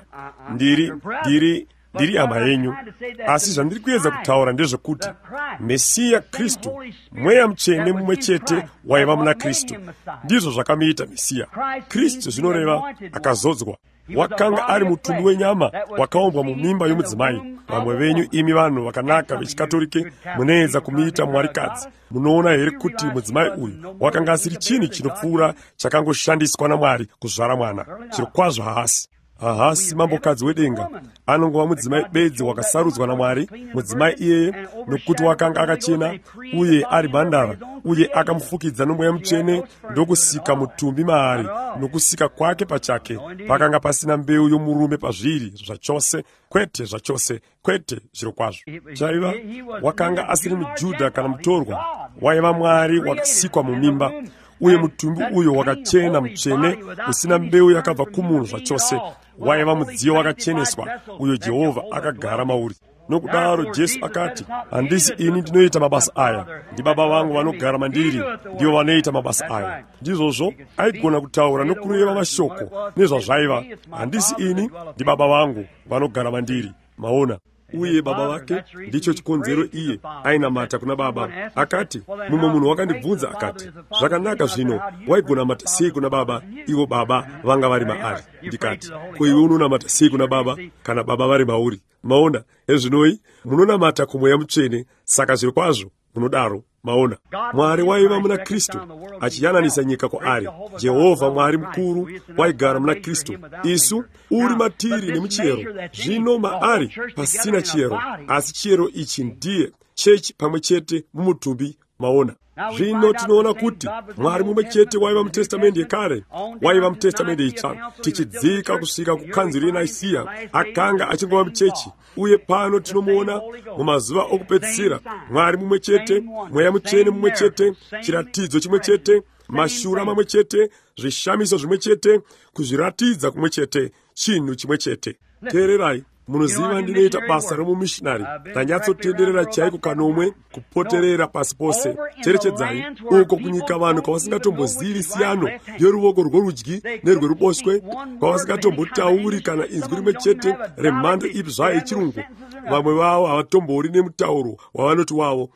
Ndiri hama yenyu. Asi zvandiri kuedza kutaura ndezvekuti Mesiya Kristu, mweya mutsvene mumwe chete waiva muna Kristu, ndizvo zvakamuita Mesiya. Kristu zvinoreva akazodzwa. Wakanga ari mutumbi wenyama wakaumbwa mumimba yomudzimai. Vamwe venyu imi vanhu vakanaka vechikatolike munoedza kumuita mwarikadzi. Munoona here kuti mudzimai uyu wakanga asiri chinhu chinopfuura chakangoshandiswa naMwari kuzvara mwana? Zvirokwazvo haasi. Ahasi mambokadzi wedenga anongova mudzimai bedzi wakasarudzwa naMwari. Mudzimai iyeye nokuti wakanga akachena uye ari bhandara, uye akamufukidza nomweya mutsvene ndokusika mutumbi maari. Nokusika kwake pachake pakanga pasina mbeu yomurume pazviri zvachose, kwete zvachose, kwete zvirokwazvo. Chaiva wakanga asiri muJudha kana mutorwa, waiva Mwari wakasikwa mumimba. Uye mutumbi uyo wakachena mutsvene usina mbeu yakabva kumunhu zvachose, waiva mudziyo wakacheneswa uyo Jehovha akagara mauri. Nokudaro Jesu akati, handisi ini ndinoita mabasa aya, ndi Baba vangu vanogara mandiri ndivo vanoita mabasa aya. Ndizvozvo aigona kutaura nokureva mashoko nezvazvaiva. Handisi ini, ndi Baba vangu vanogara mandiri. Maona, uye Baba vake ndicho chikonzero iye ainamata kuna Baba. Akati, mumwe munhu wakandibvunza akati, zvakanaka zvino, waigonamata sei kuna Baba ivo Baba vanga vari maari? Ndikati, ko iwe unonamata sei kuna Baba kana Baba vari mauri? Maona, ezvinoi munonamata kumweya mutsvene, saka zviro kwazvo munodaro. Maona, Mwari waiva muna Kristu achiyananisa nyika kwaari. Jehovha Mwari mukuru waigara muna Kristu. Isu uri matiri nemuchiyero, zvino maari pasina chiyero, asi chiyero ichi ndiye chechi pamwe chete mumutumbi. Maona, zvino tinoona kuti Mwari mumwe chete waiva mutestamende yekare, waiva mutestamende itsva, tichidzika kusvika kukanzuro yeNaisiya, akanga achingova muchechi. Uye pano tinomuona mumazuva okupedzisira, Mwari mumwe chete, mweya mutsvene mumwe chete, chiratidzo chimwe chete, mashura mamwe chete, zvishamiso zvimwe chete, kuzviratidza kumwe chete, chinhu chimwe chete. Teererai, munoziva ndinoita basa romumishinari. Ndanyatsotenderera chaiko kanomwe kupoterera pasi pose. Cherechedzai, uko kunyika vanhu kwavasingatombozivi siyano yoruoko rworudyi nerweruboshwe, kwavasingatombotauri kana inzwi rimwe chete remhando ipi zvayo yechirungu. Vamwe vavo havatombori nemutauro wavanoti wavo.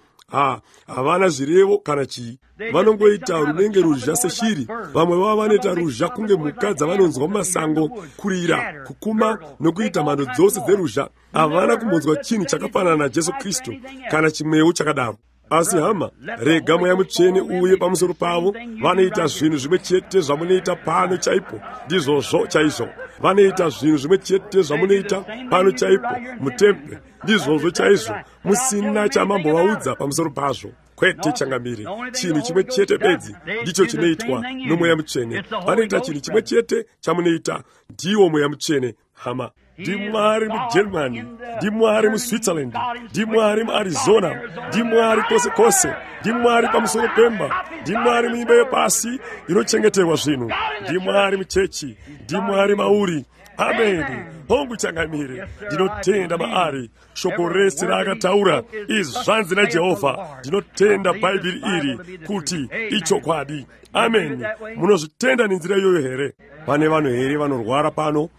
Havana zvirevo kana chii. Vanongoita runenge ruzha seshiri. Vamwe vavo vanoita ruzha kunge mhuka dzavanonzwa mumasango, kurira, kukuma nokuita mhando dzose dzeruzha. Havana kumbonzwa chinhu chakafanana naJesu Kristu kana chimwewo chakadaro. Asi hama, rega mweya mutsvene uye pamusoro pavo. Vanoita zvinhu zvimwe chete zvamunoita pano chaipo, ndizvozvo chaizvo. Vanoita zvinhu zvimwe chete zvamunoita pano chaipo mutemple, ndizvozvo chaizvo, musina chamambovaudza pamusoro pazvo. Kwete changamire, chinhu chimwe chete bedzi ndicho chinoitwa nomweya mutsvene. Vanoita chinhu chimwe chete chamunoita, ndiwo mweya mutsvene. Hama, ndi Mwari muGermany, ndi Mwari muSwitzerland, ndi Mwari muArizona, ndi Mwari kose kose, ndi Mwari pamusoro pemba, ndi Mwari muimba yepasi inochengeterwa zvinhu, ndi Mwari muchechi, ndi Mwari mauri. Amen. Hongu changamire, ndinotenda maari. Shoko rese raakataura izvanzi naJehovha. Ndinotenda Bhaibheri iri kuti ichokwadi. Amen. Munozvitenda nenzira iyoyo here? Pane vanhu here vanorwara pano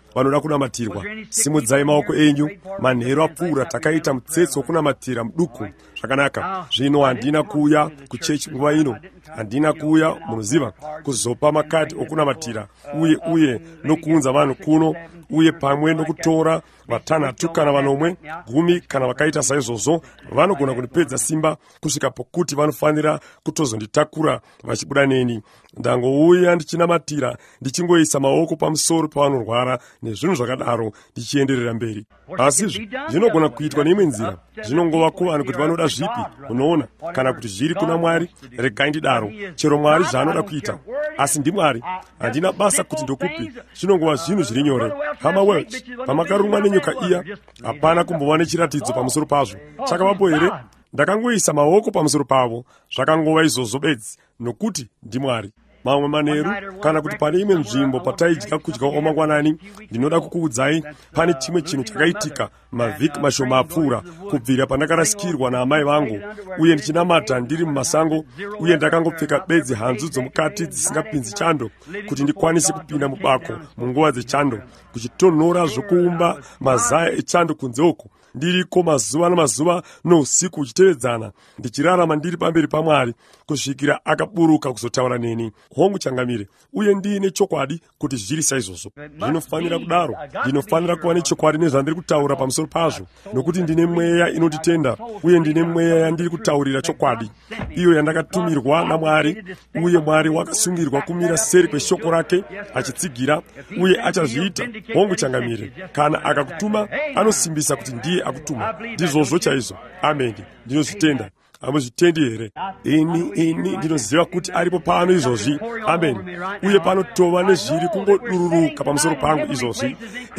vanoda kunamatirwa. Simudzai maoko enyu. Manheru apfuura takaita mutsetse wokunamatira muduku. Zvakanaka. Zvino handina kuuya kuchechi nguva ino. Handina kuuya, munoziva, kuzopa makadhi okunamatira uye nokuunza vanhu kuno, uye pamwe nokutora vatanhatu kana vanomwe, 10 kana vakaita saizvozvo, vanogona kunipedza simba kusvika pokuti vanofanira kutozonditakura vachibuda neni. Ndangouya ndichinamatira, ndichingoisa maoko pamusoro pavanorwara nezvinhu zvakadaro, ndichienderera mberi. Asi zvinogona kuitwa neimwe nzira. Zvinongova kuvanhu kuti vanoda zvipi, unoona, kana kuti zviri kuna Mwari. Regai ndidaro, chero Mwari zvaanoda kuita. Asi ndiMwari, handina basa kuti ndokupi. Zvinongova zvinhu zviri nyore. Hama Welch, pamakarumwa nenyoka iya, hapana kumbova nechiratidzo pamusoro pazvo. Chakavapo here? Ndakangoisa maoko pamusoro pavo. Zvakangova izvozvo bedzi, nokuti ndiMwari. Mamwe manheru, kana kuti pane imwe nzvimbo pataidya kudya kwamangwanani, ndinoda kukuudzai pane chimwe chinhu chakaitika mavhiki mashoma apfuura, kubvira pandakarasikirwa naamai vangu, uye ndichinamata ndiri mumasango, uye ndakangopfeka bedzi hanzu dzomukati dzisingapinzi chando, kuti ndikwanise kupinda mubako munguva dzechando, kuchitonhora zvokuumba mazaya echando kunze uko. Ndiriko mazuva namazuva nousiku uchitevedzana, ndichirarama ndiri pamberi paMwari kusvikira akaburuka kuzotaura neni. Hongu changamire, uye ndiine chokwadi kuti zviri saizvozvo. Zvinofanira kudaro. Ndinofanira kuva nechokwadi nezvandiri kutaura pamusoro pazvo, nokuti ndine mweya inotitenda, uye ndine mweya yandiri kutaurira chokwadi, iyo yandakatumirwa naMwari, uye Mwari wakasungirwa kumira seri kweshoko rake, achitsigira, uye achazviita. Hongu changamire, kana akakutuma, anosimbisa kuti ndiye akutuma. Ndizvozvo chaizvo. Amen. Ndinozvitenda. Hamuzvitendi here? Ini ndinoziva kuti aripo pano izvozvi. Amen. Uye panotova nezviri kungodururuka pamusoro pangu izvozvi.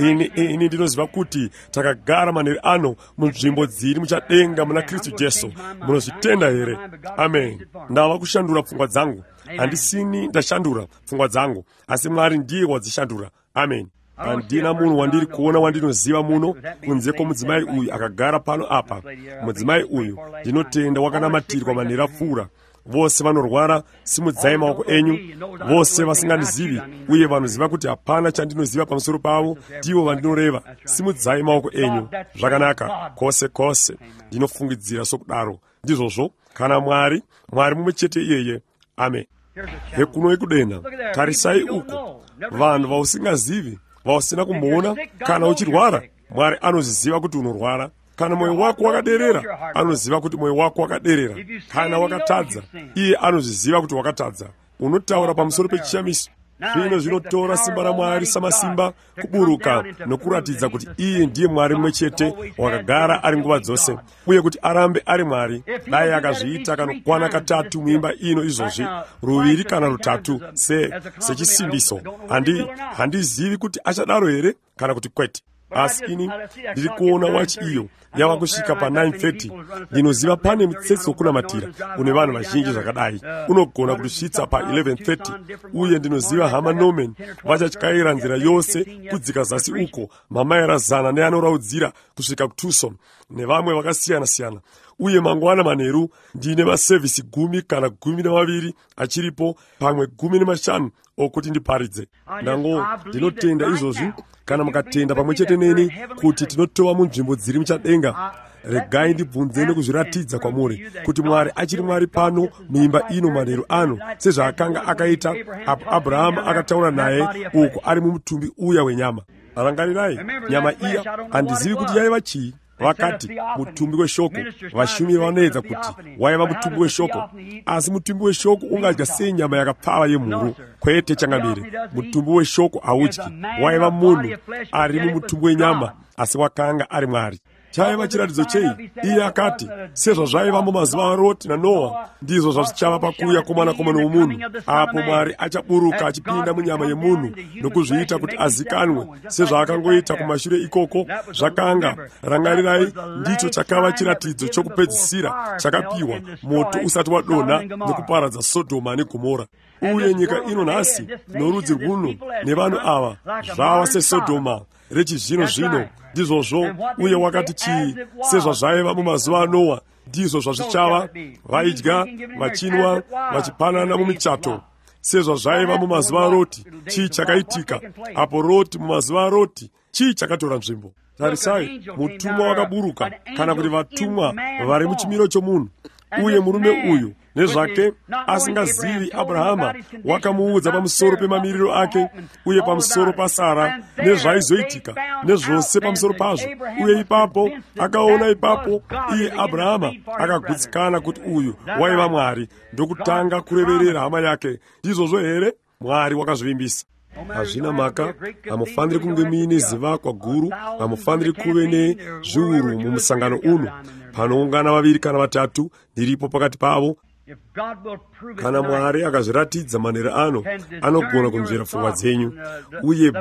Ini ndinoziva kuti takagara manheru ano munzvimbo dziri muchadenga muna Kristu Jesu. Munozvitenda here? Amen. Ndava kushandura pfungwa dzangu. Handisini ndashandura pfungwa dzangu, asi Mwari ndiye wadzishandura. Amen. Handina munhu wandiri kuona wandinoziva muno kunze kwomudzimai uyu akagara pano apa. Mudzimai uyu ndinotenda wakanamatirwa manheru apfuura. Vose vanorwara, simudzai maoko enyu. Vose vasingandizivi, uye vanoziva kuti hapana chandinoziva pamusoro pavo, ndivo vandinoreva. Simudzai maoko enyu. Zvakanaka, kwose kwose. Ndinofungidzira sokudaro. Ndizvozvo, kana Mwari mumwe chete iyeye. Amen. Hekuno ekudenha, tarisai uko, vanhu vausingazivi, vausina kumuona. Kana uchirwara, Mwari anozviziva kuti unorwara. Kana mwoyo wako wakaderera, anoziva kuti mwoyo wako wakaderera. Kana wakatadza, iye anozviziva kuti wakatadza. Unotaura pamusoro pechishamiso. Zvino zvinotora simba raMwari samasimba kuburuka nokuratidza kuti iye ndiye Mwari mumwe chete wakagara ari nguva dzose, uye kuti arambe ari Mwari. Dai akazviita kanokwana katatu muimba ino izvozvi, ruviri kana rutatu sechisimbiso. Handizivi kuti achadaro here kana kuti kwete. Asi ini ndiri kuona wachi iyo yava kusvika pa9:30. Ndinoziva pane mutsetse wokunamatira une vanhu vazhinji zvakadai. Unogona kusvitsa pa11:30, uye ndinoziva hama Norman vachatyaira nzira yose kudzika zasi uko, mamaira 100 neanoraudzira kusvika kuTucson, nevamwe vakasiyana-siyana. Uye mangwana manheru ndine masevhisi 10 kana 12 achiripo, pamwe 15 okuti ndiparidze. Ndinotenda izvozvi. Kana mukatenda pamwe chete neni kuti tinotova munzvimbo dziri muchadenga, regai ndibvunze nekuzviratidza kwamuri kuti Mwari achiri Mwari pano muimba ino manheru ano, sezvaakanga akaita apo Abrahamu akataura naye uko ari mumutumbi uya wenyama. Rangarirai, nyama iya handizivi kuti yaiva chii. Vakati mutumbi weshoko. Vashumiri vanoedza kuti waiva mutumbi weshoko, asi mutumbi weshoko ungadya sei nyama yakapfava yemhuru? Kwete changamire, mutumbi weshoko haudyi. Waiva munhu ari mumutumbi wenyama, asi wakanga ari Mwari. Chaiva chiratidzo chei? Iye akati, sezvazvaiva mumazuva aRoti naNoa, ndizvo zvazvichava pakuuya kwomwanakomana womunhu, apo Mwari achaburuka achipinda munyama yemunhu nokuzviita kuti azikanwe, sezvaakangoita kumashure ikoko. Zvakanga, rangarirai, ndicho chakava chiratidzo chokupedzisira chakapiwa, moto usati wadonha nokuparadza Sodhoma neGomora. Uye nyika ino nhasi norudzi rwuno nevanhu ava zvava seSodhoma rechizvino-zvino. Ndizvozvo. Uye wakati chii? Sezvazvaiva mumazuva aNoa, ndizvo zvazvichava. Vaidya, vachinwa, vachipanana mumichato. sezvo zvaiva mumazuva aroti, chii chakaitika apo Roti mumazuva aroti, chii chakatora nzvimbo? Tarisai, mutumwa wakaburuka, kana kuti vatumwa vari muchimiro chomunhu, uye murume uyu nezvake asingazivi Abrahama wakamuudza pamusoro pemamiriro ake uye pamusoro paSara nezvaizoitika nezvose pamusoro pazvo. Uye ipapo akaona, ipapo iye Abrahama akagutsikana kuti uyu waiva Mwari, ndokutanga kureverera hama yake. Ndizvozvo here? Mwari wakazvivimbisa. Hazvina maka, hamufaniri kunge muine zivakwa guru, hamufaniri kuve nezviuru mumusangano uno. Panoungana vaviri kana vatatu, ndiripo pakati pavo. Kana Mwari akazviratidza manheru ano, anogona kunzvera pfungwa dzenyu. Uye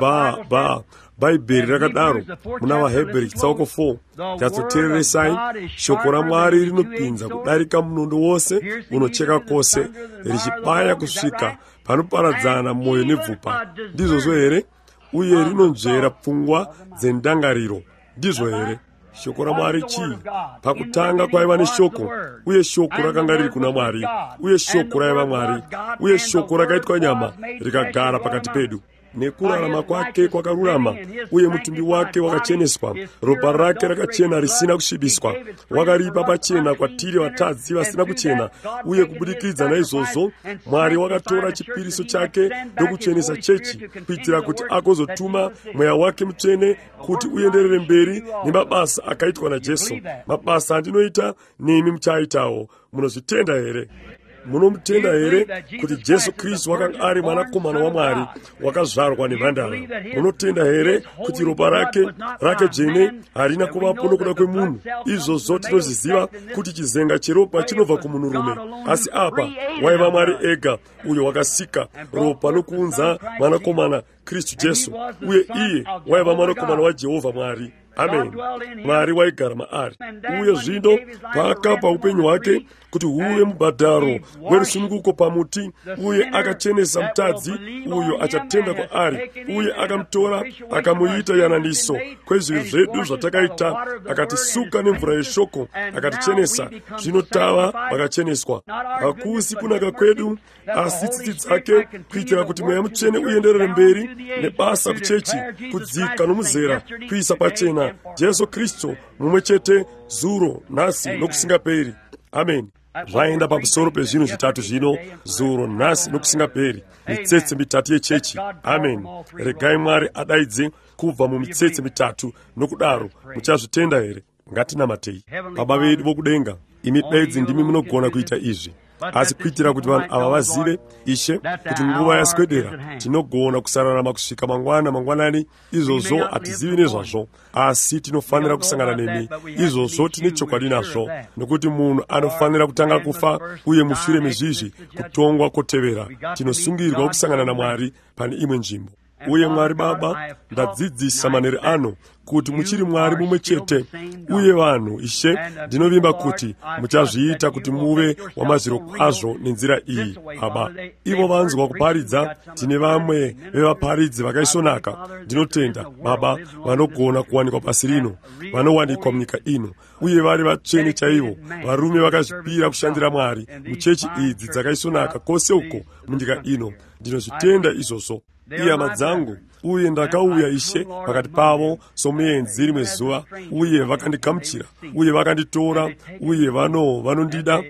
Bhaibheri rakadaro muna vaHebheri chitsauko 4, nyatsoteereresai, shoko raMwari rinopinza kudarika munondo wose unocheka kwose, richibaya kusvika panoparadzana mwoyo nebvupa. Ndizvozvo here? Uye rinonzvera pfungwa dzendangariro. Ndizvo here? Shoko raMwari chii? Pakutanga kwaiva neshoko, uye shoko rakanga riri kuna Mwari, uye shoko raiva Mwari, uye shoko rakaitwa nyama rikagara pakati pedu. Nekurarama kwake kwakarurama, uye mutumbi wake wakacheneswa, ropa rake rakachena risina kusvibiswa. Wakaripa pachena kwatiri vatadzi vasina kuchena. Uye kubudikidza naizvozvo, Mwari wakatora chipiriso chake ndokuchenesa chechi, kuitira kuti agozotuma mweya wake mutsvene kuti uenderere mberi nemabasa akaitwa naJesu. Mabasa andinoita nemi muchaitawo. Munozvitenda here? Munomutenda here kuti Jesu Kristu wakanga ari mwanakomana waMwari wakazvarwa nemhandara? Munotenda here kuti ropa rake dzvene harina kuvapo nokuda kwemunhu? Izvozvo tinozviziva kuti chizenga cheropa chinobva kumunhurume, asi apa waiva Mwari ega uyo wakasika ropa nokuunza mwanakomana Kristu Jesu, uye iye waiva mwanakomana waJehovha Mwari. Amen. Mwari waigara maari. Uye zvino paakapa upenyu hwake kuti huve mubhadharo werusununguko pamuti, uye akachenesa mutadzi uyo achatenda kwaari, uye akamutora akamuita yananiso kwezvivi zvedu zvatakaita, akatisuka nemvura yeshoko akatichenesa. Zvino tava vakacheneswa, hakusi kunaka kwedu, asi tsitsi dzake, kuitira kuti mweya mutsvene uenderere mberi nebasa kuchechi, kudzika nomuzera, kuisa pachena Jesu Kristu mumwe chete, zuro, nhasi nokusingaperi. Amen. Zvaenda pamusoro pezvinhu zvitatu zvino, zuro, nhasi nokusingaperi, mitsetse mitatu yechechi. Amen. Regai Mwari adaidze kubva mumitsetse mitatu, nokudaro muchazvitenda here? Ngatinamatei. Baba vedu vokudenga, imi bedzi ndimi munogona kuita izvi, asi kuitira kuti vanhu ava vazive, Ishe, kuti nguva yaswedera, tinogona kusararama kusvika mangwanani. Izvozvo hatizivi nezvazvo, asi tinofanira kusangana nemi. Izvozvo tine chokwadi nazvo, nokuti munhu anofanira kutanga kufa, uye mushure mezvizvi kutongwa kotevera. Tinosungirwa kusangana naMwari pane imwe nzvimbo. Uye Mwari Baba, ndadzidzisa manheru ano kuti muchiri Mwari mumwe chete, uye vanhu, Ishe, ndinovimba kuti muchazviita kuti muve wamazviro kwazvo nenzira iyi. Baba, ivo vanzwa kuparidza, tine vamwe vevaparidzi vakaisvonaka. Ndinotenda Baba, vanogona kuwanikwa pasi rino, vanowanikwa munyika ino, uye vari vatsvene chaivo, varume vakazvipira kushandira Mwari muchechi idzi dzakaisvonaka kwose uko munyika ino. Ndinozvitenda izvozvo, ihama dzangu, uye ndakauya, Ishe, pakati pavo somuenzi rimwe zuva, uye vakandigamuchira, uye vakanditora, uye vanondida,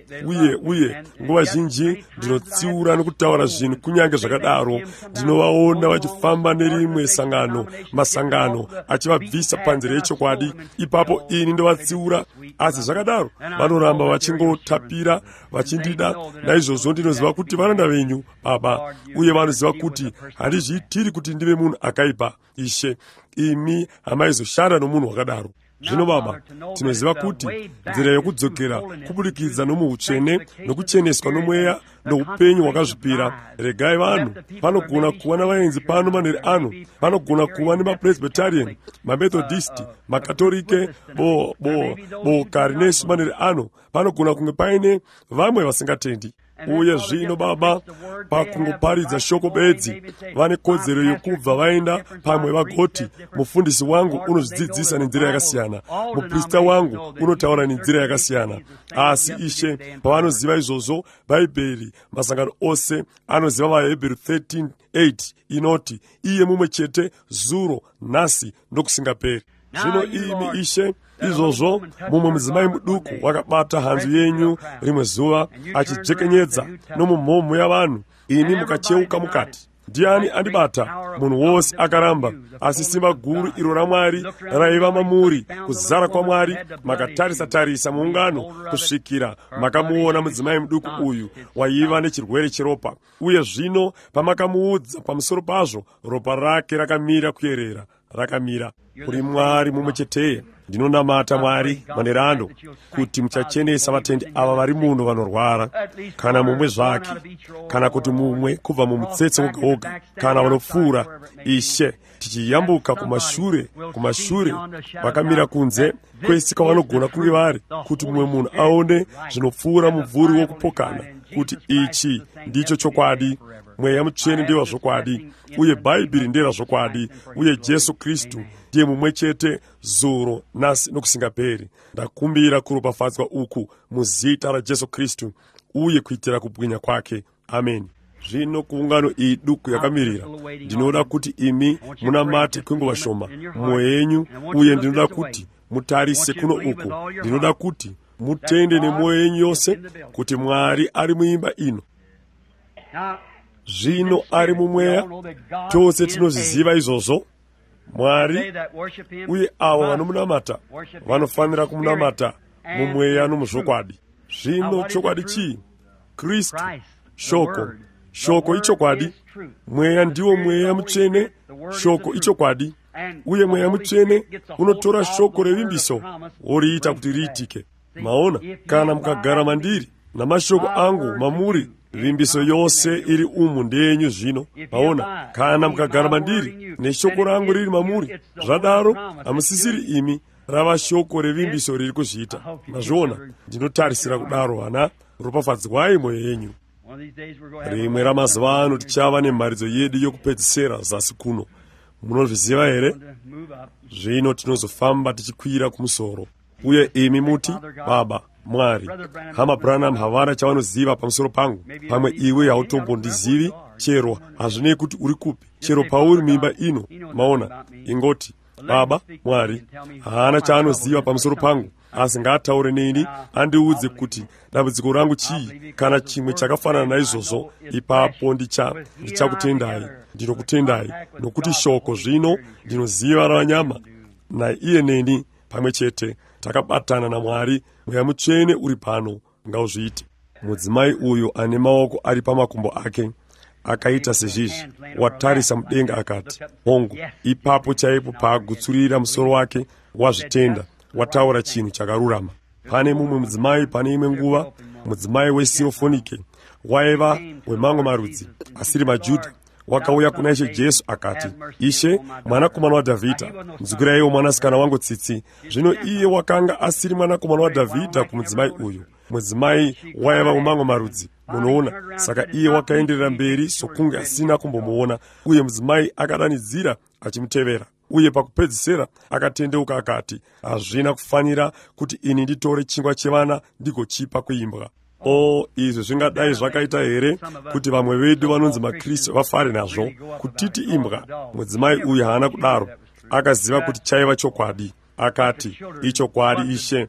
uye nguva zhinji ndinotsiura nokutaura zvinhu. Kunyange zvakadaro, ndinovaona vachifamba nerimwe masangano achivabvisa panzira yechokwadi. Ipapo ini ndovatsiura, asi zvakadaro vanoramba vachingotapira vachindida. Naizvozvo ndinoziva kuti varanda venyu, Baba, uye vanoziva kuti handizviitiri kuti ndive munhu akaipa. Ishe, imi hamaizoshanda nomunhu wakadaro. Zvino Baba, tinoziva kuti nzira yokudzokera kubudikidza nomuutsvene nokucheneswa nomweya noupenyu hwakazvipira. Regai vanhu, panogona kuva navaenzi pano manheru ano, panogona kuva nemapresbyterian, mamethodist, makatolike, bokari nesu manheru ano, panogona kunge paine vamwe vasingatendi. uye zvino Baba pakungoparidza shoko bedzi vane kodzero yokubva vaenda pamwe vagoti mufundisi wangu unozvidzidzisa nenzira yakasiyana, muprista wangu unotaura nenzira yakasiyana. Asi Ishe pavanoziva izvozvo, Bhaibheri masangano ose anoziva vaHebheru 13:8 inoti iye mumwe chete zuro nhasi nokusingaperi. Zvino imi Ishe izvozvo mumwe mudzimai muduku wakabata hanzu yenyu rimwe zuva achijekenyedza nomumhomo yavanhu, ini mukacheuka mukati, ndiani andibata? Munhu wose akaramba. Asi simba guru iro raMwari raiva mamuri, kuzara kwaMwari makatarisa muungano kusvikira makamuona mudzimai muduku uyu waiva nechirwere cheropa, uye zvino pamakamuudza pamusoro pazvo, ropa rake rakamira kuyerera, rakamira. Kuri Mwari mumwe cheteye ndinonamata Mwari manerano kuti muchachenesa vatendi ava vari muno vanorwara, kana mumwe zvake, kana kuti mumwe kubva mumutsetse woga woga, kana vanopfuura. Ishe tichiyambuka kumashure vakamira kunze kwese kwavanogona kunge vari, kuti mumwe munhu aone zvinopfuura mubvuri wokupokana, kuti ichi ndicho chokwadi. Mweya Mutsvene ndiye wazvokwadi, uye Bhaibheri ndiye razvokwadi, uye Jesu Kristu ndiye mumwe chete zuro nhasi nokusingaperi. Ndakumbira kuropafadzwa uku muzita raJesu Kristu, uye kuitira kubwinya kwake. Amen. Zvino kuungano iyi duku yakamirira, ndinoda kuti imi munamate kwenguva shoma mumwoyo yenyu, uye ndinoda kuti mutarise kuno uku. Ndinoda kuti mutende nemwoyo yenyu yose kuti Mwari ari muimba ino. Zvino ari mumweya, tose tinozviziva izvozvo Mwari, uye avo vanomunamata vanofanira kumunamata mumweya nomuzvokwadi. Zvino chokwadi chii? Kristu, shoko ichokwadi, mweya ndiwo Mweya Mutsvene, shoko ichokwadi, uye Mweya Mutsvene unotora shoko revimbiso woriita kuti riitike. Maona, kana mukagara mandiri namashoko angu mamuri, vimbiso yose iri umu ndenyu. Zvino maona, kana mukagara mandiri neshoko rangu riri mamuri, zvadaro hamusisiri imi, rava shoko revimbiso riri kuzviita. Mazviona, ndinotarisira kudaro hana, ropafadzwai mwoyo yenyu. Rimwe ramazuva ano tichava nemharidzo yedu yokupedzisira zasi kuno. Munozviziva here? Zvino tinozofamba tichikwira kumusoro, uye imi muti, Baba Mwari, hama Branham havana chavanoziva pamusoro pangu, pamwe iwe hautombondizivi, chero hazvinei kuti uri kupi, chero pauri muimba ino. Maona, ingoti Baba Mwari haana chaanoziva pamusoro pangu, asi ngaataure neni, andiudze kuti dambudziko rangu chii, kana chimwe chakafanana naizvozvo. Ipapo ndichakutendai, ndinokutendai, nokuti shoko zvino ndinoziva ravanyama, naiye neni pamwe chete takabatana naMwari. Mweya Mutsvene uri pano, ngauzviite. Mudzimai uyu ane maoko ari pamakumbo ake akaita sezvizvi, watarisa mudenga akati, hongu. Ipapo chaipo paagutsurira musoro wake wazvitenda, wataura chinhu chakarurama. Pane mumwe mudzimai pane imwe nguva, mudzimai weSiofonike, waiva wemamwe marudzi asiri maJudha, wakauya kuna Ishe Jesu akati, Ishe, mwanakomana waDhavhidha, nzwiraiwo mwanasikana wangu tsitsi. Zvino iye wakanga asiri mwanakomana waDhavhidha kumudzimai uyu. Mudzimai waiva wemamwe marudzi, munoona. Saka iye wakaenderera mberi sokunge asina kumbomuona, uye mudzimai akadanidzira achimutevera. Uye pakupedzisira akatendeuka akati, hazvina kufanira kuti ini nditore chingwa chevana ndigochipa kuimbwa. Izvi zvingadai zvakaita here kuti vamwe vedu vanonzi maKristu vafare nazvo, kutiti imbwa. Mudzimai uyu haana kudaro, akaziva kuti chaiva chokwadi. Akati, ichokwadi Ishe,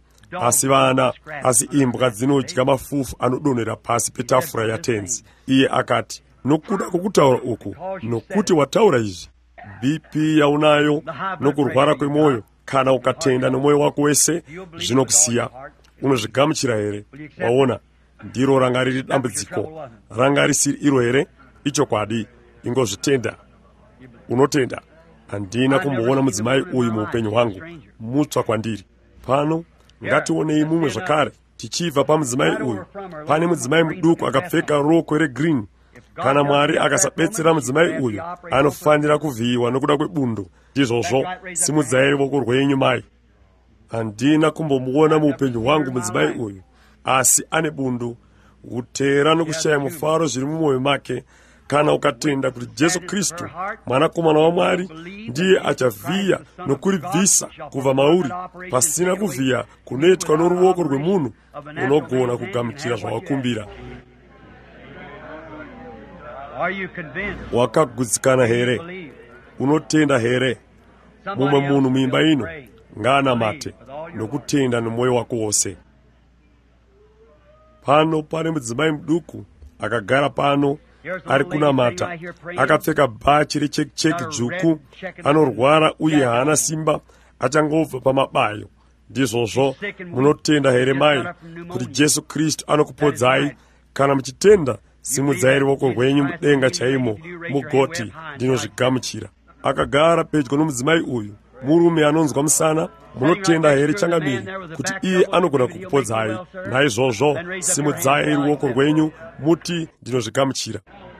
asi imbwa dzinodya mafufu anodonhera pasi petafura yatenzi. Iye akati, nokuda kwokutaura uku, nokuti wataura izvi, BP yaunayo nokurwara kwemwoyo, kana ukatenda nomwoyo wako wese, zvinokusiya. Unozvigamuchira here? Waona, ndiro ranga riri dambudziko. Ranga risiri iro here? Ichokwadi, ingozvitenda. Unotenda. Handina kumboona mudzimai uyu muupenyu hwangu, mutsva kwandiri. Pano ngationei mumwe zvakare tichibva pamudzimai uyu. Pane mudzimai muduku akapfeka rokwe regirini. Kana Mwari akasabetsera mudzimai uyu, anofanira kuvhiyiwa nokuda kwebundo. Ndizvozvo, simudzai ruoko rwenyu mai. Handina kumbomuona muupenyu hwangu mudzimai uyu, asi ane bundu, utera nokushaya mufaro zviri mumwoyo make, kana ukatenda kuti Jesu Kristu mwanakomana waMwari ndiye achavhiya nokuribvisa kubva mauri, pasina kuvhiya kunoitwa noruoko rwemunhu, unogona kugamuchira zvawakumbira. Wakagutsikana here? Unotenda here? Mumwe munhu muimba ino ngaanamate nokutenda nomwoyo wako wose. Pano pane mudzimai muduku akagara pano ari kunamata, akapfeka bhachi recheki dzvuku, anorwara uye haana simba, achangobva pamabayo. Ndizvozvo munotenda here mai kuti Jesu Kristu anokupodzai? Kana muchitenda, simudzai ruoko rwenyu mudenga chaimo mugoti, ndinozvigamuchira. Akagara pedyo nomudzimai uyu murume anonzwa musana. Munotenda here changamiri kuti iye anogona kukupodzai? Naizvozvo simudzai ruoko rwenyu muti, ndinozvigamuchira.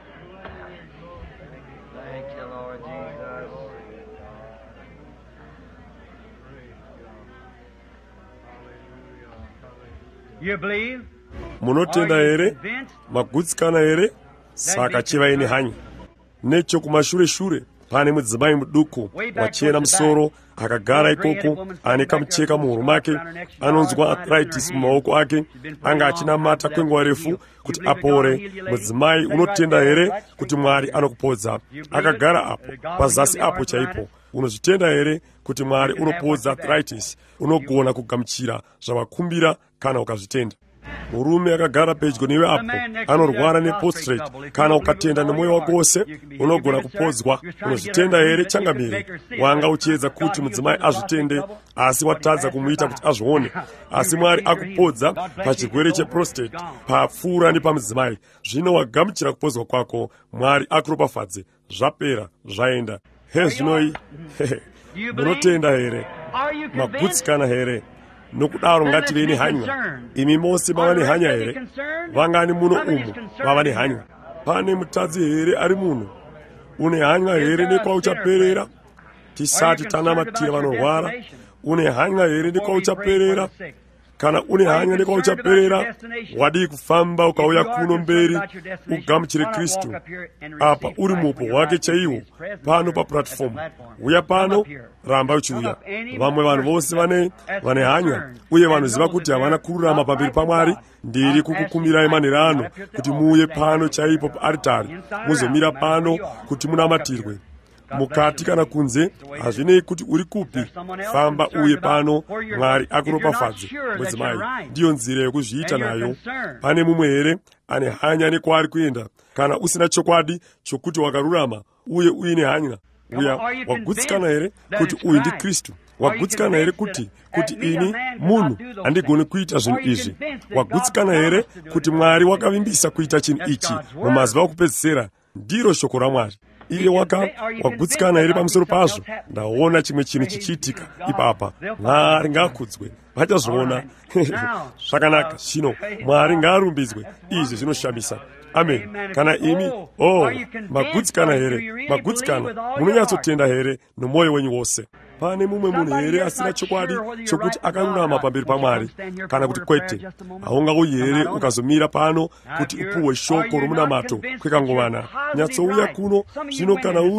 Munotenda here? Magutsikana here? Saka chivaini hanyi. Nechokumashure-shure pane mudzimai muduku wachena musoro akagara ikoko, ane kamucheka muhuro make, anonzwa arthritis mumaoko ake, anga achinamata kwenguva refu kuti apore. Mudzimai, unotenda here kuti Mwari anokupodza? Akagara apo pazasi apo chaipo. Unozvitenda here kuti Mwari unopodza arthritis? Unogona kugamuchira zvavakumbira kana ukazvitenda. Murume akagara pedyo newe apo anorwara neprostrate. Kana ukatenda nemwoyo wako wose, unogona kupodzwa. Unozvitenda here changamiri? Wanga uchiedza kuti mudzimai azvitende, asi watadza kumuita kuti azvione. Asi Mwari akupodza pachirwere cheprostrate, papfuura nepamudzimai. Zvino wagamuchira kupodzwa kwako, Mwari akuropafadze. Zvapera, zvaenda. Hezvinoi. Munotenda here? Magutsikana here? Nokudaro ngative nehanya. Imi mose mava nehanya here? Vangani muno umo vava nehanya? Pane mutadzi here ari muno? Une hanya here nekwauchaperera? Tisati tanamatira vanorwara. Une hanya here nekwauchaperera? Kana une hanya nekwauchaperera, wadi kufamba ukauya kuno mberi ugamuchire Kristu. Apa uri mupo wake chaiwo, pano pa platform. Uya pano, ramba uchiuya. Vamwe vanhu vose vane hanya, uye vanoziva kuti havana kururama pamberi paMwari. Ndiri kukukumbirai manhero ano kuti muuye pano chaipo paaritari, muzomira pano kuti munamatirwe. Mukati kana kunze, hazvinei kuti uri kupi, famba uye pano, Mwari akuropafadze. Mudzimai, ndiyo nzira yokuzviita nayo. Pane mumwe here ane hanya nekwaari kuenda? Kana usina chokwadi chokuti wakarurama uye uine hanya? Uya, wagutsikana here kuti uyu ndi Kristu? Wagutsikana here kuti ini munhu handigoni kuita zvinhu izvi? Wagutsikana here kuti Mwari wakavimbisa kuita chinhu ichi mumazuva okupedzisira? Ndiro shoko raMwari. Iye wagutsikana here pamusoro pazvo? Ndaona chimwe chinhu chichiitika ipapa. Mwari ngaakudzwe, vachazviona. Zvakanaka. Zvino Mwari ngaarumbidzwe. Izvi zvinoshamisa. Amen. Kana imi, magutsikana here? Magutsikana, munonyatsotenda here nomwoyo wenyu wose? Pane mumwe munhu here asina chokwadi chokuti akarurama pamberi paMwari? Kana kuti kwete, haungauyi here ukazomira pano kuti upuhwe shoko romunamato kwekangomana? Nyatsouya kuno zvino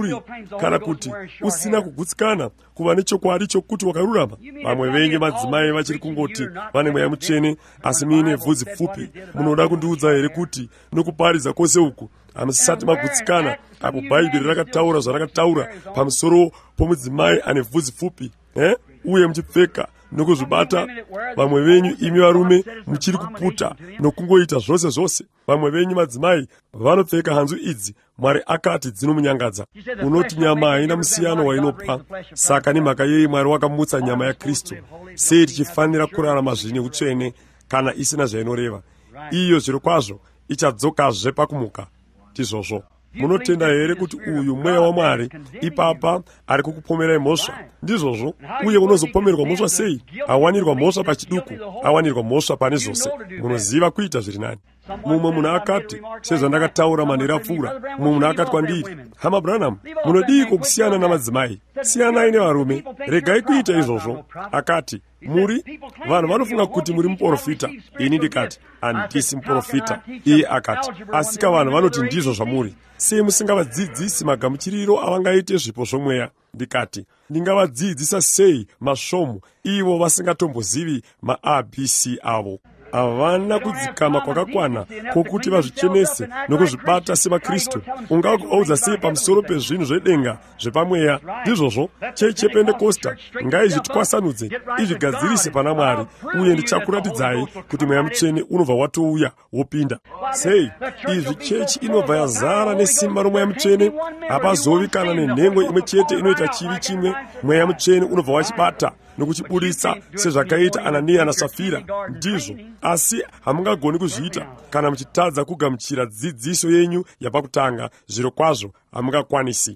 kana kuti usina kugutsikana kuva nechokwadi chokuti wakarurama. Vamwe venyu madzimai vachiri kungoti vane mweya mutsvene, asi muine bvudzi pfupi. Munoda kundiudza here kuti nokuparidza kwose uku hamusati magutsikana, apo Bhaibheri rakataura zvarakataura pamusoro pomudzimai ane bvudzi pfupi, uye muchipfeka nokuzvibata? Vamwe venyu imi varume muchiri kuputa nokungoita zvose. Vamwe venyu madzimai vanopfeka hanzu idzi Mwari akati dzinomunyangadza. Unoti nyama haina musiyano wainopa. Saka nemhaka yei Mwari wakamutsa nyama yaKristu? Sei tichifanira kurarama zvine utsvene kana isina zvainoreva? Iyo zviro kwazvo ichadzokazve pakumuka. Tizvozvo. Munotenda here kuti uyu mweya waMwari ipapa ari kukupomerai mhosva? Ndizvozvo. Uye unozopomerwa mhosva sei? Awanirwa mhosva pachiduku, awanirwa mhosva pane zvose. Munoziva kuita zviri nani. Mumwe munhu akati, sezvandakataura manhero apfuura, mumwe munhu akati kwandiri, hama Branham, munodiko kusiyana namadzimai? siyanai nevarume, regai kuita izvozvo. Akati, muri vanhu vanofunga kuti muri muprofita. Ini ndikati, handisi muprofita. Iye akati, asika vanhu vanoti ndizvo zvamuri. Sei musingavadzidzisi magamuchiriro avangaite zvipo zvomweya? Ndikati, ndingavadzidzisa sei masvomu ivo vasingatombozivi maABC avo? Havana kudzikama kwakakwana kwokuti vazvichenese nokuzvibata sevaKristu. Ungaudza sei pamusoro pezvinhu zvedenga zvepamweya? Ndizvozvo chechi yePentekosta ngaizvitwasanudze, izvigadzirise pana Mwari, uye ndichakuratidzai kuti mweya mutsvene unobva watouya wopinda. Sei izvi chechi inobva yazara nesimba romweya mutsvene? Hapazovi kana nenhengwe imwe chete inoita chivi chimwe. Mweya mutsvene unobva wachibata nokuchibudisa sezvakaita Anania naSafira. Ndizvo, asi hamungagoni kuzviita kana muchitadza kugamuchira dzidziso yenyu yapakutanga. Zviro kwazvo hamungakwanisi.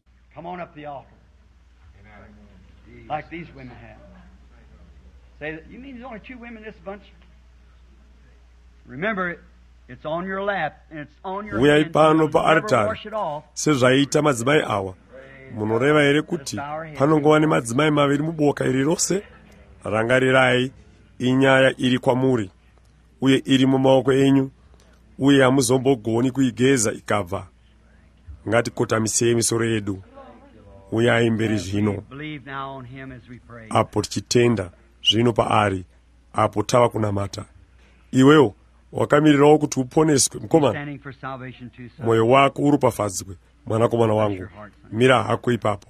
Uyai pano paaritari sezvaita madzimai awa. Munoreva here kuti panongova nemadzimai maviri muboka iri rose? Rangarirai, inyaya iri kwamuri uye iri mumaoko enyu, uye hamuzombogoni kuigeza ikabva. Ngatikotamisei misoro yedu. Uyai mberi zvino, apo tichitenda zvino paari, apo tava kunamata. Iwewo wakamirirawo kuti uponeswe, mukomana. Mwoyo wako uropafadzwe, mwanakomana wangu. Mira hako ipapo.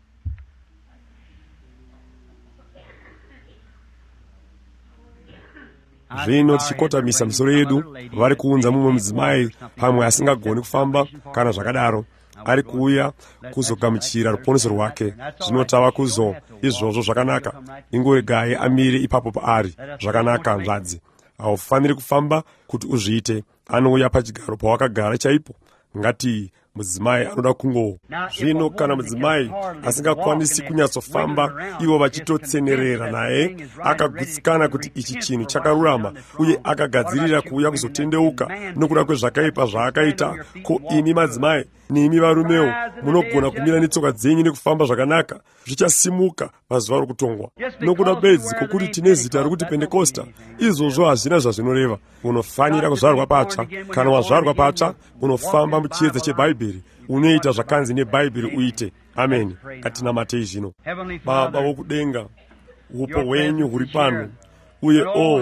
Zvino tichikotamisa misoro yedu, vari kuunza mumwe mudzimai pamwe asingagoni kufamba kana zvakadaro, ari kuuya kuzogamuchira ruponeso rwake. Zvino tava kuzo izvozvo zvakanaka. Ingoregai amire ipapo paari. Zvakanaka, hanzvadzi. Haufaniri kufamba kuti uzviite. Anouya pachigaro pawakagara chaipo. Ngati mudzimai anoda kungo. Zvino kana mudzimai asingakwanisi kunyatsofamba, ivo vachitotsenerera naye, akagutsikana kuti ichi chinhu chakarurama, uye akagadzirira kuuya kuzotendeuka nokuda kwezvakaipa zvaakaita, ko imi madzimai nemi varumewo munogona kumira netsoka dzenyu nekufamba zvakanaka, zvichasimuka pazuva rokutongwa. Nokuda bedzi kwokuti tine zita rokuti Pentekosta, izvozvo hazvina zvazvinoreva. Unofanira kuzvarwa patsva. Kana wazvarwa patsva, unofamba muchiedza cheBhaibheri, unoita zvakanzi neBhaibheri uite. Ameni. Katinamatei zvino. Baba wokudenga, upo hwenyu huri pano, uye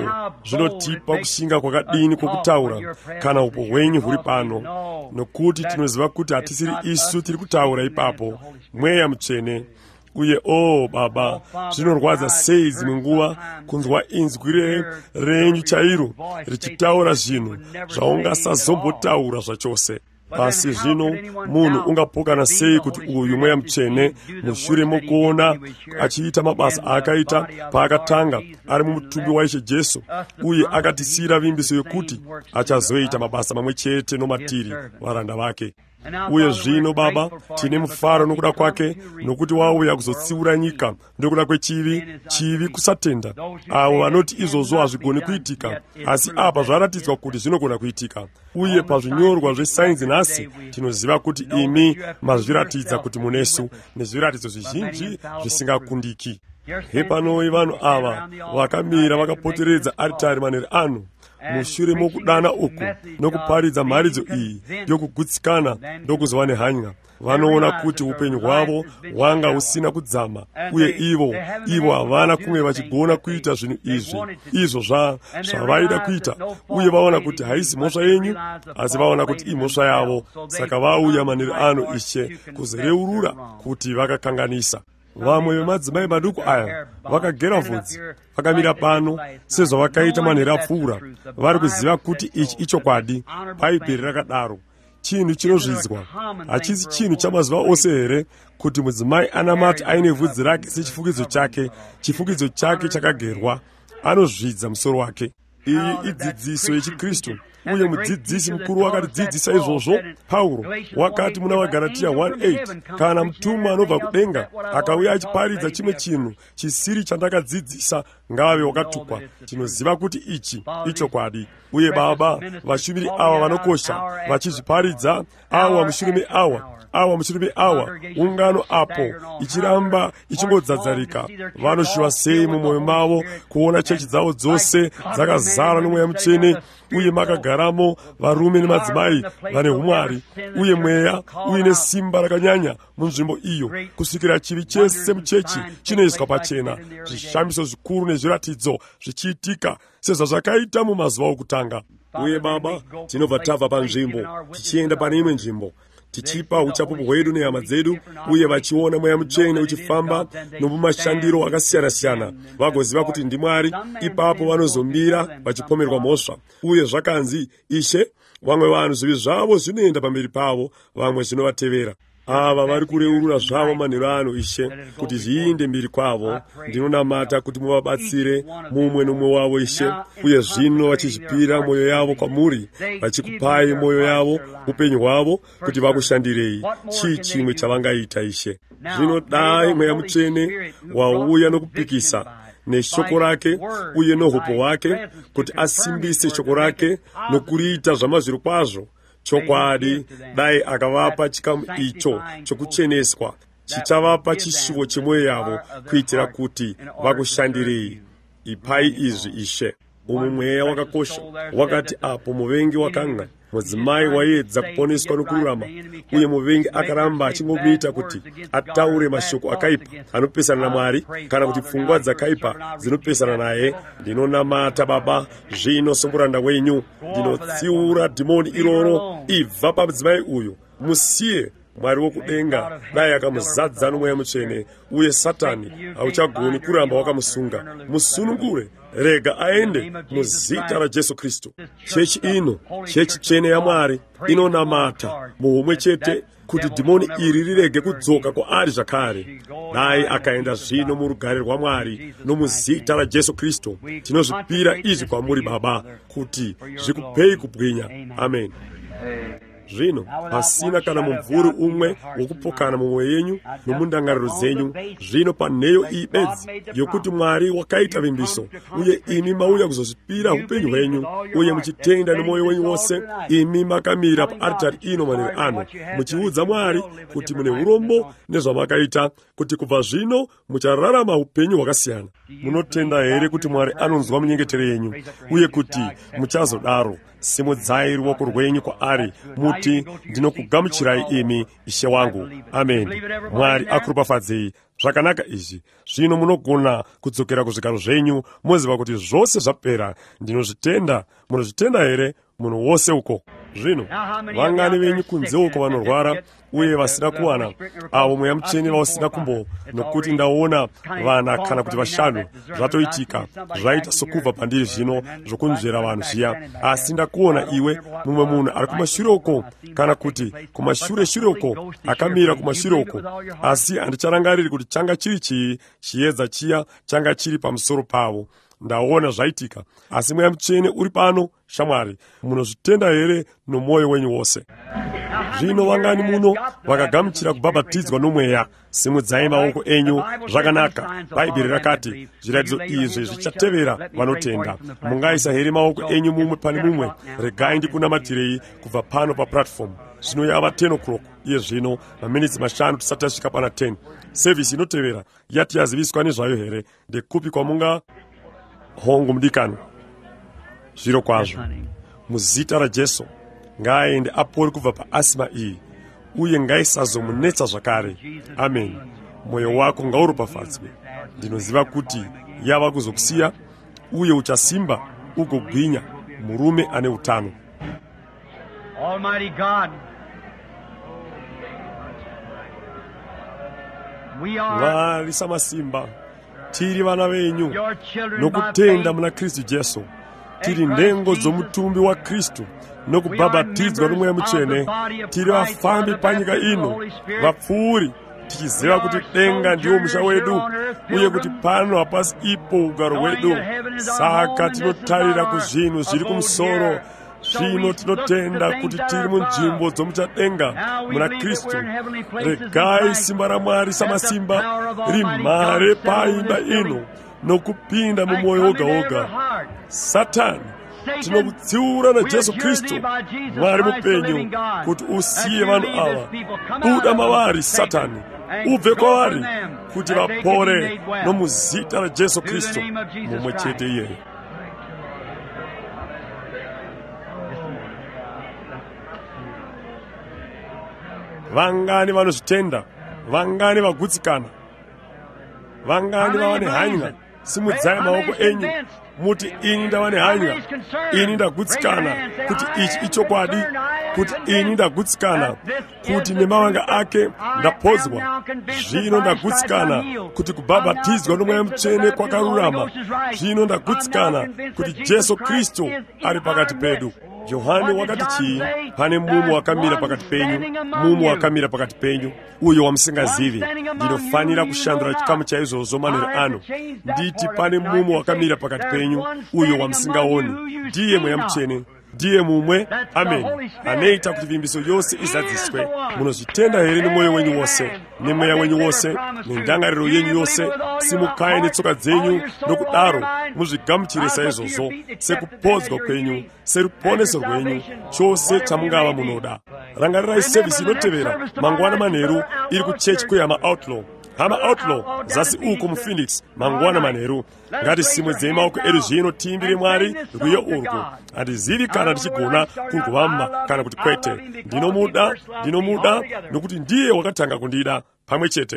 zvinotipa kushinga kwakadini kwokutaura kana upo hwenyu huri pano, nokuti tinoziva kuti hatisiri isu tiri kutaura ipapo, mweya mutsvene. Uye Baba, zvinorwadza sei dzimwe nguva kunzwa inzwi renyu chairo richitaura zvinhu zvaungasazombotaura zvachose. Asi zvino munhu ungapokana sei kuti uyu mweya mutsvene mushure mokuona achiita mabasa aakaita paakatanga ari mumutumbi waIshe Jesu, uye akatisiyira vimbiso yokuti achazoita mabasa mamwe chete nomatiri varanda vake. Uye zvino Baba, tine mufaro nokuda kwake, nokuti wauya kuzotsiura nyika nokuda kwechivi, kusatenda. Avo vanoti izvozvo hazvigoni kuitika, asi apa zvaratidzwa kuti zvinogona kuitika. Uye pazvinyorwa zvesainzi nhasi tinoziva kuti imi mazviratidza kuti munesu nezviratidzo zvizhinji zvisingakundiki. Hepanoi vanhu ava vakamira vakapoteredza aritari manheru ano, mushure mokudana uku nokuparidza mharidzo iyi yokugutsikana ndokuzova nehanya. Vanoona kuti upenyu hwavo hwanga husina kudzama, uye ivo havana kumwe vachigona kuita zvinhu izvi, izvo zvavaida kuita, uye vaona kuti haisi mhosva yenyu, asi vaona kuti imhosva yavo. Saka vauya manheru ano Ishe kuzoreurura kuti vakakanganisa. Vamwe vemadzimai maduku aya vakagera vhudzi, vakamira pano sezvavakaita manheru apfuura, vari kuziva kuti ichi ichokwadi. Bhaibheri rakadaro. Chinhu chinozvidzwa. Hachisi chinhu chamazuva ose here kuti mudzimai anamati aine vhudzi rake sechifukidzo chake, chifukidzo chake chakagerwa, anozvidza musoro wake. Iyi idzidziso yechiKristu. uye mudzidzisi mukuru wakatidzidzisa izvozvo. Paulo wakati muna waGalatiya 1:8, kana mtumwa anobva kudenga akauya achiparidza chimwe chinhu chisiri chandakadzidzisa, ngave wakatukwa. Tinoziva kuti ichi ichokwadi. Uye Baba, vashumiri ava vanokosha vachizviparidza, awa mushure meawa, ungano apo ichiramba ichingodzadzarika, vanoshuva sei mumwoyo mavo kuona chechi dzavo dzose dzakazara nomweya mutsvene, uye makagaramo varume nemadzimai vane umwari uye mweya uine simba rakanyanya munzvimbo iyo, kusvikira chivi chese muchechi chinoiswa pachena, zvishamiso zvikuru nezviratidzo zvichiitika sezvazvakaita mumazuva okutanga. Uye Baba, tinobva tabva panzvimbo tichienda pane imwe nzvimbo, tichipa uchapupu hwedu nehama dzedu, uye vachiona mweya mutsvene uchifamba nomumashandiro akasiyana-siyana, vagoziva kuti ndimwari. Ipapo vanozomira vachipomerwa mhosva. Uye zvakanzi, Ishe, vamwe vanhu zvivi zvavo zvinoenda pamberi pavo, vamwe zvinovatevera. Ava vari kureurura zvavo manheru ano, Ishe, kuti zviinde mbiri kwavo. Ndinonamata kuti muvabatsire mumwe nomwe wavo, Ishe, uye zvino vachizvipira mwoyo yavo kwamuri, vachikupai mwoyo yavo, upenyu hwavo, kuti vakushandirei. Chii chimwe chavangaita, Ishe? Zvino dai mweya mutsvene wauya nokupikisa neshoko rake uye nohopo wake, kuti asimbise shoko rake nokuriita zvamazviro kwazvo. Chokwadi, dai akavapa chikamu icho chokucheneswa, chichavapa chishuvo chemwoyo yavo, kuitira kuti vakushandirei. Ipai izvi, Ishe. Umwe mweya wakakosha wakati apo muvengi wakanga mudzimai waedza kuponeswa nokururama, uye muvengi akaramba achingomuita kuti ataure mashoko akaipa anopesana naMwari, kana kuti pfungwa dzakaipa dzinopesana naye. Ndinonamata Baba, zvino somuranda wenyu ndinotsiura dhimoni iroro, ibva pamudzimai uyu. Musiye Mwari wokudenga, dai akamuzadza nomweya mutsvene, uye Satani hauchagoni kuramba wakamusunga. Musunungure, rega aende muzita raJesu Kristu. Chechi ino, chechi tsvene yaMwari, inonamata muhumwe chete kuti dhimoni iri rirege kudzoka kwaari zvakare. Dai akaenda zvino murugare rwaMwari nomuzita raJesu Kristu. Tinozvipira izvi kwamuri Baba, kuti zvikupei kubwinya. Amen. Zvino pasina kana mumvuri umwe wokupokana mumwoyo yenyu nomundangariro dzenyu, zvino paneyo iyi bedzi yokuti Mwari wakaita vimbiso, uye imi mauya kuzozvipira upenyu hwenyu, uye muchitenda nemwoyo wenyu wose. Imi makamira paaritari ino manheru ano, muchiudza Mwari kuti mune urombo nezvamakaita, kuti kubva zvino muchararama upenyu hwakasiyana. Munotenda here kuti Mwari anonzwa munyengetero yenyu, uye kuti muchazodaro? Simudzai ruoko rwenyu kwaari, muti, ndinokugamuchirai imi, Ishe wangu. Amen. Mwari akuropafadzei. Zvakanaka izvi. Zvino munogona kudzokera kuzvigaro zvenyu, moziva kuti zvose zvapera. Ndinozvitenda. Munozvitenda here munhu wose uko? Zvino vangani venyu kunze uko vanorwara uye vasina kuwana, avo mweya mutsvene vausina kumbo, nokuti ndaona vana kana kuti vashanu zvatoitika, zvaita sokubva pandiri zvino zvokunzvera vanhu zviya. Asi ndakuona iwe, mumwe munhu ari kumashure uko, kana kuti kumashure uko, akamira kumashure uko. Asi handicharangariri kuti changa chiri chii, chiedza chiya changa chiri pamusoro pavo. Ndaona zvaitika, asi mweya mutsvene uri pano. Shamwari, munozvitenda here nomwoyo wenyu wose? Zvino vangani muno vakagamuchira kubhabhatidzwa nomweya? Simudzai maoko enyu. Zvakanaka, Bhaibheri rakati zviratidzo izvi zvichatevera vanotenda. Mungaisa here maoko enyu mumwe pane mumwe? Regai ndikunamatirei kubva pano papuratifomu. Zvino yava 10 o'clock iye zvino, maminitsi 5 tisati tasvika pana 10. Sevhisi inotevera yati yaziviswa nezvayo here? Ndekupi kwamunga hongu mudikano? Zviro kwazvo, muzita raJesu, ngaaende apore kubva paasima iyi, uye ngaisazomunetsa zvakare. Amen. Mwoyo wako ngauropafadzwe. Ndinoziva kuti yava kuzokusiya, uye uchasimba ugogwinya, murume ane utano. Almighty God, we are Mwari samasimba, tiri vana venyu your children by nokutenda faith. muna Kristu Jesu. Tiri ndengo dzomutumbi wa Kristu nokubhabhatidzwa nomweya mutsvene. Tiri vafambi panyika ino, vapfuuri, tichiziva kuti denga ndiwo musha wedu, uye kuti pano hapasi ipo ugaro hwedu. Saka tinotarira kuzvinhu zviri kumusoro, zvino tinotenda kuti tiri munzvimbo dzomuchadenga muna Kristu. Regai simba raMwari samasimba rimhare paimba ino nokupinda mumwoyo woga woga. Satani, tinokutsiura naJesu Kristu Mwari mupenyu kuti usiye vanhu ava. Buda mavari Satani, ubve kwavari kuti vapore nomuzita raJesu Kristu mumwe chete iyeye. Vangani vanozvitenda, vangani vagutsikana, vangani vavane hanya. Simudzai maoko enyu muti, ini ndavane hanya, ini ndagutsikana kuti ichi ichokwadi, kuti ini ndagutsikana kuti nemavanga ake ndapodzwa. Zvino ndagutsikana kuti kubhabhatidzwa noMweya Mutsvene kwakarurama. Zvino ndagutsikana kuti Jesu Kristu ari pakati pedu. Yohane wakati chii? Pane mumu wakamira pakati penyu, mumu wakamira pakati penyu, uyo wamusingazivi. Ndinofanira kushandura chikamu chaizvozvo maneno ano. Nditi pane mumu wakamira pakati penyu, uyo wamusingaoni. Ndiye Mweya Mutsvene, ndiye mumwe, amen, anoita kuti vimbiso yose izadziswe. Munozvitenda here nemwoyo wenyu wose, nemweya wenyu wose, nendangariro yenyu yose? Simukai netsoka dzenyu, nokudaro muzvigamuchire saizvozvo, sekupodzwa kwenyu, seruponeso rwenyu, chose chamungava munoda. Rangarirai sevhisi inotevera mangwana manheru iri kuchechi kweHama Outlaw. Hama Outlaw zasi uko muPhoenix mangwana manheru. Ngatisimwedzei maoko edu zvino tiimbire Mwari rwiyo urwu. Handizivi kana ndichigona kungovamba kana kuti kwete. Ndinomuda nokuti ndiye wakatanga kundida pamwe chete.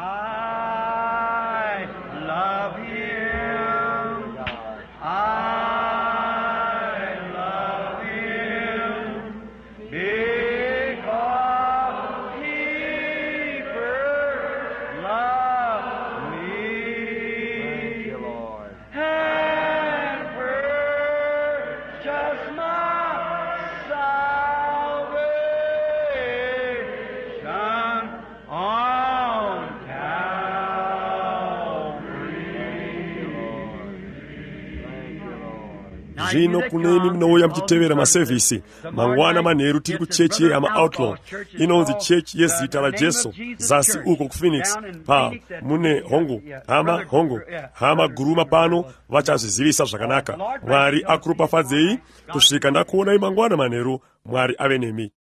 Zvino kuneni munouya muchitevera masevhisi mangwana manheru tiri kuchechi yeHama Outlaw. Inonzi chechi yezita raJesu zasi uko kuPhoenix. Mune hongu, hama guruma pano vachazvizivisa zvakanaka. Mwari akuropafadzei kusvika ndakuonai mangwana manheru. Mwari ave nemi.